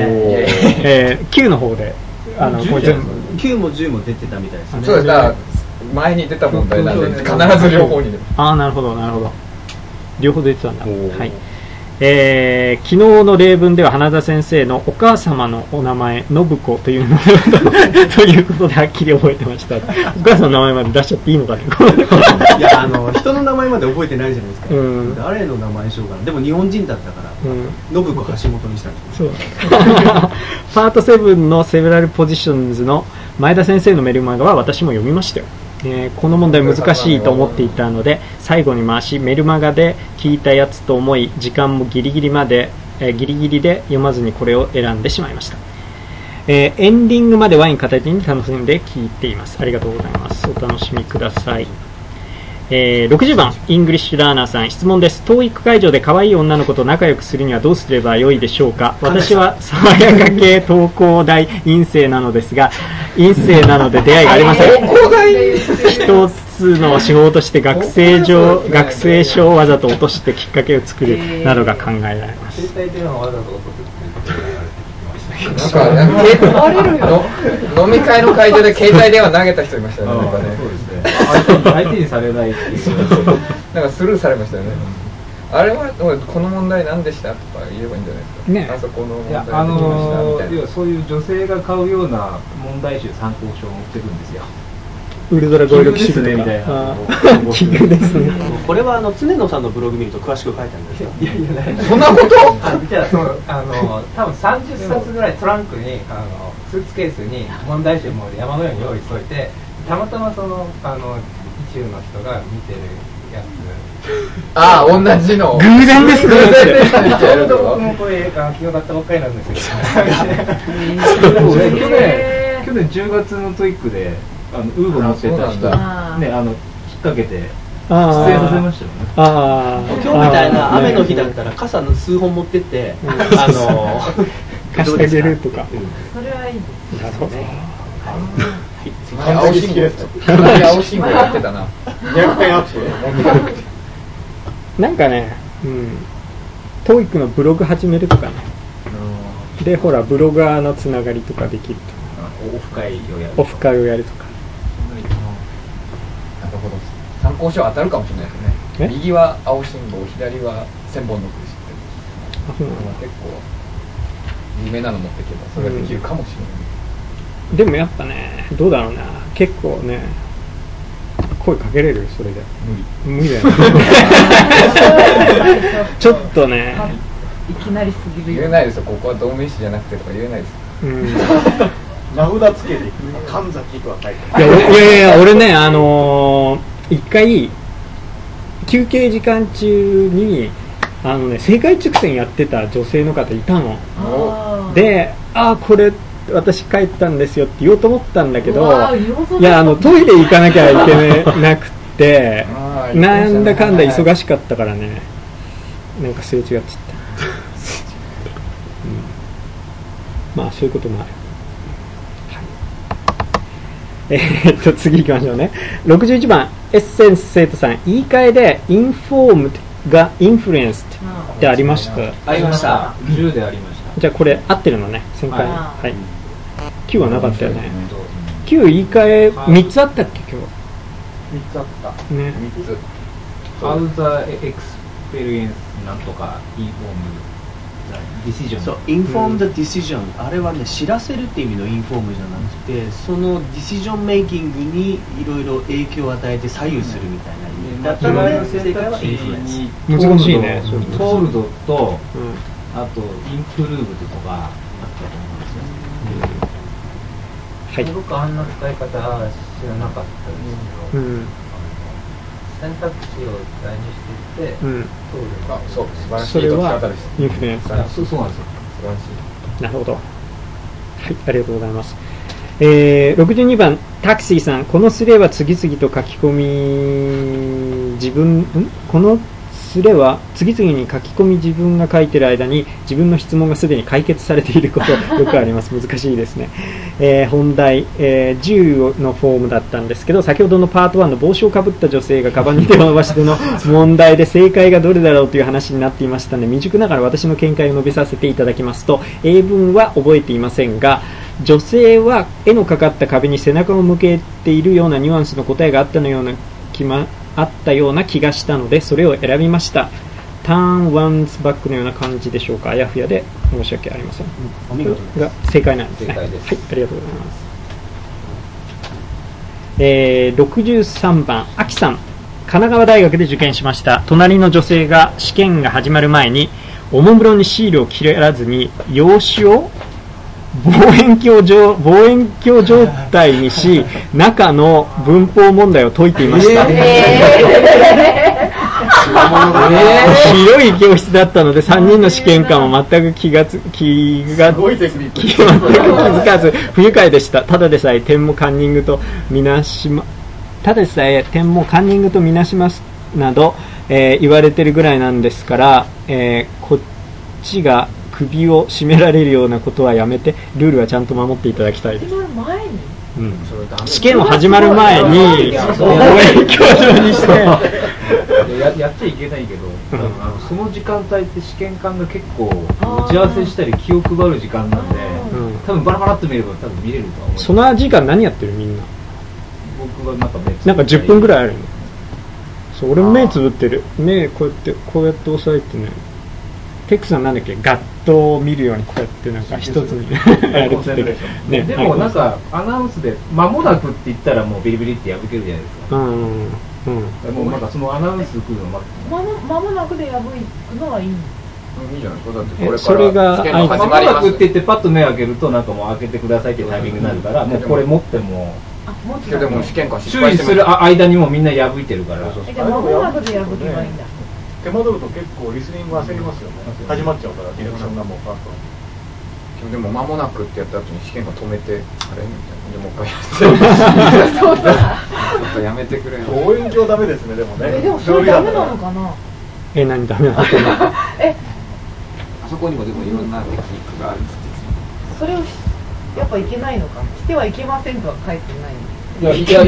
。9の方で、 9も10も出てたみたいですね。 そうです。だから前に出た問題なんで、必ず両方に出る。 なるほど。両方出てたんだ。はい。昨日の例文では花田先生のお母様のお名前信子というのということではっきり覚えてました。お母さんの名前まで出しちゃっていいのかね。 いや人の名前まで覚えてないじゃないですか。誰の名前にしようかな。でも日本人だったから信子橋本にしたんです。 そうパート7のセベラルポジションズの前田先生のメルマガは私も読みましたよ。この問題難しいと思っていたので最後に回しメルマガで聞いたやつと思い、時間もギリギリで読まずにこれを選んでしまいました。エンディングまでワイン片手に楽しんで聞いています。ありがとうございます。お楽しみください。60番イングリッシュラーナーさん、質問です。TOEIC会場で可愛い女の子と仲良くするにはどうすればよいでしょうか。私は爽やか系東工大院生なのですが、院生なので出会いがありません。一つの仕事として学生証をわざと落としてきっかけを作るなどが考えられます。 ます。 携帯電話わざと落とすっていうことがあるって聞きましたけど。飲み会の会場で携帯電話投げた人いましたよね。なんかね。 そうですね。相手にされないっていう。 なんかスルーされましたよね。あれはこの問題何でしたとか言えばいいんじゃないですか。 ね。 あそこの問題できましたみたいな。 要はそういう女性が買うような問題集参考書を持ってるんですよ。 ウルトラ566 ですねみたいな。 奇遇ですね。 これは常野さんのブログ見ると詳しく書いてあるんですよ。 いやいや、 そんなこと？ じゃあ多分30冊ぐらいトランクにスーツケースに問題集も山のように用意しといて、たまたまその一部の人が見てるやつ。 ああ、同じの。 偶然ですね。 僕もこれ昨日買ったばっかりなんですけど。去年10月のトイックでウーボ持ってた人ね引っ掛けて出演させましたよね。 今日みたいな雨の日だったら傘の数本持ってって貸してあげるとか。 それはいいです。 なるほど。 青信号やってたな。 200点アップ。 なんかね、トーイックのブログ始めるとかね。でほらブロガーのつながりとかできると。 オフ会をやるとか。 なるほど。参考書当たるかもしれないですね。右は青信号、左は千本ノックですって。結構有名なの持っていけばそれができるかもしれない。 でもやっぱね、どうだろうな、結構ね、声かけれるそれで。無理だよね。ちょっとね。 いきなりすぎる。 言えないですよ。ここは同名詞じゃなくてとか言えないです。 名札つけて神崎とは書いて。 いや俺ね一回休憩時間中に世界直線やってた女性の方いたの。で、これ私帰ったんですよって言おうと思ったんだけど、いやトイレ行かなきゃいけなくてなんだかんだ忙しかったからね、なんかすれ違っちゃった。まあそういうこともある。次行きましょうね。61番エッセンス生徒さん、言い換えで informed が influenced ってありました。 ありました。 10でありました。 じゃあこれ合ってるのね、旋回。はい。9はなかったよね。9言い換え3つあったっけ今日。 3つあった。 ね。 3つ。 How the experience なんとか informed decision。 そう、inform the decision。あれはね、知らせるって意味の inform じゃなくて、そのディシジョンメイキングにいろいろ影響を与えて左右するみたいな意味だったので、正解は influence。 難しいね。 トールドと、あとインプルーブとかあったと思うんですよ。 はい。僕あんな使い方知らなかったですけど、選択肢を代入していって、 そう、素晴らしい。 それはインフルエンサー。 そうなんですよ。 素晴らしい。 なるほど。はい、ありがとうございます。62番タクシーさん、このスレは次々と書き込みこのスレは次々に書き込み自分が書いてる間に自分の質問がすでに解決されていることよくあります。難しいですね。本題、10のフォームだったんですけど、先ほどのパート1の帽子をかぶった女性がカバンに手を伸ばしての問題で正解がどれだろうという話になっていましたので、未熟ながら私の見解を述べさせていただきますと、英文は覚えていませんが、女性は絵のかかった壁に背中を向けているようなニュアンスの答えがあったような気がしたので、それを選びました。ターンワンズバックのような感じでしょうか。あやふやで申し訳ありません。 お見事が正解なんですね。 正解です。 はい、ありがとうございます。63番あきさん、神奈川大学で受験しました。隣の女性が試験が始まる前におもむろにシールを切らずに用紙を望遠鏡状態にし、中の文法問題を解いていました。広い教室だったので3人の試験官も全く気づかず不愉快でした。ただでさえ点もカンニングとみなしますなど、言われてるぐらいなんですから、こっちが首を絞められるようなことはやめて、ルールはちゃんと守っていただきたいです。試験も始まる前に望遠鏡状にしてやっちゃいけないけど、その時間帯って試験官が結構打ち合わせしたり気を配る時間なんで、多分バラバラっと見れば多分見れるとは思う。 その時間何やってるみんな？ 僕はなんか 10分ぐらいあるの。そう、俺も目つぶってる。目こうやって押さえてね。テックさんなんだっけ、ガットを見るようにこうやってなんか一つにやるってる、 ね、でもなんかアナウンスで間もなくって言ったらもうビリビリって破けるじゃないですか。もうなんかそのアナウンス来るの間もなくで破くのはいいの？ いいじゃないですか。だってこれそれが試験が始まります。 間もなくって言ってパッと目開けるとなんかもう開けてくださいっていうタイミングになるから、もうこれ持ってもでも試験官注意する間にもみんな破いてるから。 じゃあ間もなくで破けばいいんだ。 手戻ると結構リスニング焦りますよね。始まっちゃうからディレクションがもうパッと。 でも間もなくってやった後に試験が止めてあれみたいなでもう一回やってやめてくれよ。 応援上ダメですね。でもね。 でもそれダメなのかな。 何ダメなの？ あそこにもでもいろんなテクニックがあるんです。 それをやっぱいけないのか。してはいけませんとは書いてない。 いや始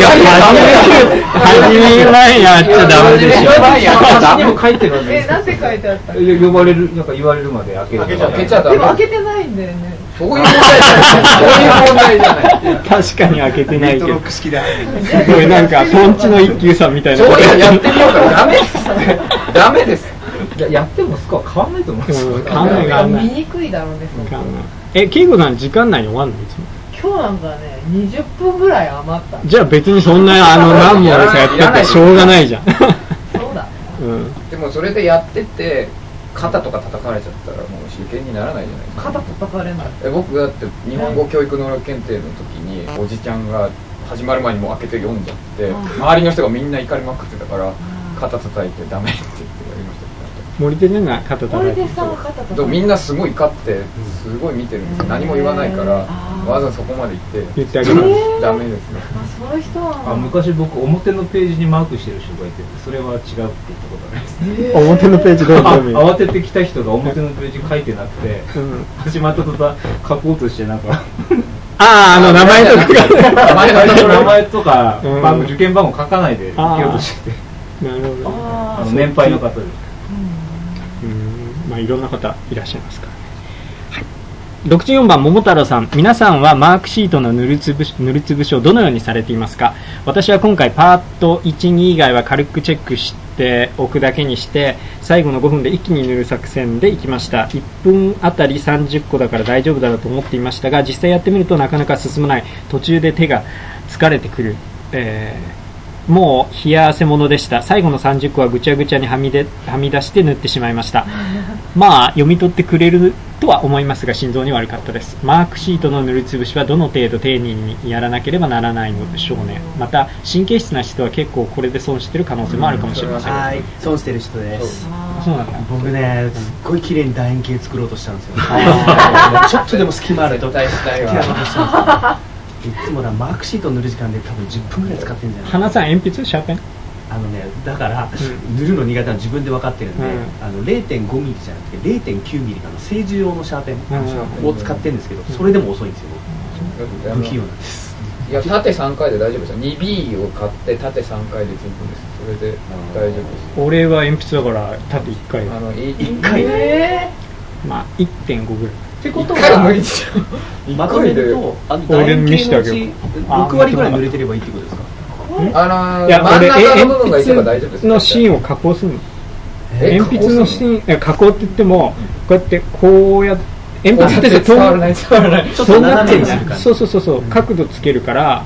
め前やっちゃダメでしょ。 私にも書いてるんです。 なんて書いてあった？ 呼ばれるなんか言われるまで開けちゃダメ。 でも開けてないんだよね。 そういう問題じゃない。 確かに開けてないけど。 ネットロック式だ。 すごいなんかトンチの一休さんみたいな。 そうやってみようからダメです。ダメです。 やってもスコア変わんないと思うんですよ。 見にくいだろうね。 ケイコさん時間内に終わんのいつも？ 今日なんかね20分ぐらい余った。 じゃあ別にそんな何問でさやっててしょうがないじゃん。 そうだ。 でもそれでやってて肩とか叩かれちゃったらもう受験にならないじゃないですか。 肩叩かれない。 僕だって日本語教育能力検定の時におじちゃんが始まる前にもう開けて読んじゃって周りの人がみんな怒りまくってたから肩叩いてダメって言ってやりました。 森手でな肩叩いてみんなすごい怒ってすごい見てるんですよ。何も言わないからわざわざそこまで行って言ってあげる。 ダメですね。 そういう人は昔僕表のページにマークしてる人がいてそれは違うって言ったことないです。 表のページどう慌ててきた人が表のページ書いてなくて始まった途端書こうとしてなんか名前とか名前とか受験番号書かないで受けようとしてて。 なるほど。 年配の方で。 まあいろんな方いらっしゃいますからね。はい。64番桃太郎さん、皆さんはマークシートの塗りつぶしをどのようにされていますか？私は今回パート1、2以外は軽くチェックしておくだけにして最後の5分で一気に塗る作戦でいきました。1分あたり30個だから大丈夫だろうと思っていましたが実際やってみるとなかなか進まない。途中で手が疲れてくる。もう冷や汗ものでした。最後の30個はぐちゃぐちゃにはみ出して塗ってしまいました。まあ読み取ってくれるとは思いますが心臓に悪かったです。マークシートの塗りつぶしはどの程度丁寧にやらなければならないのでしょうね。また神経質な人は結構これで損してる可能性もあるかもしれません。 はい、損してる人です。 そうなんだ。 僕ねすっごい綺麗に楕円形作ろうとしたんですよ。ちょっとでも隙間あると手いつもマークシート塗る時間で多分10分ぐらい使ってるんじゃない。 花さん鉛筆シャーペン？ だから、塗るの苦手なの自分で分かってるんで、0.5 ミリじゃなくて 0.9 ミリの製図用のシャーペンを使ってるんですけど、それでも遅いんですよ。不器用なんです。 いや縦3回で大丈夫ですよ。2B を買って縦3回で十分です。それで大丈夫です。 俺は鉛筆だから縦1回。 1回まあ 1.5 ぐらい。 ってことはまとめると俺見せてあげよう。 6割ぐらい塗れてればいいってことですか？ 真ん中の部分がいけば大丈夫です。 の芯を加工するの。鉛筆の芯加工って言ってもこうやってこうやって鉛筆って伝わらないちょっと斜めにするから。 そう角度つけるから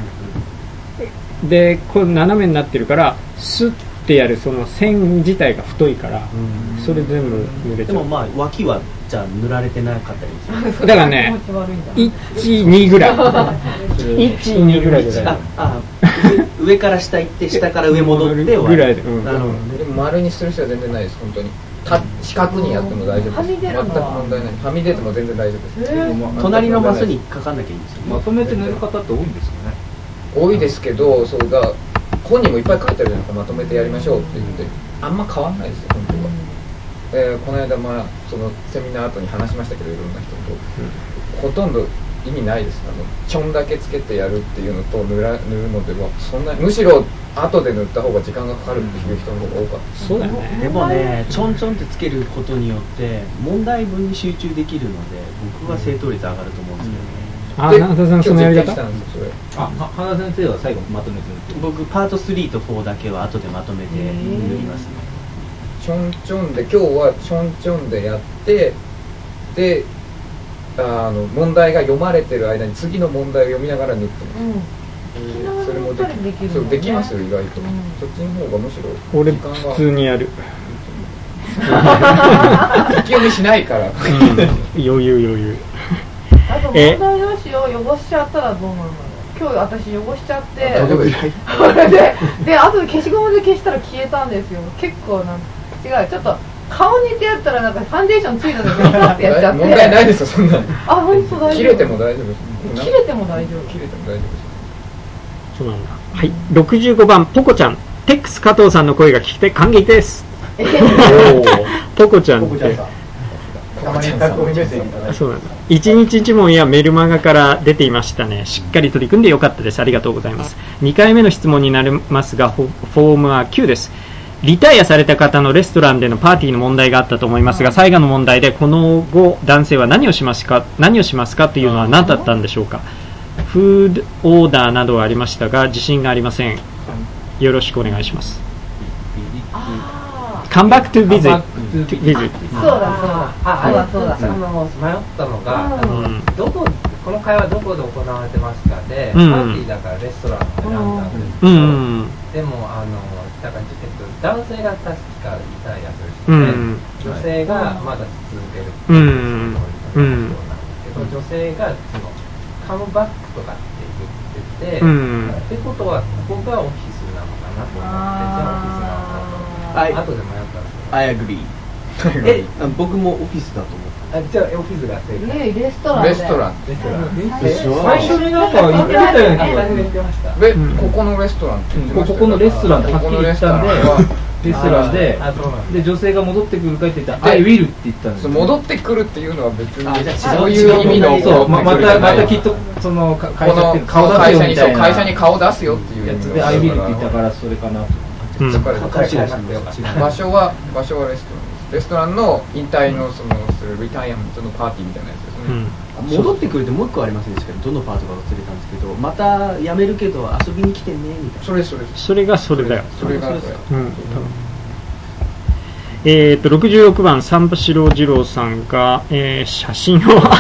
でこう斜めになってるからスッてやるその線自体が太いからそれ全部塗れちゃう。 でもまあ脇はじゃあ塗られてなかったりする。 だからね 1,2 ぐらい1,2 ぐらいじゃない。 上から下行って下から上戻ってぐらいで。 でも丸にする必要は全然ないです。本当に四角にやっても大丈夫です。全く問題ない。はみ出ても全然大丈夫です。 隣のマスにかかんなきゃいいんですよ。 まとめて塗る方って多いんですよね。 多いですけどそうだ本にもいっぱい書いてあるじゃないですか。まとめてやりましょうって言ってあんま変わんないですよ本当は。この間そのセミナー後に話しましたけどいろんな人と、ほとんど意味ないです。ちょんだけつけてやるっていうのと塗るのではそんなむしろ後で塗った方が時間がかかるっていう人の方が多かった。 そうだよね。 でもね、ちょんちょんってつけることによって問題文に集中できるので僕は正答率上がると思うんですよね。 中田さんそのやり方？ 花先生は最後まとめてる。 僕パート3と4だけは後でまとめて塗りますね。 ちょんちょんで今日はちょんちょんでやってで問題が読まれてる間に次の問題を読みながら塗ってます。それもできますよ意外と。そっちの方がむしろ俺普通にやる。 書き読みしないから。 余裕。 あと問題用紙を汚しちゃったらどうなるの？今日私汚しちゃってで後で消しゴムで消したら消えたんですよ。結構違う、ちょっと顔にってやったらなんかファンデーションついたのにパッてやっちゃって問題ないですよそんな。 本当大丈夫。 切れても大丈夫です。 切れても大丈夫。 そうなんだ。はい、65番ポコちゃん。テックス加藤さんの声が聞けて感激です。ポコちゃんってたまにタコミメッセージいただいて。 そうなんだ。一日一問やメルマガから出ていましたね。しっかり取り組んでよかったです。ありがとうございます。2回目の質問になりますがフォームは9です。リタイアされた方のレストランでのパーティーの問題があったと思いますが、最後の問題でこの後男性は何をしますかというのは何だったんでしょうか。フードオーダーなどはありましたが自信がありません。よろしくお願いします。Come back to visit。 そうだ。 迷ったのが、この会話どこで行われてますかで、パーティーだからレストランを選んだんですけど、でもだから男性が確かリタイアする人で、女性がまだ続けるっていうそうなんですけど、女性がそのカムバックとかって言ってて、ってことはここがオフィスなのかなと思って、じゃあオフィスなのかなと思って。後で迷ったんですよ。 I agree。僕もオフィスだと思った。 じゃあオフィスが正解。 レストラン。 最初になんか言ってたような気がして。 ここのレストランって言ってました。 ここのレストランってはっきり言ったんで、レストランで女性が戻ってくるかって言ったら I will って言ったんです。 戻ってくるっていうのは別にそういう意味のそうまたきっとその会社って顔出すよみたいな会社に顔出すよっていうやつで I will って言ったからそれかなと。 場所はレストランです。レストランの引退のそのリタイアメントのパーティーみたいなやつですね。 戻ってくるってもう一個ありませんでしたけど、どのパートか忘れたんですけど、また辞めるけど遊びに来てねみたいな。 それがそれだよ。 それが 66番三橋二郎さんが、写真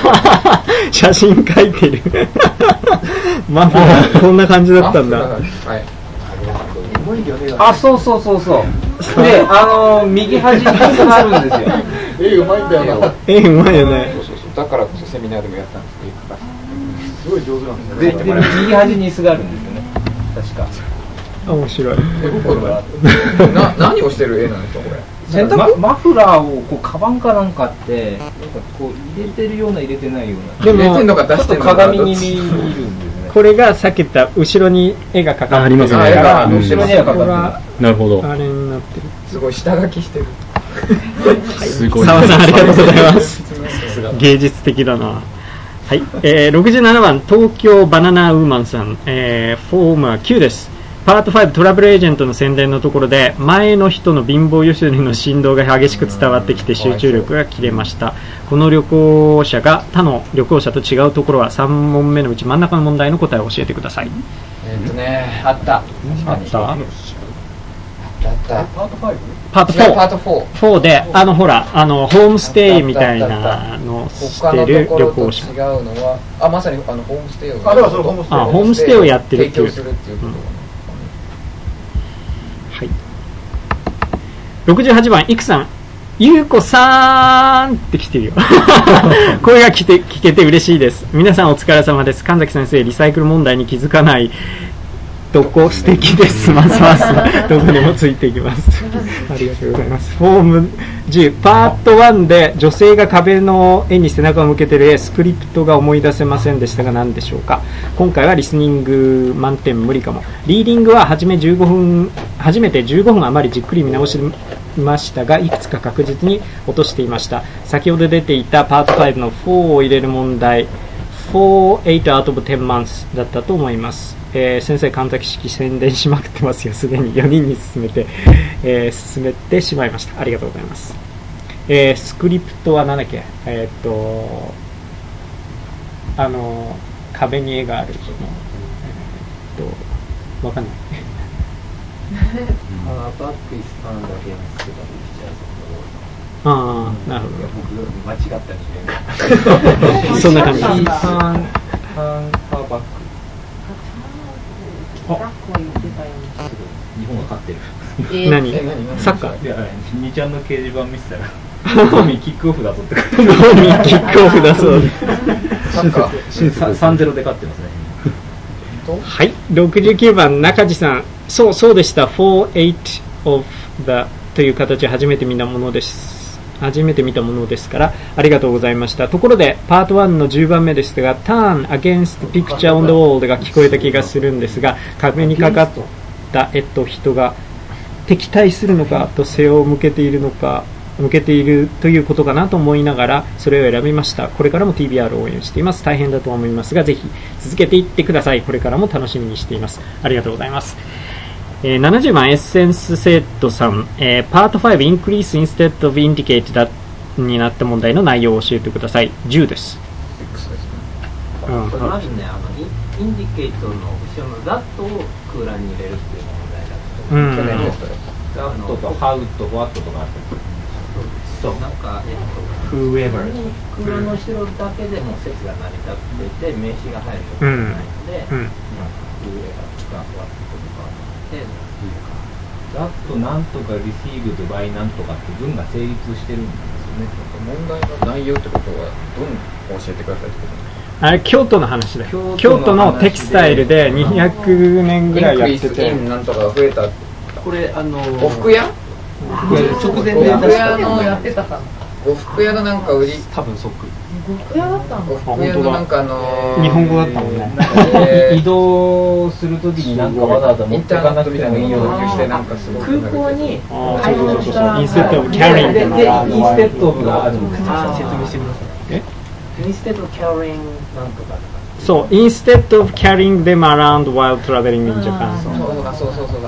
描いてるまあこんな感じだったんだ。はい。 そうで右端に椅子があるんですよ。 うまいんだよな。 うまいよね。 だからこそセミナーでもやったんですけど、すごい上手なんですね。で右端に椅子があるんですよね。確か。 面白い。 何をしてる絵なんですかこれ。 マフラーをこうカバンかなんかってなんかこう入れてるような入れてないような。 でも入れてんのか出してるのか鏡に見るんですね。 これがさっき言った後ろに絵がかかってるから後ろに絵がかかってる。 なるほど。 あれになってる。 すごい下書きしてる。 すごい。 澤さんありがとうございます。芸術的だな。はい。67番東京バナナウーマンさん、フォームは9です。パート5トラブルエージェントの宣伝のところで前の人の貧乏ゆすりの振動が激しく伝わってきて集中力が切れました。この旅行者が他の旅行者と違うところは3問目のうち真ん中の問題の答えを教えてください。 あったパート 5 4でほらホームステイみたいなのしてる旅行者。 違うのはまさにホームステイをホームステイをやってるっていう。はい。68番いくさん、ゆうこさーんって来てるよ声が聞けて嬉しいです。皆さんお疲れ様です。神崎先生、リサイクル問題に気づかないとこ素敵です。ますますどこにもついていきますありがとうございます。フォーム10パート1で女性が壁の絵に背中を向けている絵、スクリプトが思い出せませんでしたが何でしょうか。今回はリスニング満点無理かも。リーディングは初めて15分余りじっくり見直しましたがいくつか確実に落としていました。先ほど出ていたパート5の4を入れる問題 8 out of 10 months だったと思います。先生、神崎式宣伝しまくってますよ。すでに4人に進めてしまいました。ありがとうございます。スクリプトは何だっけ、壁に絵があるわかんない。ああ、なるほど。 僕間違ったりそんな感じです。 ターンバック。日本が勝ってる。 何？サッカー？ いや、2ちゃんの掲示板見せたら、トミーキックオフだぞって。 トミーキックオフだぞ。 サッカー 3-0 で勝ってますね。 はい、69番中地さん。そうでした。4-8 of the という形で初めて見たものですからありがとうございました。ところでパート1の10番目ですが Turn against picture on the wall が聞こえた気がするんですが、壁にかかった人が敵対するのかと背を向けているということかなと思いながらそれを選びました。これからも TBR を応援しています。大変だと思いますがぜひ続けていってください。これからも楽しみにしています。ありがとうございます。70番エッセンスセットさん、パート5 Increase instead of Indicate になった問題の内容を教えてください。10です。 まずね、インディケートの後ろの that を空欄に入れるっていう問題だと思う。去年です。that と how と what とかあってそうなんかwhoever 空欄の後ろだけでも説が成り立っていて名詞が入ることがないので、whoever とか what とかざっとなんとか received by なんとかって文が成立してるんですよね。 問題の内容ってことはどん教えてくださいってことあれ京都の話だよ。京都のテキスタイルで200年ぐらいやっててインなんとかが増えた。 これ呉服屋直前で呉服屋のやってたかな。呉服屋のなんか売り多分そっくり。 呉服屋だったの？ 呉服屋のなんか日本語だったもんね。 移動するときになんかわざわざ持っていかなくてもいいようにしてなんかすごく空港に買い物したインステッドオブキャリングでインステッドオブがあるんです。 説明してください。 インステッドキャリングなんとかそう、instead of carrying them around while traveling in Japan。 そうだ。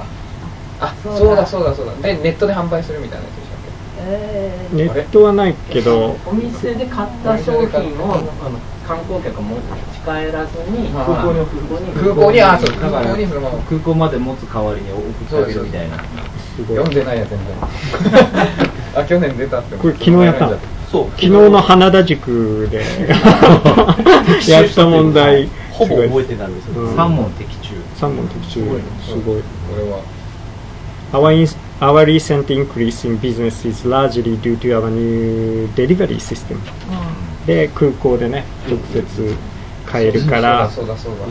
そうだ。でネットで販売するみたいなやつでしたっけ？ ネットはないけど。 お店で買った商品を観光客も持ち帰らずに空港に空港まで持つ代わりに送ってあげるみたいな。 読んでないやつ全然。去年出たって。 これ昨日やったの？そう。昨日の花田塾でやった問題。 ほぼ覚えてたんですよ。 3問的中。 すごい。 これは。 Our recent increase in business is largely due to our new delivery system。で空港でね直接買えるから。 そうだ。 そのま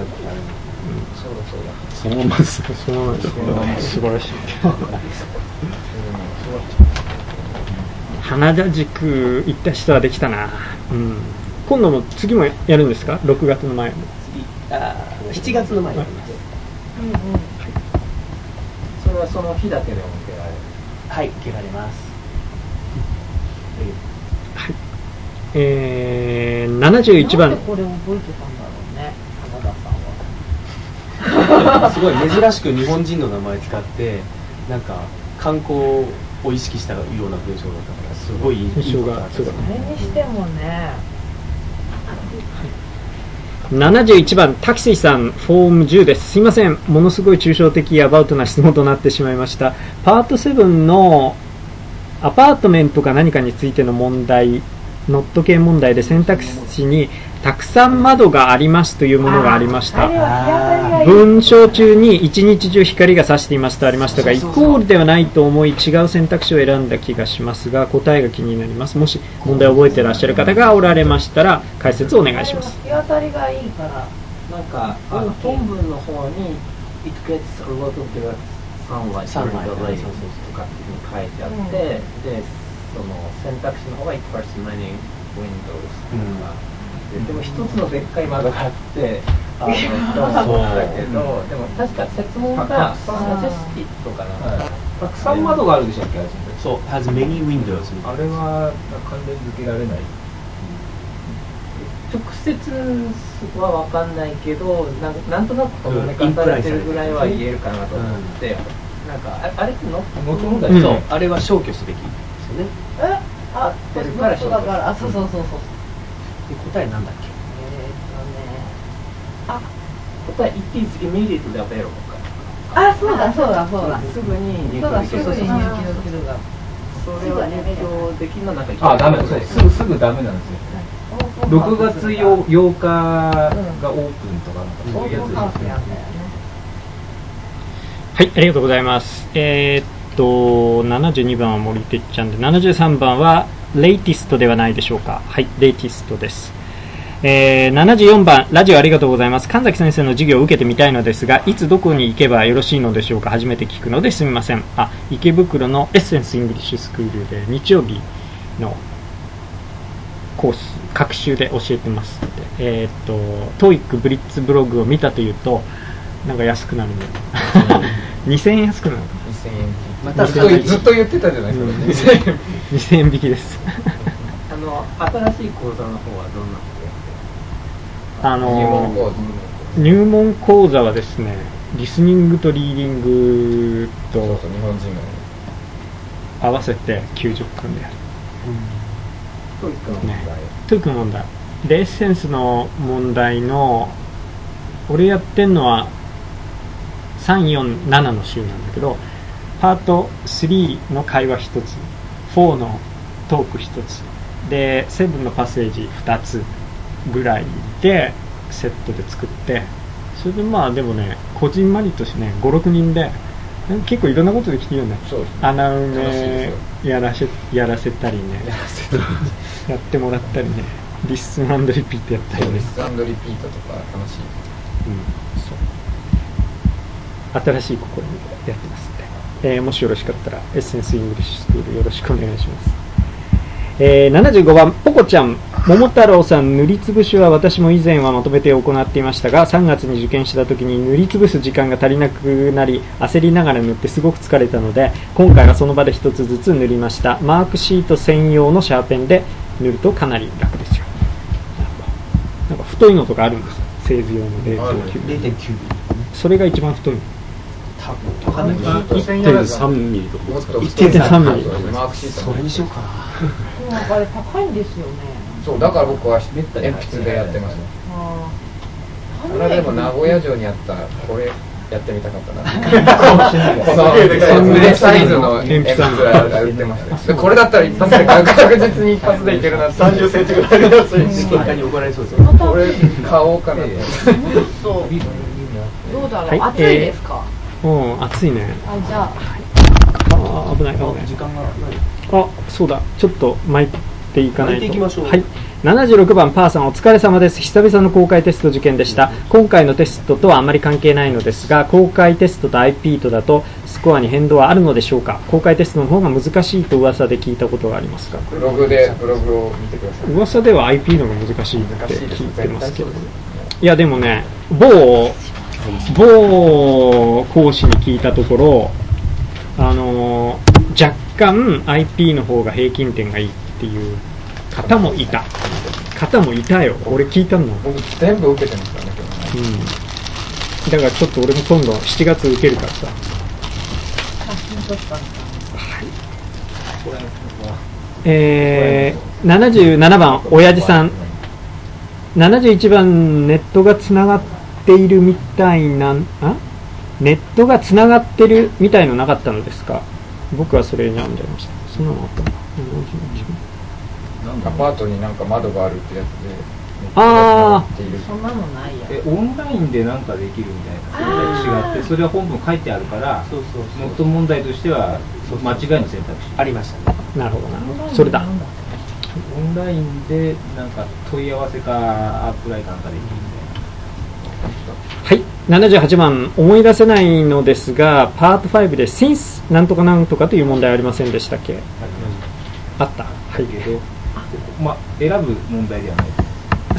まです。素晴らしい。花田塾行った人はできたな。今度も次もやるんですか？6月の前も。 7月の前にやります。 それはその日だけでも受けられる。 はい、受けられます。 はい。71番。 なんでこれ覚えてたんだろうね、花田さんは。 すごい珍しく日本人の名前使ってなんか観光を意識したような文章だったからすごい印象がそれにしてもね。 71番タキシーさんフォーム10です。すいません、ものすごい抽象的アバウトな質問となってしまいました。パート7のアパートメントか何かについての問題、ノット系問題で選択肢にたくさん窓がありますというものがありました。文章中に一日中光が差していますとありましたが、イコールではないと思い違う選択肢を選んだ気がしますが、答えが気になります。もし問題を覚えていらっしゃる方がおられましたら解説をお願いします。 日当たりがいいからなんか本文の方に It gets a lot of the sunlight during the day とかっていうふうに書いてあって、でその選択肢の方が It first many windows とか、でも一つのでっかい窓があってと思ったけど、でも確か説問がサジェスティとかなんかたくさん窓があるでしたっけ？ そう、has many windows。 あれは関連付けられない。 直接は分かんないけど、なんとなくほのめかされてるぐらいは言えるかなと思って、なんかあれってノット問題、そう、あれは消去すべきですよね。 あ、ノットだから、そうそうそうそう。 答えなんだっけ？答え It is immediately available か。 そうだそうだそうだ。 すぐに入力できる。そうだ、すぐに入力できるが。 それは入力できるのなんかダメです。すぐダメなんですよ。6月8日がオープンとかそういうやつですね。 はい、ありがとうございます。72番は森てっちゃんで、73番はレイティストではないでしょうか。はい、レイティストです。74番、ラジオありがとうございます。神崎先生の授業を受けてみたいのですが、いつどこに行けばよろしいのでしょうか。初めて聞くのですみません。池袋のエッセンスイングリッシュスクールで日曜日のコース各週で教えてますので、TOEIC ブリッツブログを見たというとなんか安くなるの2000円安くなるのか 2000円またずっと言ってたじゃないですか、 2000円引きです新しい講座の方はどんな入門講座はですね、リスニングとリーディングと日本人の合わせて90分でやる。トイックの問題で、エッセンスの問題の俺やってんのは347の週なんだけど、パート3の会話1つ、4のトーク1つで、7のパッセージ2つぐらいでセットで作って、それででもね、こじんまりとしてね、5、6人で結構いろんなことできてるよね。穴埋めやらせたりね、やってもらったりね、リスン&リピートやったりね。 リスン&リピートとか楽しい。 そう。新しい試みでやってますので、もしよろしかったらエッセンスイングリッシュスクールよろしくお願いします。75番、ポコちゃん、桃太郎さん、塗りつぶしは私も以前はまとめて行っていましたが、3月に受験した時に塗りつぶす時間が足りなくなり、焦りながら塗ってすごく疲れたので、今回はその場で一つずつ塗りました。マークシート専用のシャーペンで塗るとかなり楽ですよ。なんか太いのとかあるんですよ、製図用の 0.9 それが一番太いの。 1.3 ミリとか 1.3 ミリそれにしようかな。 あれ高いんですよね。 そう、だから僕は鉛筆でやってますね。それでも名古屋城にあったこれやってみたかったな。そのサイズの鉛筆が売ってました。これだったら一発で確実に一発でいけるな。 30センチぐらいのやつに結果に怒られそうですよ。 これ買おうかな。 どうだろう、暑いですか。 暑いね。 じゃあ、危ない。 時間がない。 そうだ、ちょっと巻いていかないと。 巻いていきましょう。 はい。76番パーさん、お疲れ様です。久々の公開テスト受験でした。今回のテストとはあまり関係ないのですが、公開テストと IP とだとスコアに変動はあるのでしょうか。公開テストの方が難しいと噂で聞いたことがありますが、 ブログを見てください。 噂では IP の方が難しいって聞いてますけど、いやでもね、某講師に聞いたところ、若干 IP の方が平均点がいいっていう方もいたよ。俺聞いたの。 僕全部受けてますからね、今日。 だからちょっと俺も今度7月受けるからさ。77番親父さん、71番ネットがつながっているみたいな、ネットがつながってるみたいのなかったのですか。僕はそれに編んじゃいました。そんなのあったの。 アパートになんか窓があるってやつで。 そんなのないや。 オンラインでなんかできるみたいな選択肢があって、それは本文書いてあるから、ノット問題としては間違いの選択肢ありましたね。 なるほどな。それだ。 オンラインでなんか問い合わせかアプライかなんかできるみたいな。はい、78番思い出せないのですが、パート5で since なんとかなんとかという問題ありませんでしたっけ。あった。はい。 選ぶ問題ではないです。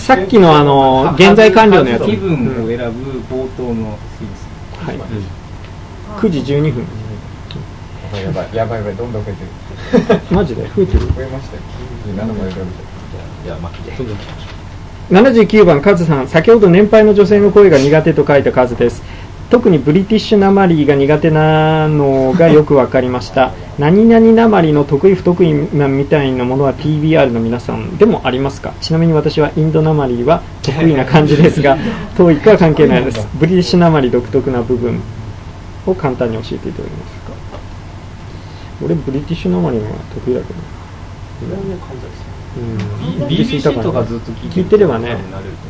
さっきの現在完了のやつ。 気分を選ぶ冒頭の since。 はい。9時12分。 やばいどんどん増えてる。 マジで増えてる。 増えましたよ。97まで増えました。 いや巻きで。 79番カズさん、先ほど年配の女性の声が苦手と書いたカズです。特にブリティッシュなまりが苦手なのがよく分かりました。何々なまりの得意不得意みたいなものは TBR の皆さんでもありますか？ちなみに私はインドなまりは得意な感じですがTOEIC は関係ないです。ブリティッシュなまり独特な部分を簡単に教えていただけますか？俺ブリティッシュなまりは得意だけど、 BBC とかずっと聞いてればね、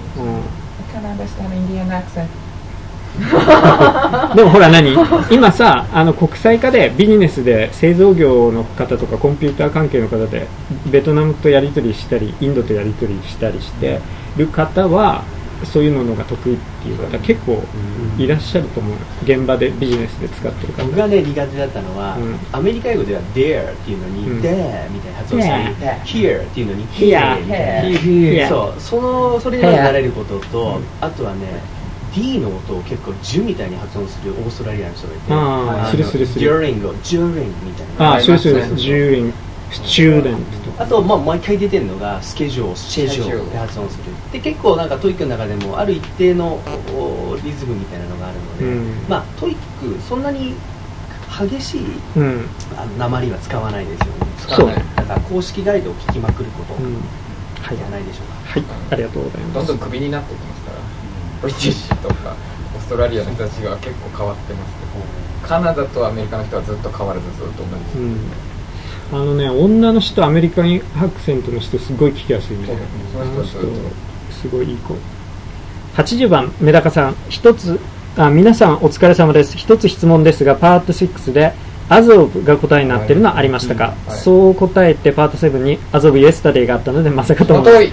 でもほら今さ国際化でビジネスで製造業の方とかコンピューター関係の方でベトナムとやり取りしたりインドとやり取りしたりしてる方はそういうのが得意っていう方結構いらっしゃると思う。現場でビジネスで使ってる方。 僕がね苦手だったのは、アメリカ英語では there っていうのに、there みたいな発音したり、here っていうのに here みたいな、それに慣れることと、あとはねD の音を結構10みたいに発音するオーストラリアの人がいて、during を during みたいな。 during student あと、毎回出てるのがスケジュールで発音する。で結構なんかトイックの中でもある一定のリズムみたいなのがあるので、トイックそんなに激しい訛りは使わないですよね。 そうね。 だから公式ガイドを聞きまくることじゃないでしょうか。 はい、ありがとうございます。 どんどんクビになっていきますから。ブリティッシュとかオーストラリアの人たちが結構変わってますけど、カナダとアメリカの人はずっと変わらずずっと同じ。 女の人アメリカンアクセントの人すごい聞きやすいね。すごいいい子。80番メダカさん、皆さんお疲れ様です。一つ質問ですが、パート6でアゾブが答えになっているのはありましたか？そう答えてパート7にアゾブイエスタデイがあったのでまさかと思います。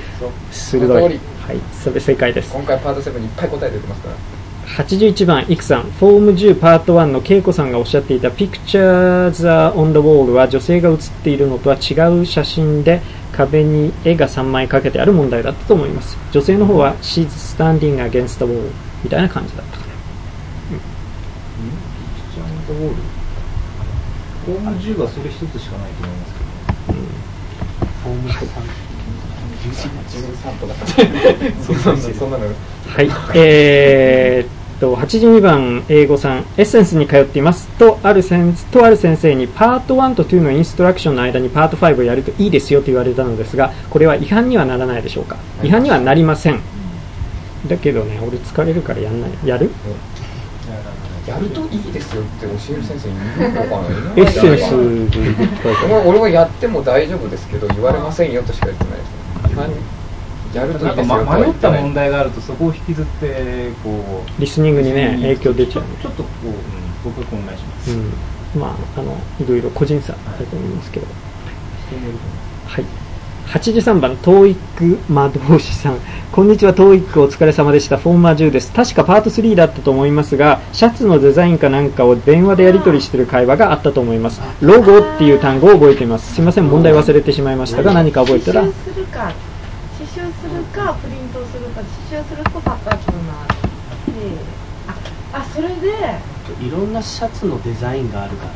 鋭い。はい、それ正解です。 今回パート7にいっぱい答え出てますから。 81番イクさん、フォーム10パート1の恵子さんがおっしゃっていた Pictures on the wall は女性が写っているのとは違う写真で壁に絵が3枚かけてある問題だったと思います。女性の方は She's standing against the wall みたいな感じだった。 Picture on the wall、フォーム10はそれ一つしかないと思いますけど、フォーム13とかそんなのはい、82番英語さん、エッセンスに通っています。とある先生にパート1と2のインストラクションの間にパート5をやるといいですよと言われたのですが、これは違反にはならないでしょうか？違反にはなりません。だけどね、俺疲れるからやんない。やるといいですよって教える先生いるのかな？ エッセンスで言って俺はやっても大丈夫ですけど言われませんよとしか言ってないです。やるといいですよ。 迷った問題があるとそこを引きずってこうリスニングにね影響出ちゃう。 ちょっとこう、僕はお願いします。 いろいろ個人差あると思いますけど。はい。83番 TOEIC 魔導士さん、こんにちは。 TOEIC お疲れ様でした。フォーマー10です。確かパート3だったと思いますが、シャツのデザインかなんかを電話でやり取りしている会話があったと思います。ロゴっていう単語を覚えています。すいません、問題忘れてしまいましたが、何か覚えたら。 刺繍するかプリントするか、刺繍するとパターンがあって、それでいろんなシャツのデザインがあるから、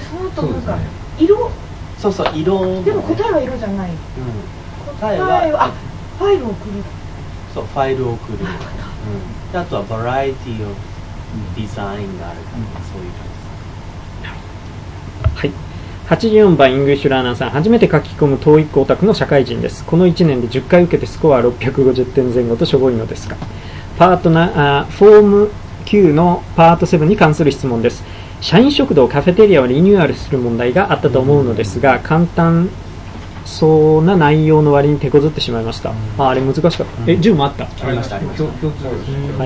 そのとなんか色、 色でも答えは色じゃない、答えはファイルを送る、 ファイルを送る、あとはバラエティーのデザインがあるから、そういう感じです。 はい。84番イングリッシュラーナーさん、初めて書き込む TOEIC オタクの社会人です。この1年で10回受けてスコア650点前後としょぼいのですが、フォーム9のパート7に関する質問です。社員食堂カフェテリアをリニューアルする問題があったと思うのですが、簡単そうな内容の割に手こずってしまいました。あれ難しかった。10もあった。 ありました、ありました。 はい。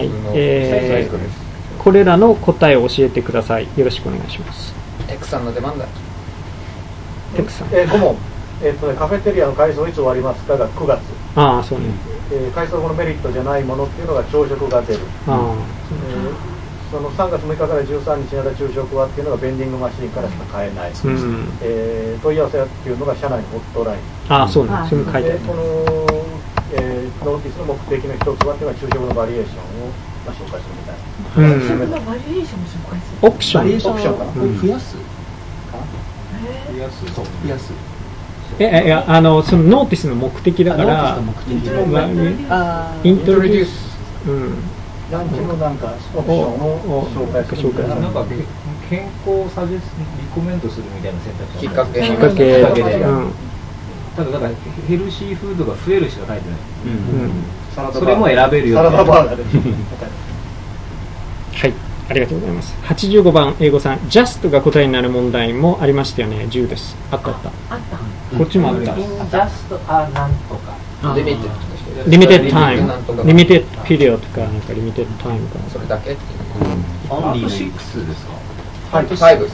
これらの答えを教えてください。よろしくお願いします。 テクさんの出番だ。 テクさん。 5問。カフェテリアの改装いつ終わりますかが9月。 ああ、そうね。 改装後のメリットじゃないものっていうのが朝食が出る。その3月6日から13日にある昼食はっていうのがベンディングマシンからしか買えない。問い合わせっていうのが社内のホットライン。 ああ、そうね。それも書いてある。 この、ノーティスの目的の一つはっていうのは昼食のバリエーションを紹介するみたいな。 昼食のバリエーションを紹介する。 オプション。 バリエーションかな。増やす。増やす。 いやそのノーティスの目的だから、イントロデュース、 ランチのなんかオプションを紹介する。 なんか健康サジェスリコメントするみたいな選択肢きっかけで、ただだからヘルシーフードが増えるしか書いてない。それも選べるよ。 サラダバーガーで。 はい、ありがとうございます。85番英語さん、ジャストが答えになる問題もありましたよね。10です。あった。こっちもあった。 ジャストなんとか。 リミテッドタイム、リミテッドピリオドかなんかリミテッドタイムか。 それだけっていう。 オンリーの6ですか。 5。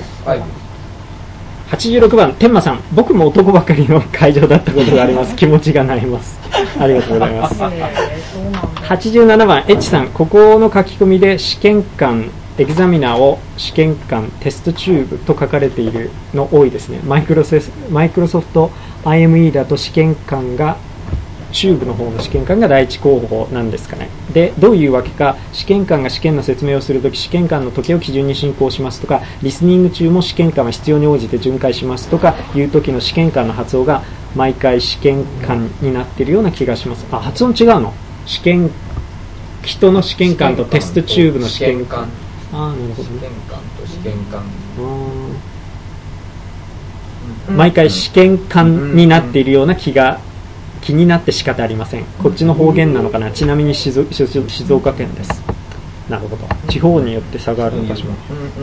86番天馬さん、僕も男ばかりの会場だったことがあります。気持ちがなります。ありがとうございます。87番エッチさん、ここの書き込みで試験官エグザミナーを試験官テストチューブと書かれているの多いですね。マイクロソフト IME だと試験官がチューブの方の試験官が第一候補なんですかね。で、どういうわけか、試験官が試験の説明をするとき、試験官の時を基準に進行しますとか、リスニング中も試験官は必要に応じて巡回しますとかいう時の試験官の発音が毎回試験官になっているような気がします。あ、発音違うの？人の試験官とテストチューブの試験官。ああ、なるほどね。 試験官と試験官。 毎回試験官になっているような気になって仕方ありません。こっちの方言なのかな。ちなみに静岡県です。なるほど。地方によって差があるのかしら。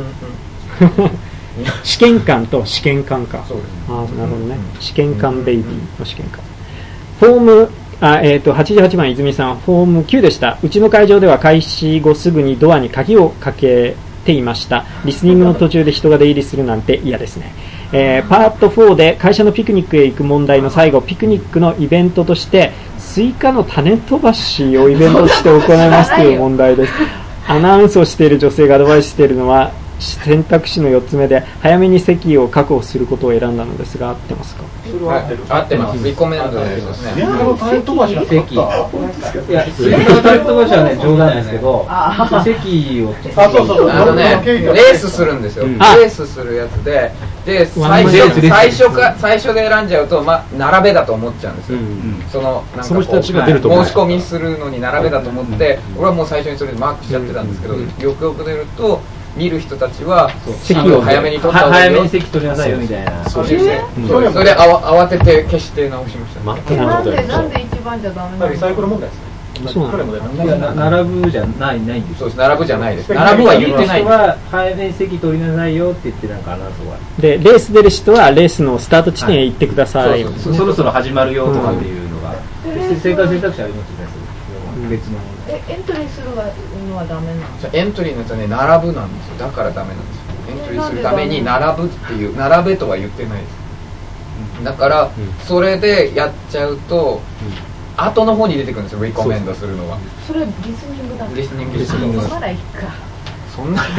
試験官と試験官か。ああ、なるほどね。試験官ベイビーの試験官。フォーム88番泉さん、フォーム9でした。うちの会場では開始後すぐにドアに鍵をかけていました。リスニングの途中で人が出入りするなんて嫌ですね。パート4で会社のピクニックへ行く問題の最後、ピクニックのイベントとしてスイカの種飛ばしをイベントとして行いますという問題です。アナウンスをしている女性がアドバイスしているのは選択肢の4つ目で早めに席を確保することを選んだのですが、合ってますか？ それは合ってます。リコメンドですね。 スイカの種飛ばしの席。 いや、スイカの種飛ばしはね、冗談ですけど、席をレースするんですよ。レースするやつで、最初で選んじゃうと、並べだと思っちゃうんですよ。その人たちが出ると申し込みするのに並べだと思って、俺はもう最初にそれでマークしちゃってたんですけど、よくよく出ると見る人たちは席を早めに取った方がいいよ、早めに席取りなさいよみたいな。それで慌てて消して直しました。 なんで一番じゃダメなの？ リサイクル問題ですね。 並ぶじゃないんです。 そうです、並ぶじゃないです。並ぶは言ってない。 人は早めに席取りなさいよって言ってなんかアナウンスは。 で、レース出る人はレースのスタート地点へ行ってください。 そろそろ始まるよとかっていうのが。正解選択肢ありますよね。別の。 エントリーするのはダメなの？ エントリーのやつはね、並ぶなんですよ。だからダメなんですよ。エントリーするために並ぶっていう、並べとは言ってないです。だからそれでやっちゃうと。後の方に出てくるんですよ、リコメンドするのは。 それリスニングだ。 リスニング。 まだいいか。 そんな。 はい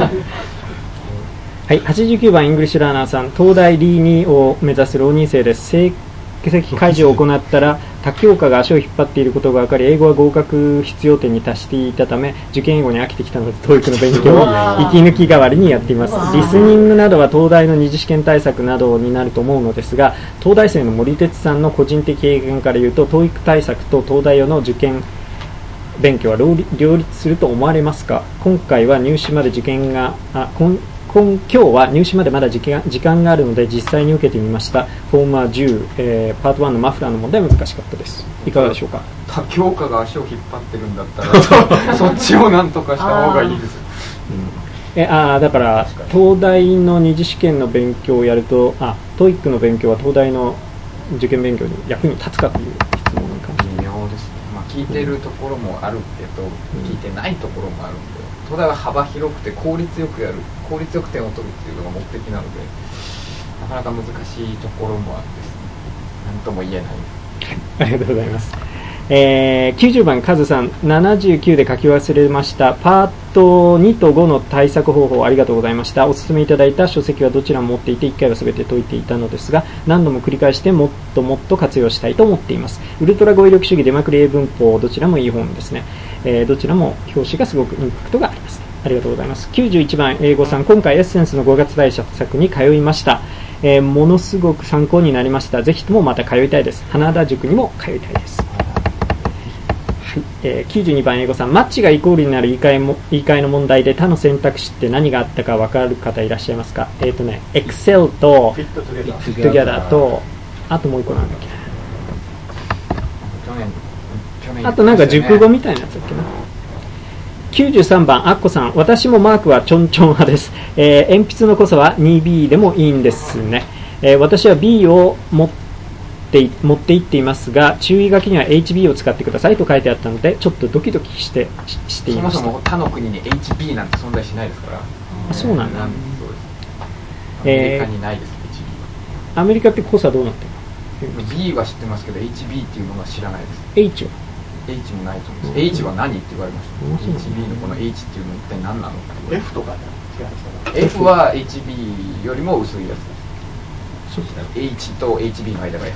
、89番イングリッシュラーナーさん、東大リー2を目指す浪人生です。成績解除を行ったら他教科が足を引っ張っていることが分かり、英語は合格必要点に達していたため受験英語に飽きてきたので TOEIC の勉強を息抜き代わりにやっています。リスニングなどは東大の二次試験対策などになると思うのですが、東大生の森哲さんの個人的経験から言うと TOEIC 対策と東大用の受験勉強は両立すると思われますか？今日は入試までまだ時間があるので実際に受けてみました。フォームは10、パート1のマフラーの問題は難しかったです。いかがでしょうか？ 他教科が足を引っ張ってるんだったらそっちをなんとかした方がいいです。 だから東大の二次試験の勉強をやると、TOEIC の勉強は東大の受験勉強に役に立つかという質問かもしれない。 微妙ですね。聞いてるところもあるけど、聞いてないところもあるんで、東大は幅広くて効率よく点を取るっていうのが目的なので、なかなか難しいところもあってですね、何とも言えない。 ありがとうございます。90番カズさん、79で書き忘れました。パート2と5の対策方法ありがとうございました。お勧めいただいた書籍はどちらも持っていて1回は全て解いていたのですが、何度も繰り返してもっともっと活用したいと思っています。ウルトラ語彙力主義、出まくり英文法、どちらもいい本ですね。どちらも表紙がすごくインパクトがあります。ありがとうございます。91番英語さん、今回エッセンスの5月対策に通いました。 ものすごく参考になりました。ぜひともまた通いたいです。花田塾にも通いたいです。はい、92番英語さん、マッチがイコールになる言い換えの問題で他の選択肢って何があったか分かる方いらっしゃいますか。Excel と Fit Together と、あともう一個なんだっけ、あとなんか熟語みたいなやつだっけな。93番アッコさん、私もマークはちょんちょん派です。鉛筆の濃さは 2B でもいいんですね。私は B を持っていっていますが、注意書きには HB を使ってくださいと書いてあったのでちょっとドキドキしていました。 そもそも他の国に HB なんて存在しないですから。 そうなんだ。 そうです。アメリカにないです、HB は。 アメリカって濃さどうなってるの？ B は知ってますけど HB っていうものは知らないです。 H は H もないと思います。H は何って言われました。HB のこの H っていうのは一体何なの？ F とかね。 F は HB よりも薄いやつです。H と HB の間が F です。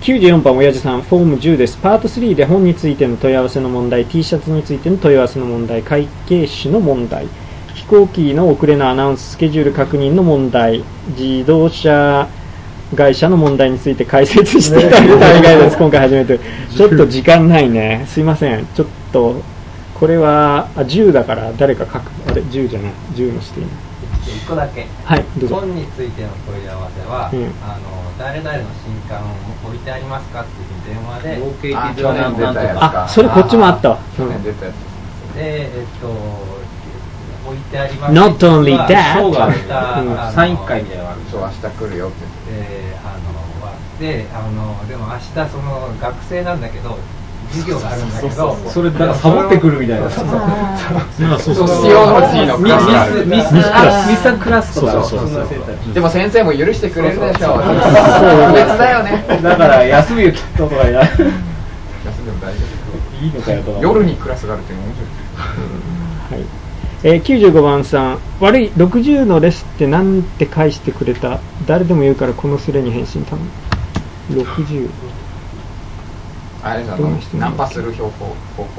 94番親父さん、フォーム10です。パート3で本についての問い合わせの問題、 T シャツについての問い合わせの問題、会計士の問題、飛行機の遅れのアナウンス、スケジュール確認の問題、自動車会社の問題について解説していた大概です。今回初めて。ちょっと時間ないね。すいません。ちょっとこれは10だから誰か書く。あれ10じゃない。10のしていい。 1個だけ。 はい。どうぞ。 本についての問い合わせは、誰々の新刊を置いてありますかっていう電話で。 去年出たやつか。 あ、それこっちもあったわ。 去年出たやつ。 で置いてあります。 Not only that サイン会みたいなのがある。 そう、明日来るよってでも明日その学生なんだけど授業があるんだけど、 それだからサボってくるみたいな。 ソシオロジーのクラスがある。 ミスクラスとか。 でも先生も許してくれるでしょう。特別だよね。 だから休みを切ったとかや。 休んでも大丈夫。 いいのかよと。 夜にクラスがあるっていうの面白い。 はい。95番さん、悪い60のレスってなんて返してくれた。誰でも言うからこのスレに返信頼む。60。 あれだのナンパする方法。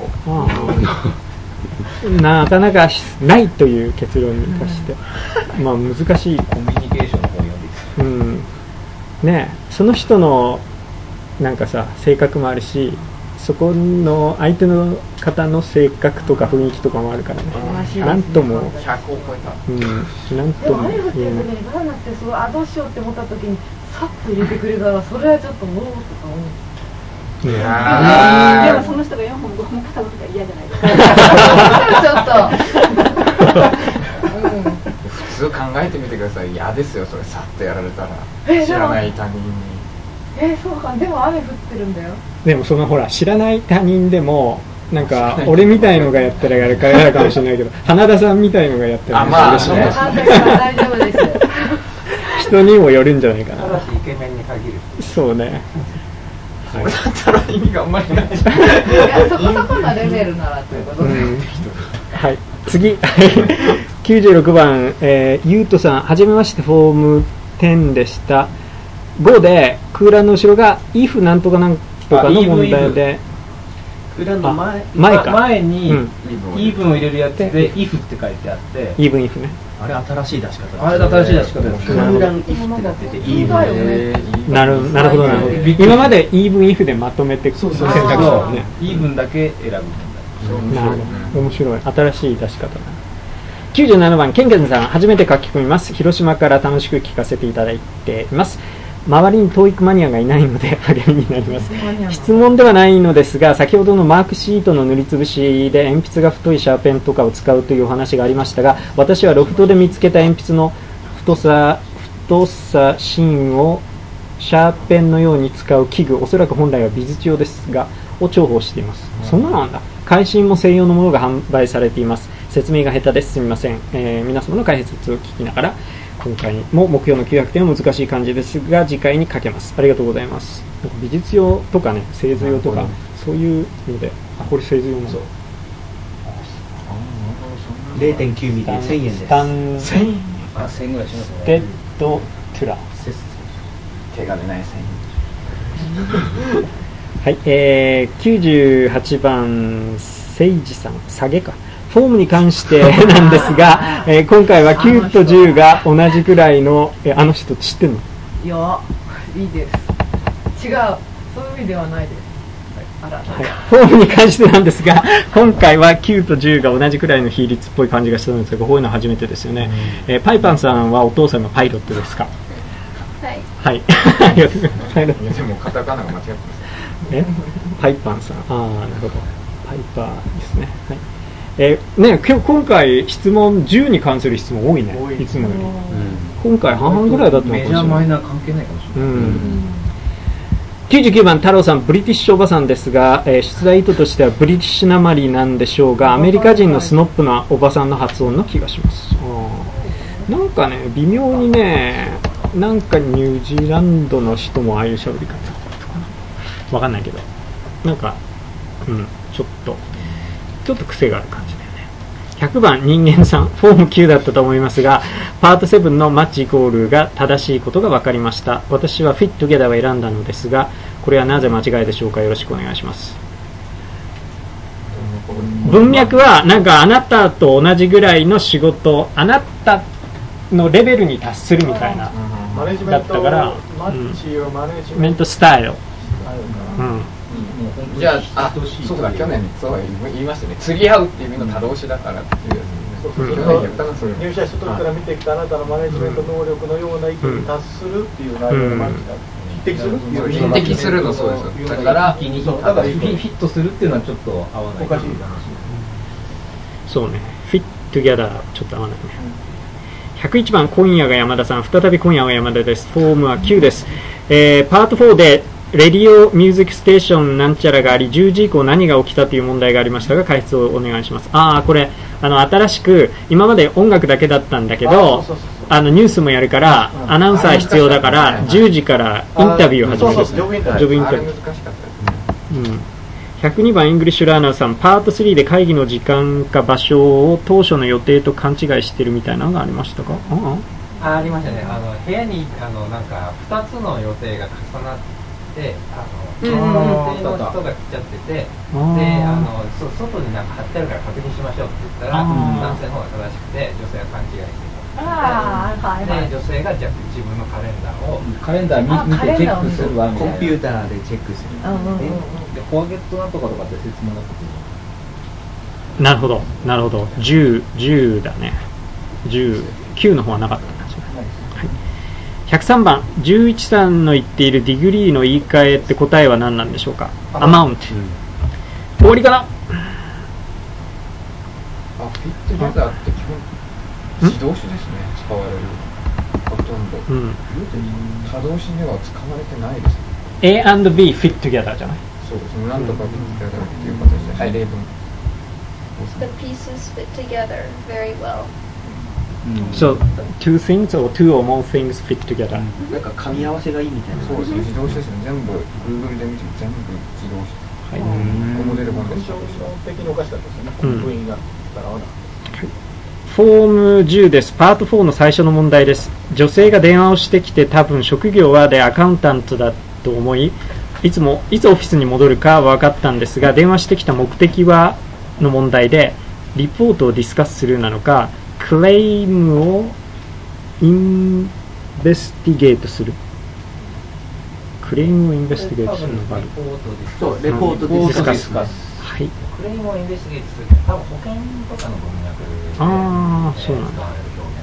なかなかないという結論に達して、まあ難しい。 コミュニケーションの方を読んでいく。 ねえ、その人のなんかさ性格もあるし、そこの相手の方の性格とか雰囲気とかもあるからね。なんとも 100を超えた。 なんとも言えない。でもバナナってそうどうしようって思った時にさっと入れてくれたらそれはちょっともうとか思う。 でもその人が4本5本片方とか嫌じゃないですか。 ちょっと普通考えてみてください。嫌ですよそれ、さっとやられたら。知らない他人に。 そうか。でも雨降ってるんだよ。 でもそのほら知らない他人でもなんか俺みたいのがやったらやるかもしれないけど、花田さんみたいのがやったら嬉しいね。 大丈夫です。 人にもよるんじゃないかな。 ただしイケメンに限る。 そうね。 それだったら意味があんまりない。 いやそこそこのレベルならということで。 はい。次96番、ゆうとさん、はじめまして、フォーム10でした。5で空欄の後ろが if なんとかなんとかの問題で、 空欄の前にイーブンを入れるやつで if って書いてあって、 イーブン if ね。 あれ新しい出し方。 あれ新しい出し方です。 空欄 if ってなっててイーブン。 なるほどなるほど。今までイーブン if でまとめて選択したよね。 イーブンだけ選ぶ問題。 なるほど。面白い。新しい出し方だ。97番、ケンケンさん、初めて書き込みます。広島から楽しく聞かせていただいています。周りにTOEICマニアがいないので励みになります。質問ではないのですが、先ほどのマークシートの塗りつぶしで鉛筆が太いシャーペンとかを使うというお話がありましたが、私はロフトで見つけた鉛筆の太さ芯をシャーペンのように使う器具、おそらく本来は美術用ですがを重宝しています。そんなのなんだ。会心も専用のものが販売されています。説明が下手です。すみません。皆様の解説を聞きながら、今回も目標の900点は難しい感じですが次回にかけます。ありがとうございます。なんか美術用とかね、製図用とかそういうので、これ製図用なの。 0.9 ミリで1000円です。 1000円。 1000円ぐらいしますね。 デッドトゥラ。 手が出ない1000円。 はい、98番セイジさん、下げか。 フォームに関してなんですが、今回は9と10が同じくらいの、あの人知ってんの？ いや、いいです。違う、そういう意味ではないです。はい、 フォームに関してなんですが、今回は9と10が同じくらいの比率っぽい感じがしたんですが、こういうの初めてですよね。パイパンさんはお父さんがパイロットですか？はい。はい。でもカタカナが間違ってます。 パイパンさん。ああ、なるほど。パイパーですね。はい。今回質問10に関する質問多いね。いつもより。今回半々ぐらいだったのかもしれない。 メジャーマイナー関係ないかもしれない。 99番太郎さん、ブリティッシュおばさんですが、出題意図としてはブリティッシュなまりなんでしょうが、アメリカ人のスノップなおばさんの発音の気がします。なんかね、微妙にね、なんかニュージーランドの人もああいう喋り方とかな、わかんないけど、なんか、ちょっと癖がある感じだよね。100番人間さん、フォーム9だったと思いますが、パート7のマッチイコールが正しいことが分かりました。私はフィットゲダーを選んだのですが、これはなぜ間違いでしょうか。よろしくお願いします。文脈はなんかあなたと同じぐらいの仕事、あなたのレベルに達するみたいなだったから、マネジメントスタイル。 じゃあ、そうだ、去年そう言いましたね。釣り合うっていう意味の多動詞だからっていうやつですね。去年言ったな、それ。 入社した時から見てきたあなたのマネジメント能力のような意見に達するっていう内容のマッチだ。匹敵する？ 匹敵するのそうです。だからフィットするっていうのはちょっと合わない。おかしい話。 そうね。フィットギャダーちょっと合わないね。101番今夜が山田さん、再び今夜は山田です。フォームは9です。パート4でレディオミュージックステーションなんちゃらがあり、10時以降何が起きたという問題がありましたが、解説をお願いします。これ新しく今まで音楽だけだったんだけど、ニュースもやるからアナウンサー必要だから10時からインタビューを始める。ジョブインタビュー。102番イングリッシュラーナーさん、パート3で会議の時間か場所を当初の予定と勘違いしてるみたいなのがありましたか？ ありましたね。部屋になんか2つの予定が重なって昨日の予定の人が来ちゃってて、で外になんか貼ってあるから確認しましょうって言ったら男性の方が正しくて女性が勘違いしてた。で女性がじゃあ自分のカレンダー見てチェックするわみたいな。 コンピューターでチェックする。 でフォアゲットなんとかとかって説明なくて。 なるほどなるほど。10だね。9の方はなかった感じ。103番11さんの言っているディグリーの言い換えって答えは何なんでしょうか？アマウント。終わりかな？ フィットギャザーって基本自動詞ですね。使われるほとんど。可動詞には使われてないですね。 A&B フィットギャザーじゃない？ そうですね。なんとかフィットギャザーっていう形で、はい、例文。 The pieces fit together very well. So two things or two or more things fit together. なんか噛み合わせがいいみたいな。 そうですね。自動詞ですね。全部 Google で見ても全部自動詞。はい。モデル版でした。 的におかしかったですよね。部員が合わなかった。 フォーム10です。パート4の最初の問題です。女性が電話をしてきて、多分職業はでアカウンタントだと思い、いつオフィスに戻るか分かったんですが、電話してきた目的はの問題でリポートをディスカスするなのか、クレームをインベスティゲートする。クレームをインベスティゲートするのがある。 そう、レポートディスカス。 はい。 クレームをインベスティゲートするって多分保険とかの文脈でそうなんだ。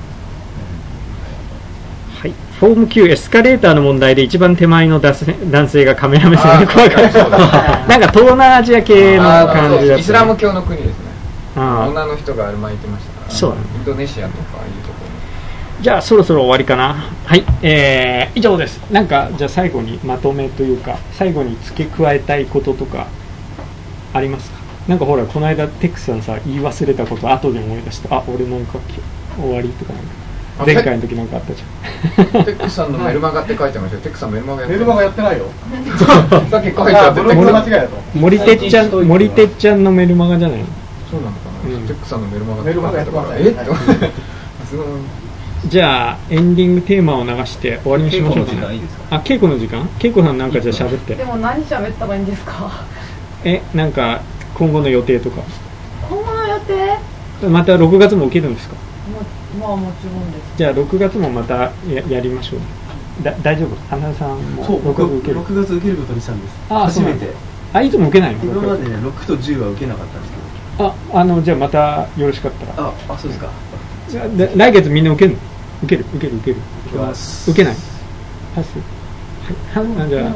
はい。フォーム9エスカレーターの問題で一番手前の男性がカメラ目線で怖かった。なんか東南アジア系の感じだった、 イスラム教の国ですね。女の人がある巻いてましたから。 そう、 インドネシアとかいうところ。 じゃあそろそろ終わりかな。はい、以上です。なんかじゃあ最後にまとめというか、最後に付け加えたいこととかありますか？なんかほらこの間テックさんさ言い忘れたこと後で思い出して、俺なんか終わりとかなんか前回の時なんかあったじゃん。 テックさんのメルマガって書いてましたよ。テックさんメルマガやってないよ。 さっき書いてあって。 森てっちゃんのメルマガじゃないの？ そうなのかな。テックさんのメルマガやってますね。 じゃあエンディングテーマを流して終わりにしましょうかね。稽古の時間？稽古さんなんかじゃあ喋って。 でも何喋ったらいいんですか？ なんか今後の予定とか。 今後の予定？ また6月も受けるんですか？ まあもちろんです。 じゃあ6月もまた やりましょう。大丈夫？花田さんも6月受ける。 6月受けることにしたんです。初めて。 いつも受けないの？ 今までね6と10は受けなかったんですけど。じゃあまたよろしかったら。 そうですか。 来月みんな受けるの？受ける。受けない。パス。はい。じゃあ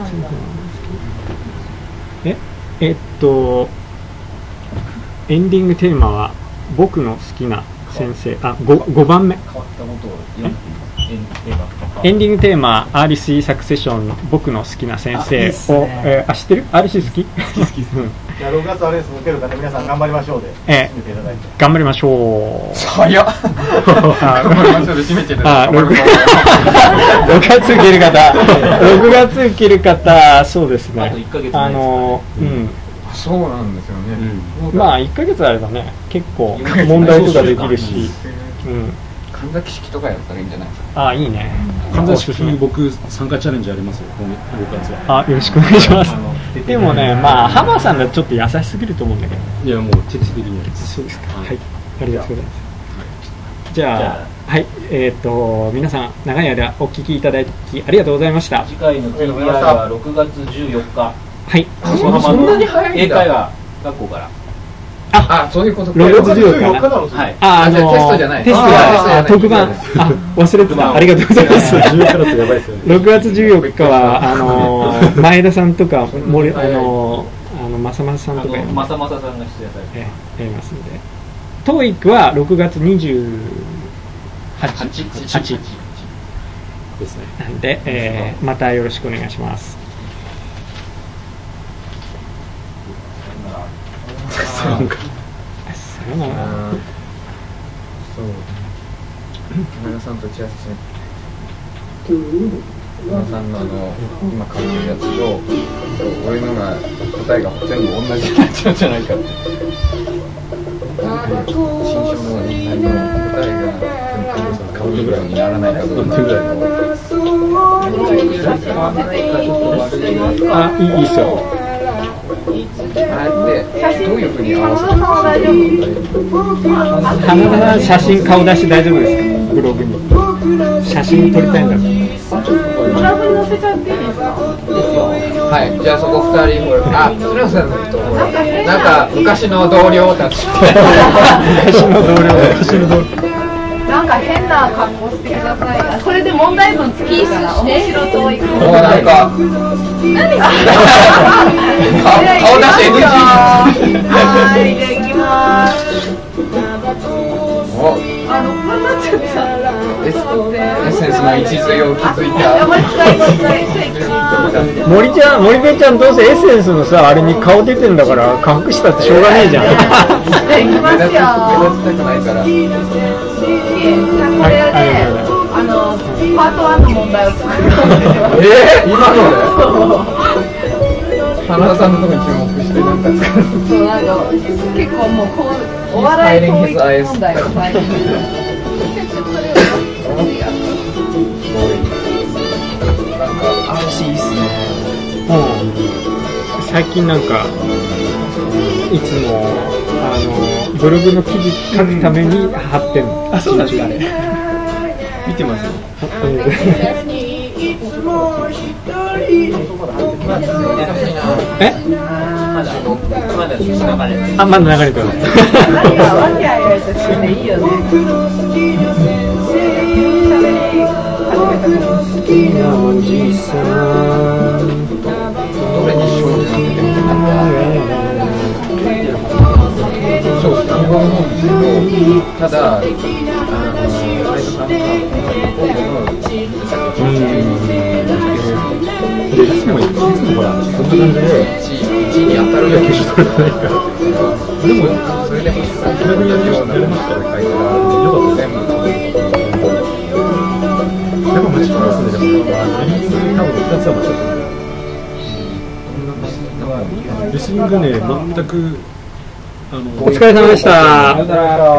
エンディングテーマは僕の好きな先生。5番目。エンディングテーマ RC サクセション僕の好きな先生を知ってる？ RC 好き？好き。 じゃあ6月はレース受けるから皆さん頑張りましょうで締めていただいて。 頑張りましょう。 早っ。頑張りましょうで締めていただいて。 6月受ける方、6月受ける方、そうですね。 あと1ヶ月前そうなんですよね。 まあ1ヶ月あればね、結構問題とかできるし。 神崎式とかやったらいいんじゃないですか。 いいね。 神崎式に僕参加チャレンジありますよ。6月は。 よろしくお願いします。でもね、まあハマーさんがちょっと優しすぎると思うんだけど。 いやもう徹底的にやります。 そうですか。はい。ありがとうございます。じゃあはい皆さん長い間お聞きいただきありがとうございました。 次回の TBR は6月14日。 はい。 横浜の英会話学校から。 そういうこと。 6月14日はい。テストじゃない。 テストは特番。忘れてた。ありがとうございます。6月14日は前田さんとか正正さんとか正正さんが出演されてやりますので。TOEIC は6月28ですね。なんでまたよろしくお願いします。さよなら。 前田さんと打ち合わせしない。前田さんの今書いてるやつと俺のが答えが全部同じになっちゃうんじゃないかって。新書の答えがカウントぐらいにならないかどうかぐらいの。 いいっすよ。 あれってどういうふうに合わせてるんですか？花田さん写真顔出して大丈夫ですか？ブログに写真撮りたいんだから。 ブログに載せちゃっていいですか？ はい、じゃあそこ2人鶴さんの人なんか昔の同僚たち昔の同僚なんか変な格好してください。これで問題文突きして面白そういく。 なんか何が顔出して NG。 はい、じゃあ行きます。こんなっちゃった。 エッセンスの一髄を築いた。 森部ちゃんどうせエッセンスのさあれに顔出てんだから隠したってしょうがねえじゃん。 行きますよ。 目立ちたくないから。 これでパート1の問題を作るかもしれない。 今ので？花田さんのところに注目してなんか作る。 そうなんか結構もうお笑い教育問題を最近。 最近なんかいつもブログの記事書くために貼ってるの。 そうなんですかね。見てますよ。 まだ流れてる。 何がわけあいあいとしてていいよね。 好きなおじさん。 どれにしようってなっててみたいな。そう日本のですけど、ただ斉藤さんがいつもほらそんな感じで 1位に当たるようにしとかないから。でもそれでも気楽にやりましたね。書いてたらよかった全部。 やっぱ間違いますね。でも多分2つは間違ってる。レスリングね全くお疲れ様でした。